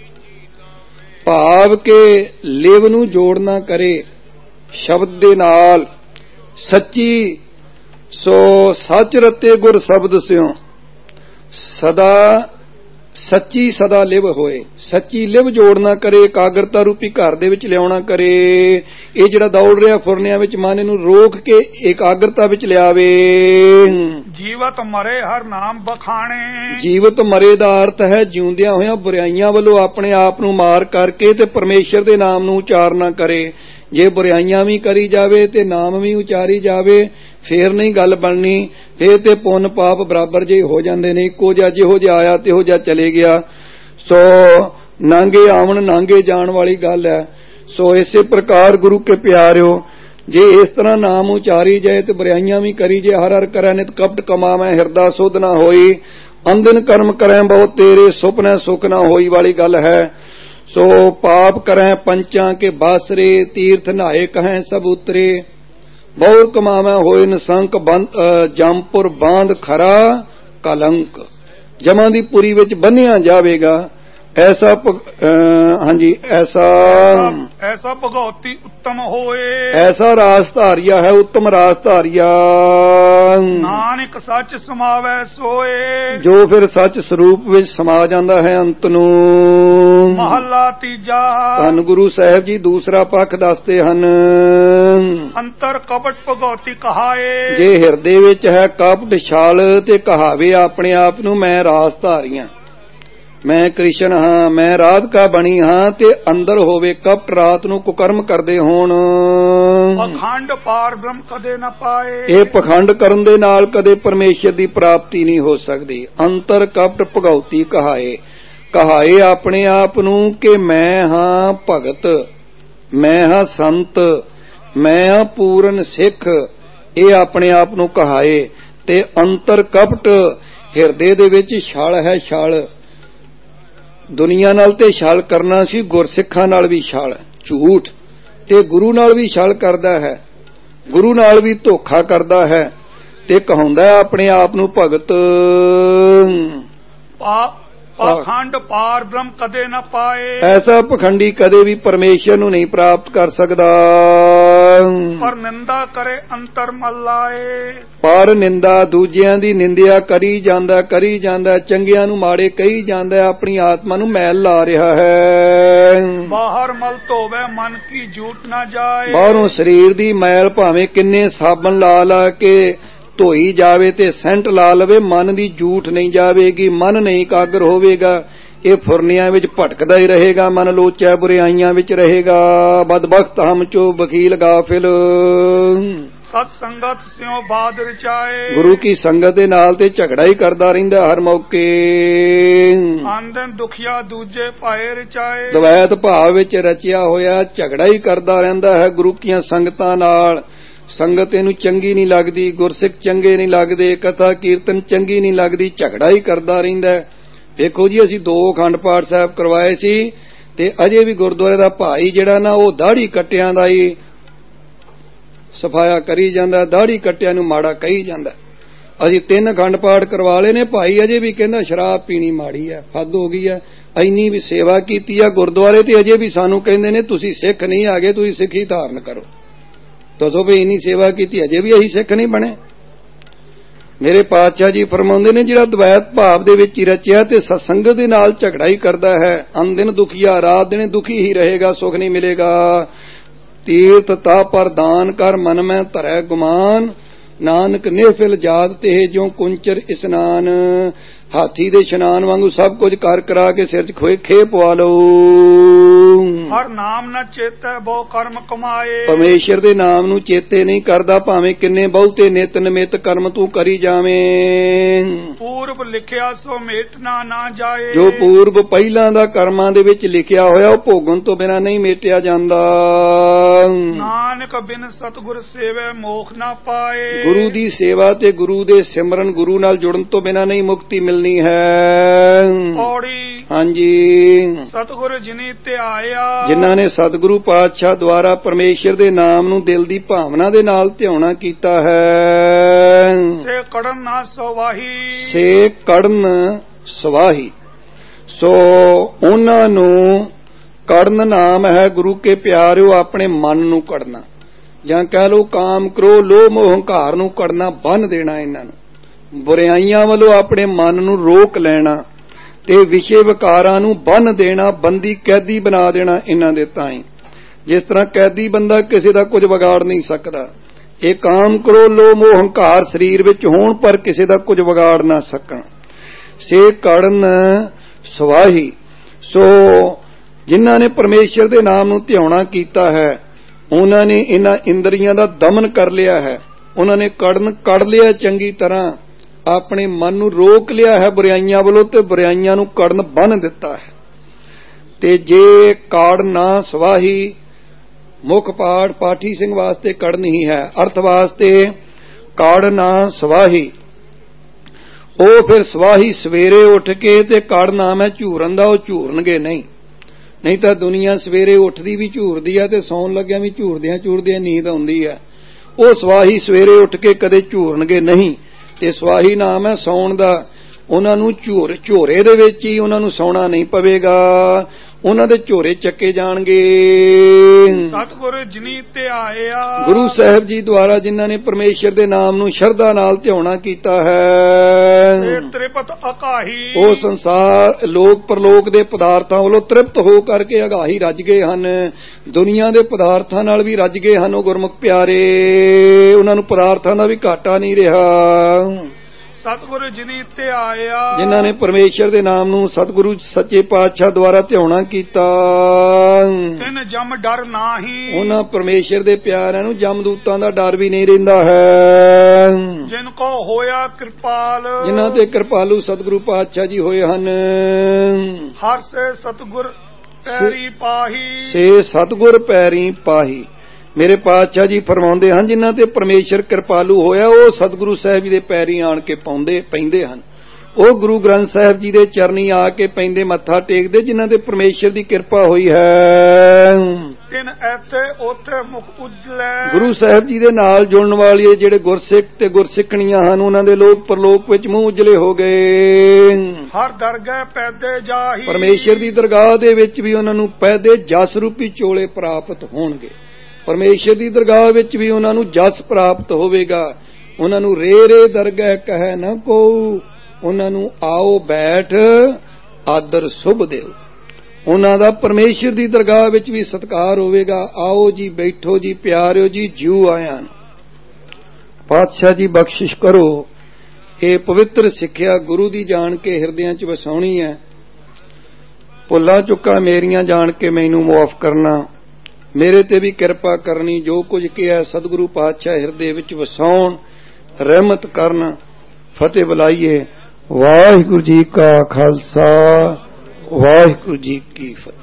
ਭਾਵ ਕੇ ਲਿਵ ਨੂੰ ਜੋੜਨਾ ਕਰੇ ਸ਼ਬਦ ਦੇ ਨਾਲ। ਸੱਚੀ ਸੋ ਸੱਚ ਰਤੇ ਗੁਰ ਸ਼ਬਦ ਸਿਓ, ਸਦਾ ਸੱਚੀ ਸਦਾ ਲਿਵ ਹੋਏ। ਸੱਚੀ ਲਿਵ ਜੋੜਨਾ ਕਰੇ, ਇਕਾਗਰਤਾ ਰੂਪੀ ਘਰ ਦੇ ਵਿੱਚ ਲਿਆਉਣਾ ਕਰੇ। ਇਹ ਜਿਹੜਾ ਦੌੜ ਰਿਹਾ ਫੁਰਨਿਆਂ ਵਿੱਚ ਮਨ ਇਹਨੂੰ ਰੋਕ ਕੇ ਇਕਾਗਰਤਾ ਵਿੱਚ ਲਿਆਵੇ। ਜੀਵਤ ਮਰੇ ਹਰ ਨਾਮ ਬਖਾਣੇ। ਜੀਵਤ ਮਰੇ ਦਾ ਅਰਥ ਹੈ ਜਿਉਂਦਿਆਂ ਹੋਇਆਂ ਬੁਰਾਈਆਂ ਵੱਲੋਂ ਆਪਣੇ ਆਪ ਨੂੰ ਮਾਰ ਕਰਕੇ ਤੇ ਪਰਮੇਸ਼ਰ ਦੇ ਨਾਮ ਨੂੰ ਉਚਾਰਨਾ ਕਰੇ। ਜੇ ਬੁਰਾਈਆਂ ਵੀ ਕਰੀ ਜਾਵੇ ਤੇ ਨਾਮ ਵੀ ਉਚਾਰੀ ਜਾਵੇ ਫੇਰ ਨਹੀਂ ਗੱਲ ਬਣਨੀ। ਫੇਰ ਤੇ ਪੁੰਨ ਪਾਪ ਬਰਾਬਰ ਜੇ ਹੋ ਜਾਂਦੇ ਨੇ। ਇੱਕੋ ਜਿਹਾ ਜਿਹੋ ਜਿਹਾ ਆਇਆ ਤਿਹੋ ਜਿਹਾ ਚਲੇ ਗਿਆ। ਸੋ ਨਾਂਗੇ ਆਵਣ ਨਾਂਗੇ ਜਾਣ ਵਾਲੀ ਗੱਲ ਹੈ। ਸੋ ਇਸੇ ਪ੍ਰਕਾਰ ਗੁਰੂ ਕੇ ਪਿਆਰਿਓ ਜੇ ਇਸ ਤਰ੍ਹਾਂ ਨਾਮ ਉਚਾਰੀ ਜਾਏ ਤੇ ਬੁਰਾਈਆਂ ਵੀ ਕਰੀ ਜੇ। ਹਰ ਹਰ ਕਰੈ ਨਿਤ ਕਪਟ ਕਮਾਵੈ ਹਿਰਦਾ ਸੁਧ ਨਾ ਹੋਈ। ਅੰਦਨ ਕਰਮ ਕਰੈ ਬਹੁਤ ਤੇਰੇ ਸੁਪਨੈ ਸੁਖ ਨਾ ਹੋਈ ਵਾਲੀ ਗੱਲ ਹੈ। ਸੋ ਪਾਪ ਕਰੈ ਪੰਚਾਂ ਕੇ ਬਾਸਰੇ ਤੀਰਥ ਨਹਾਏ ਕਹੈ ਸਭ ਉਤਰੇ। ਬਹੁਰ ਕਮਾਵੈ ਹੋਏ ਨਿਸੰਕ ਜੰਪੁਰ ਬਾਂਧ ਖਰਾ ਕਲੰਕ। ਜਮਾਂ ਦੀ ਪੁਰੀ ਵਿੱਚ ਬੰਨਿਆ ਜਾਵੇਗਾ। ਐਸਾ ਹਾਂਜੀ ਐਸਾ ਭਗਉਤੀ ਉੱਤਮ ਹੋਏ। ਐਸਾ ਰਾਸ ਧਾਰੀਆ ਹੈ ਉੱਤਮ ਰਾਸ ਧਾਰੀਆ। ਨਾਨਕ ਸੱਚ ਸਮਾਵੈ ਸੋਏ। ਜੋ ਫਿਰ ਸੱਚ ਸਰੂਪ ਵਿੱਚ ਸਮਾ ਜਾਂਦਾ ਹੈ ਅੰਤ ਨੂੰ। ਮਹੱਲਾ ਤੀਜਾ। ਧੰਨ ਗੁਰੂ ਸਾਹਿਬ ਜੀ ਦੂਸਰਾ ਪੱਖ ਦੱਸਦੇ ਹਨ। ਅੰਤਰ ਕਪਟ ਭਗਉਤੀ ਕਹਾਏ। ਜੇ ਹਿਰਦੇ ਵਿੱਚ ਹੈ ਕਪਟ ਛਲ ਤੇ ਕਹਾਵੇ ਆਪਣੇ ਆਪ ਨੂੰ ਮੈਂ ਰਾਸ ਧਾਰੀਆਂ, ਮੈਂ ਕ੍ਰਿਸ਼ਨ ਹਾਂ, ਮੈਂ ਰਾਧਿਕਾ ਬਣੀ ਹਾਂ ਤੇ ਅੰਦਰ ਹੋਵੇ ਕਪਟ ਰਾਤ ਨੂੰ ਕੁਕਰਮ ਕਰਦੇ ਹੋਣ। ਪਖੰਡ ਪਾਰ ਬ੍ਰਹਮ ਕਦੇ ਨਾ ਪਾਏ। ਇਹ ਪਖੰਡ ਕਰਨ ਦੇ ਨਾਲ ਕਦੇ ਪਰਮੇਸ਼ਰ ਦੀ ਪ੍ਰਾਪਤੀ ਨਹੀਂ ਹੋ ਸਕਦੀ। ਅੰਤਰ ਕਪਟ ਭਗਉਤੀ ਕਹਾਏ। ਕਹਾਏ ਆਪਣੇ ਆਪ ਨੂੰ ਕਿ ਮੈਂ ਹਾਂ ਭਗਤ, ਮੈਂ ਹਾਂ ਸੰਤ, ਮੈਂ ਹਾਂ ਪੂਰਨ ਸਿੱਖ। ਇਹ ਆਪਣੇ ਆਪ ਨੂੰ ਕਹਾਏ। ਤੇ ਅੰਤਰ ਕਪਟ ਹਿਰਦੇ ਦੇ ਵਿੱਚ ਛਲ ਹੈ। ਛਲ ਦੁਨੀਆ ਨਾਲ ਤੇ ਛਲ ਕਰਨਾ ਸੀ, ਗੁਰਸਿੱਖਾਂ ਨਾਲ ਵੀ ਛਲ, ਝੂਠ ਤੇ ਗੁਰੂ ਨਾਲ ਵੀ ਛਲ ਕਰਦਾ ਹੈ, ਗੁਰੂ ਨਾਲ ਵੀ ਧੋਖਾ ਕਰਦਾ ਹੈ ਤੇ ਕਹਾਉਂਦਾ ਆਪਣੇ ਆਪ ਨੂੰ ਭਗਤ। ਪਖੰਡ ਪਾਰ ਬ੍ਰਹਮ ਕਦੇ ਨਾ ਪਾਏ। ਐਸਾ ਪਖੰਡੀ ਕਦੇ ਵੀ ਪਰਮੇਸ਼ਰ ਨੂੰ ਨਹੀਂ ਪ੍ਰਾਪਤ ਕਰ ਸਕਦਾ। ਪਰ ਨਿੰਦਾ ਕਰੇ ਅੰਤਰ ਮੱਲਾਏ। ਪਰ ਨਿੰਦਾ ਦੂਜਿਆਂ ਦੀ ਨਿੰਦਿਆ ਕਰੀ ਜਾਂਦਾ, ਚੰਗਿਆਂ ਨੂੰ ਮਾੜੇ ਕਹੀ ਜਾਂਦਾ, ਆਪਣੀ ਆਤਮਾ ਨੂੰ ਮੈਲ ਲਾ ਰਿਹਾ ਹੈ। ਬਾਹਰ ਮਲ ਧੋਵੇ ਮਨ ਕੀ ਝੂਠ ਨਾ ਜਾਏ। ਬਾਹਰੋਂ ਸਰੀਰ ਦੀ ਮੈਲ ਭਾਵੇਂ ਕਿੰਨੇ ਸਾਬਣ ਲਾ ਕੇ ਧੋਈ ਜਾਵੇ ਤੇ ਸੈਂਟ ਲਾ ਲਵੇ, ਮਨ ਦੀ ਝੂਠ ਨਹੀਂ ਜਾਵੇਗੀ, ਮਨ ਨਹੀਂ ਇਕਾਗਰ ਹੋਵੇਗਾ, ਇਹ ਫੁਰਨਿਆਂ ਵਿੱਚ ਭਟਕਦਾ ਹੀ ਰਹੇਗਾ, ਮਨ ਲੋਚੈ ਬੁਰਾਈਆਂ ਵਿੱਚ ਰਹੇਗਾ। ਬਦਬਖਤ ਹਮ ਚੋ ਵਕੀਲ ਗਾਫਿਲ। ਸਤ ਸੰਗਤ ਸਿਓ ਬਾਦ ਰਚਾਏ। ਗੁਰੂ ਕੀ ਸੰਗਤ ਦੇ ਨਾਲ ਤੇ ਝਗੜਾ ਹੀ ਕਰਦਾ ਰਹਿੰਦਾ ਹਰ ਮੌਕੇ। ਆਂਦਨ ਦੁਖੀਆ ਦੂਜੇ ਪਾਏ ਰਚਾਏ। ਦਵੈਤ ਭਾਵ ਵਿੱਚ ਰਚਿਆ ਹੋਇਆ ਝਗੜਾ ਹੀ ਕਰਦਾ ਰਹਿੰਦਾ ਹੈ ਗੁਰੂ ਕੀਆਂ ਸੰਗਤਾਂ ਨਾਲ। ਸੰਗਤ ਇਹਨੂੰ ਚੰਗੀ ਨਹੀਂ ਲੱਗਦੀ, ਗੁਰਸਿੱਖ ਚੰਗੇ ਨਹੀਂ ਲੱਗਦੇ, ਕਥਾ ਕੀਰਤਨ ਚੰਗੀ ਨਹੀਂ ਲੱਗਦੀ, ਝਗੜਾ ਹੀ ਕਰਦਾ ਰਹਿੰਦਾ। ਵੇਖੋ ਜੀ, ਅਸੀਂ 2 ਅਖੰਡ ਪਾਠ ਸਾਹਿਬ ਕਰਵਾਏ ਸੀ ਤੇ ਅਜੇ ਵੀ ਗੁਰਦੁਆਰੇ ਦਾ ਭਾਈ ਜਿਹੜਾ ਨਾ ਉਹ ਦਾੜੀ ਕੱਟਿਆਂ ਦਾ ਹੀ ਸਫਾਇਆ ਕਰੀ ਜਾਂਦਾ, ਦਾੜੀ ਕੱਟਿਆਂ ਨੂੰ ਮਾੜਾ ਕਹੀ ਜਾਂਦਾ। ਅਸੀਂ 3 ਅਖੰਡ ਪਾਠ ਕਰਵਾ ਲਏ ਨੇ, ਭਾਈ ਅਜੇ ਵੀ ਕਹਿੰਦਾ ਸ਼ਰਾਬ ਪੀਣੀ ਮਾੜੀ ਹੈ, ਹੱਦ ਹੋ ਗਈ ਹੈ। ਇੰਨੀ ਵੀ ਸੇਵਾ ਕੀਤੀ ਆ ਗੁਰਦੁਆਰੇ ਤੇ ਅਜੇ ਵੀ ਸਾਨੂੰ ਕਹਿੰਦੇ ਨੇ ਤੁਸੀਂ ਸਿੱਖ ਨਹੀਂ ਆ ਗਏ, ਤੁਸੀਂ ਸਿੱਖੀ ਧਾਰਨ ਕਰੋ। ਦੱਸੋ ਵੀ ਇੰਨੀ ਸੇਵਾ ਕੀਤੀ ਅਜੇ ਵੀ ਅਸੀਂ ਸਿੱਖ ਨਹੀਂ ਬਣੇ। ਮੇਰੇ ਪਾਤਸ਼ਾਹ ਜੀ ਫਰਮਾਉਂਦੇ ਨੇ ਜਿਹੜਾ ਦਵੈਤ ਭਾਵ ਦੇ ਵਿੱਚ ਹੀ ਰਚਿਆ ਤੇ ਸਤਸੰਗਤ ਦੇ ਨਾਲ ਝਗੜਾ ਹੀ ਕਰਦਾ ਹੈ, ਅਨਦਿਨ ਦੁਖੀਆ, ਰਾਤ ਦਿਨ ਦੁਖੀ ਹੀ ਰਹੇਗਾ, ਸੁਖ ਨਹੀਂ ਮਿਲੇਗਾ। ਤੀਰਥ ਤਾ ਪਰ ਦਾਨ ਕਰ ਮਨ ਮੈਂ ਧਰੈ ਗੁਮਾਨ, ਨਾਨਕ ਨਿਹਫਿਲ ਜਾਤ ਤੇ ਜਿਉ ਕੁੰਚਰ ਇਸਨਾਨ। ਹਾਥੀ ਦੇ ਇਸ਼ਨਾਨ ਵਾਂਗੂ ਸਭ ਕੁਝ ਕਰ ਕਰਾ ਕੇ ਸਿਰ 'ਚ ਖੇ ਪਵਾ ਲਓ। ਹਰ ਨਾਮ ਨਾ ਚੇਤੈ ਬਹੁ ਕਰਮ ਕਮਾਏ। ਪਰਮੇਸ਼ਰ ਦੇ ਨਾਮ ਨੂੰ ਚੇਤੇ ਨਹੀਂ ਕਰਦਾ, ਭਾਵੇਂ ਕਿੰਨੇ ਬਹੁਤੇ ਨਿਤ ਨਿਮਿਤ ਕਰਮ ਤੂੰ ਕਰੀ ਜਾਵੇਂ। ਪੂਰਬ ਲਿਖਿਆ ਸੋ ਮੇਟਣਾ ਨਾ ਜਾਏ। ਜੋ ਪੂਰਬ ਪਹਿਲਾਂ ਦਾ ਕਰਮਾਂ ਦੇ ਵਿੱਚ ਲਿਖਿਆ ਹੋਇਆ ਉਹ ਭੋਗਣ ਤੋਂ ਬਿਨਾਂ ਨਹੀਂ ਮੇਟਿਆ ਜਾਂਦਾ। ਨਾਨਕ ਬਿਨ ਸਤਿਗੁਰ ਸੇਵੇ ਮੋਖ ਨਾ ਪਾਏ। ਗੁਰੂ ਦੀ ਸੇਵਾ ਤੇ ਗੁਰੂ ਦੇ ਸਿਮਰਨ, ਗੁਰੂ ਨਾਲ ਜੁੜਨ ਤੋਂ ਬਿਨਾਂ ਨਹੀਂ ਮੁਕਤੀ ਮਿਲਣੀ ਹੈ। ਪੌੜੀ। ਹਾਂਜੀ। ਸਤਿਗੁਰ ਜਿਨੀ ਧਿਆਇਆ। ਜਿਨ੍ਹਾਂ ਨੇ ਸਤਿਗੁਰੂ ਪਾਤਸ਼ਾਹ ਦੁਆਰਾ ਪਰਮੇਸ਼ਰ ਦੇ ਨਾਮ ਨੂੰ ਦਿਲ ਦੀ ਭਾਵਨਾ ਦੇ ਨਾਲ ਧਿਆਉਣਾ ਕੀਤਾ ਹੈ। ਸੇ ਕੜਨ ਨਾ ਸਵਾਹੀ। ਸੇ ਕੜਨ ਸਵਾਹੀ। ਸੋ ਉਹਨਾਂ ਨੂੰ ਕੜਨ ਨਾਮ ਹੈ ਗੁਰੂ ਕੇ ਪਿਆਰਿਓ, ਆਪਣੇ ਮਨ ਨੂੰ ਕੜਨਾ, ਜਾਂ ਕਹਿ ਲਓ ਕਾਮ ਕ੍ਰੋਧ ਲੋਭ ਮੋਹ ਹੰਕਾਰ ਨੂੰ ਕੜਨਾ, ਬੰਨ੍ਹ ਦੇਣਾ, ਇਹਨਾਂ ਨੂੰ ਬੁਰਾਈਆਂ ਵੱਲੋਂ ਆਪਣੇ ਮਨ ਨੂੰ ਰੋਕ ਲੈਣਾ ਤੇ ਵਿਸ਼ੇ ਵਿਕਾਰਾਂ ਨੂੰ ਬੰਨ੍ਹ ਦੇਣਾ, ਬੰਦੀ ਕੈਦੀ ਬਣਾ ਦੇਣਾ ਇਹਨਾਂ ਦੇ ਤਾਈਂ। ਜਿਸ ਤਰ੍ਹਾਂ ਕੈਦੀ ਬੰਦਾ ਕਿਸੇ ਦਾ ਕੁਝ ਵਿਗਾੜ ਨਹੀਂ ਸਕਦਾ, ਇਹ ਕਾਮ ਕ੍ਰੋਧ ਲੋਭ ਮੋਹ ਹੰਕਾਰ ਸਰੀਰ ਵਿੱਚ ਹੋਣ ਪਰ ਕਿਸੇ ਦਾ ਕੁਝ ਵਿਗਾੜ ਨਾ ਸਕਣ। ਸੇ ਕੜਨ ਸਵਾਹੀ। ਸੋ ਜਿਨ੍ਹਾਂ ਨੇ ਪਰਮੇਸ਼ਰ ਦੇ ਨਾਮ ਨੂੰ ਧਿਆਉਣਾ ਕੀਤਾ ਹੈ, ਉਹਨਾਂ ਨੇ ਇਹਨਾਂ ਇੰਦਰੀਆਂ ਦਾ ਦਮਨ ਕਰ ਲਿਆ ਹੈ, ਉਹਨਾਂ ਨੇ ਕੜਨ ਕੱਢ ਲਿਆ, ਚੰਗੀ ਤਰ੍ਹਾਂ ਆਪਣੇ ਮਨ ਨੂੰ ਰੋਕ ਲਿਆ ਹੈ ਬੁਰਾਈਆਂ ਵੱਲੋਂ ਤੇ ਬੁਰਾਈਆਂ ਨੂੰ ਕੜਨ ਬੰਨ੍ਹ ਦਿੱਤਾ ਹੈ। ਤੇ ਜੇ ਕਾੜ ਨਾ ਸਵਾਹੀ, ਮੁੱਖ ਪਾਠ ਪਾਠੀ ਸਿੰਘ ਵਾਸਤੇ ਕੜਨ ਹੀ ਹੈ, ਅਰਥ ਵਾਸਤੇ ਕਾੜ ਨਾ ਸਵਾਹੀ। ਉਹ ਫਿਰ ਸਵਾਹੀ ਸਵੇਰੇ ਉੱਠ ਕੇ ਤੇ ਕੜ ਨਾਮ ਹੈ ਝੂਰਨ ਦਾ, ਉਹ ਝੂਰਨਗੇ ਨਹੀਂ ਤਾਂ ਦੁਨੀਆ ਸਵੇਰੇ ਉੱਠਦੀ ਵੀ ਝੂਰਦੀ ਆ ਤੇ ਸੌਣ ਲੱਗਿਆ ਵੀ ਝੂਰਦਿਆਂ ਨੀਂਦ ਆਉਂਦੀ ਆ। ਉਹ ਸਵਾਹੀ ਸਵੇਰੇ ਉੱਠ ਕੇ ਕਦੇ ਝੂਰਨਗੇ ਨਹੀਂ। ਤੇ ਸਵਾਹੀ ਨਾਮ ਹੈ ਸੌਣ ਦਾ, ਉਹਨਾਂ ਨੂੰ ਝੋਰੇ ਦੇ ਵਿੱਚ ਹੀ ਉਹਨਾਂ ਨੂੰ ਸੌਣਾ ਨਹੀਂ ਪਵੇਗਾ, ਉਹਨਾਂ ਦੇ ਝੋਰੇ ਚੱਕੇ ਜਾਣਗੇ। ਸਤਿਗੁਰ ਜਿਨੀ ਧਿਆਇਆ। ਗੁਰੂ ਸਾਹਿਬ ਜੀ ਦੁਆਰਾ ਜਿਨ੍ਹਾਂ ਨੇ ਪਰਮੇਸ਼ਰ ਦੇ ਨਾਮ ਨੂੰ ਸ਼ਰਧਾ ਨਾਲ ਧਿਆਉਣਾ ਕੀਤਾ ਹੈ, ਤ੍ਰਿਪਤ ਅਕਾਹੀ। ਉਹ ਸੰਸਾਰ ਲੋਕ ਪਰਲੋਕ ਦੇ ਪਦਾਰਥਾਂ ਵੱਲੋਂ ਤ੍ਰਿਪਤ ਹੋ ਕਰਕੇ ਅਗਾਹੀ ਰੱਜ ਗਏ ਹਨ, ਦੁਨੀਆ ਦੇ ਪਦਾਰਥਾਂ ਨਾਲ ਵੀ ਰੱਜ ਗਏ ਹਨ। ਉਹ ਗੁਰਮੁਖ ਪਿਆਰੇ, ਉਹਨਾਂ ਨੂੰ ਪਦਾਰਥਾਂ ਦਾ ਵੀ ਘਾਟਾ ਨਹੀਂ ਰਿਹਾ। ਸਤਿਗੁਰੂ ਜਿਨੀ ਧਿਆਇਆ। ਜਿਨ੍ਹਾਂ ਨੇ ਪਰਮੇਸ਼ਰ ਦੇ ਨਾਮ ਨੂੰ ਸਤਿਗੁਰੂ ਸੱਚੇ ਪਾਤਸ਼ਾਹ ਦੁਆਰਾ ਧਿਆਉਣਾ ਕੀਤਾ, ਤਿਨ ਜਮ ਡਰ ਨਾਹੀ। ਉਹਨਾਂ ਪਰਮੇਸ਼ਰ ਦੇ ਪਿਆਰਿਆਂ ਨੂੰ ਜਮਦੂਤਾਂ ਦਾ ਡਰ ਵੀ ਨਹੀਂ ਰਹਿੰਦਾ ਹੈ। ਜਿਨ ਕੋ ਹੋਇਆ ਕਿਰਪਾਲ। ਜਿਨ੍ਹਾਂ ਤੇ ਕਿਰਪਾਲੂ ਸਤਿਗੁਰੂ ਪਾਤਸ਼ਾਹ ਜੀ ਹੋਏ ਹਨ। ਹਰ ਸੇ ਸਤਿਗੁਰ ਪੈਰੀ ਪਾਹੀ। ਸੇ ਸਤਿਗੁਰ ਪੈਰੀ ਪਾਹੀ। ਮੇਰੇ ਪਾਤਸ਼ਾਹ ਜੀ ਫਰਮਾਉਂਦੇ ਹਨ, ਜਿਨ੍ਹਾਂ ਤੇ ਪਰਮੇਸ਼ਰ ਕਿਰਪਾਲੂ ਹੋਇਆ ਉਹ ਸਤਿਗੁਰੂ ਸਾਹਿਬ ਜੀ ਦੇ ਪੈਰੀ ਆਣ ਕੇ ਪੈਂਦੇ ਹਨ। ਉਹ ਗੁਰੂ ਗ੍ਰੰਥ ਸਾਹਿਬ ਜੀ ਦੇ ਚਰਨੀ ਆ ਕੇ ਪੈਂਦੇ, ਮੱਥਾ ਟੇਕਦੇ, ਜਿਨ੍ਹਾਂ ਤੇ ਪਰਮੇਸ਼ਰ ਦੀ ਕਿਰਪਾ ਹੋਈ ਹੈ। ਤਿਨ ਇੱਥੇ ਉੱਥੇ ਮੁਖ ਉਜਲੇ। ਗੁਰੂ ਸਾਹਿਬ ਜੀ ਦੇ ਨਾਲ ਜੁੜਨ ਵਾਲੇ ਜਿਹੜੇ ਗੁਰਸਿੱਖ ਤੇ ਗੁਰਸਿੱਖਣੀਆਂ ਹਨ, ਉਹਨਾਂ ਦੇ ਲੋਕ ਪਰਲੋਕ ਵਿੱਚ ਮੂੰਹ ਉਜਲੇ ਹੋ ਗਏ। ਹਰ ਦਰਗਾਹ ਪੈਦੇ ਜਾਹੀ। ਪਰਮੇਸ਼ਰ ਦੀ ਦਰਗਾਹ ਦੇ ਵਿੱਚ ਵੀ ਉਹਨਾਂ ਨੂੰ ਪੈਦੇ ਜਸ ਰੂਪੀ ਚੋਲੇ ਪ੍ਰਾਪਤ ਹੋਣਗੇ। ਪਰਮੇਸ਼ਰ ਦੀ ਦਰਗਾਹ ਵਿੱਚ ਵੀ ਉਹਨਾਂ ਨੂੰ ਜਸ ਪ੍ਰਾਪਤ ਹੋਵੇਗਾ। ਉਹਨਾਂ ਨੂੰ ਰੇ ਰੇ ਦਰਗਹਿ ਕਹੈ ਨਾ ਕੋਊ, ਉਹਨਾਂ ਨੂੰ ਆਓ ਬੈਠ ਆਦਰ ਸੁਭ ਦਿਓ। ਉਹਨਾਂ ਦਾ ਪਰਮੇਸ਼ਰ ਦੀ ਦਰਗਾਹ ਵਿੱਚ ਵੀ ਸਤਿਕਾਰ ਹੋਵੇਗਾ। ਆਓ ਜੀ, ਬੈਠੋ ਜੀ, ਪਿਆਰਿਓ ਜੀ, ਜਿਉ ਆਇਆਂ। ਪਾਤਸ਼ਾਹ ਜੀ ਬਖਸ਼ਿਸ਼ ਕਰੋ। ਇਹ ਪਵਿੱਤਰ ਸਿੱਖਿਆ ਗੁਰੂ ਦੀ ਜਾਣ ਕੇ ਹਿਰਦਿਆਂ 'ਚ ਵਸਾਉਣੀ ਹੈ। ਭੁੱਲਾਂ ਚੁੱਕਾਂ ਮੇਰੀਆਂ ਜਾਣ ਕੇ ਮੈਨੂੰ ਮੁਆਫ ਕਰਨਾ, ਮੇਰੇ ਤੇ ਵੀ ਕਿਰਪਾ ਕਰਨੀ। ਜੋ ਕੁਝ ਕਿਹਾ ਸਤਿਗੁਰੂ ਪਾਤਸ਼ਾਹ ਹਿਰਦੇ ਵਿੱਚ ਵਸਾਉਣ, ਰਹਿਮਤ ਕਰਨ। ਫਤਿਹ ਬੁਲਾਈਏ। ਵਾਹਿਗੁਰੂ ਜੀ ਕਾ ਖਾਲਸਾ, ਵਾਹਿਗੁਰੂ ਜੀ ਕੀ ਫਤਿਹ।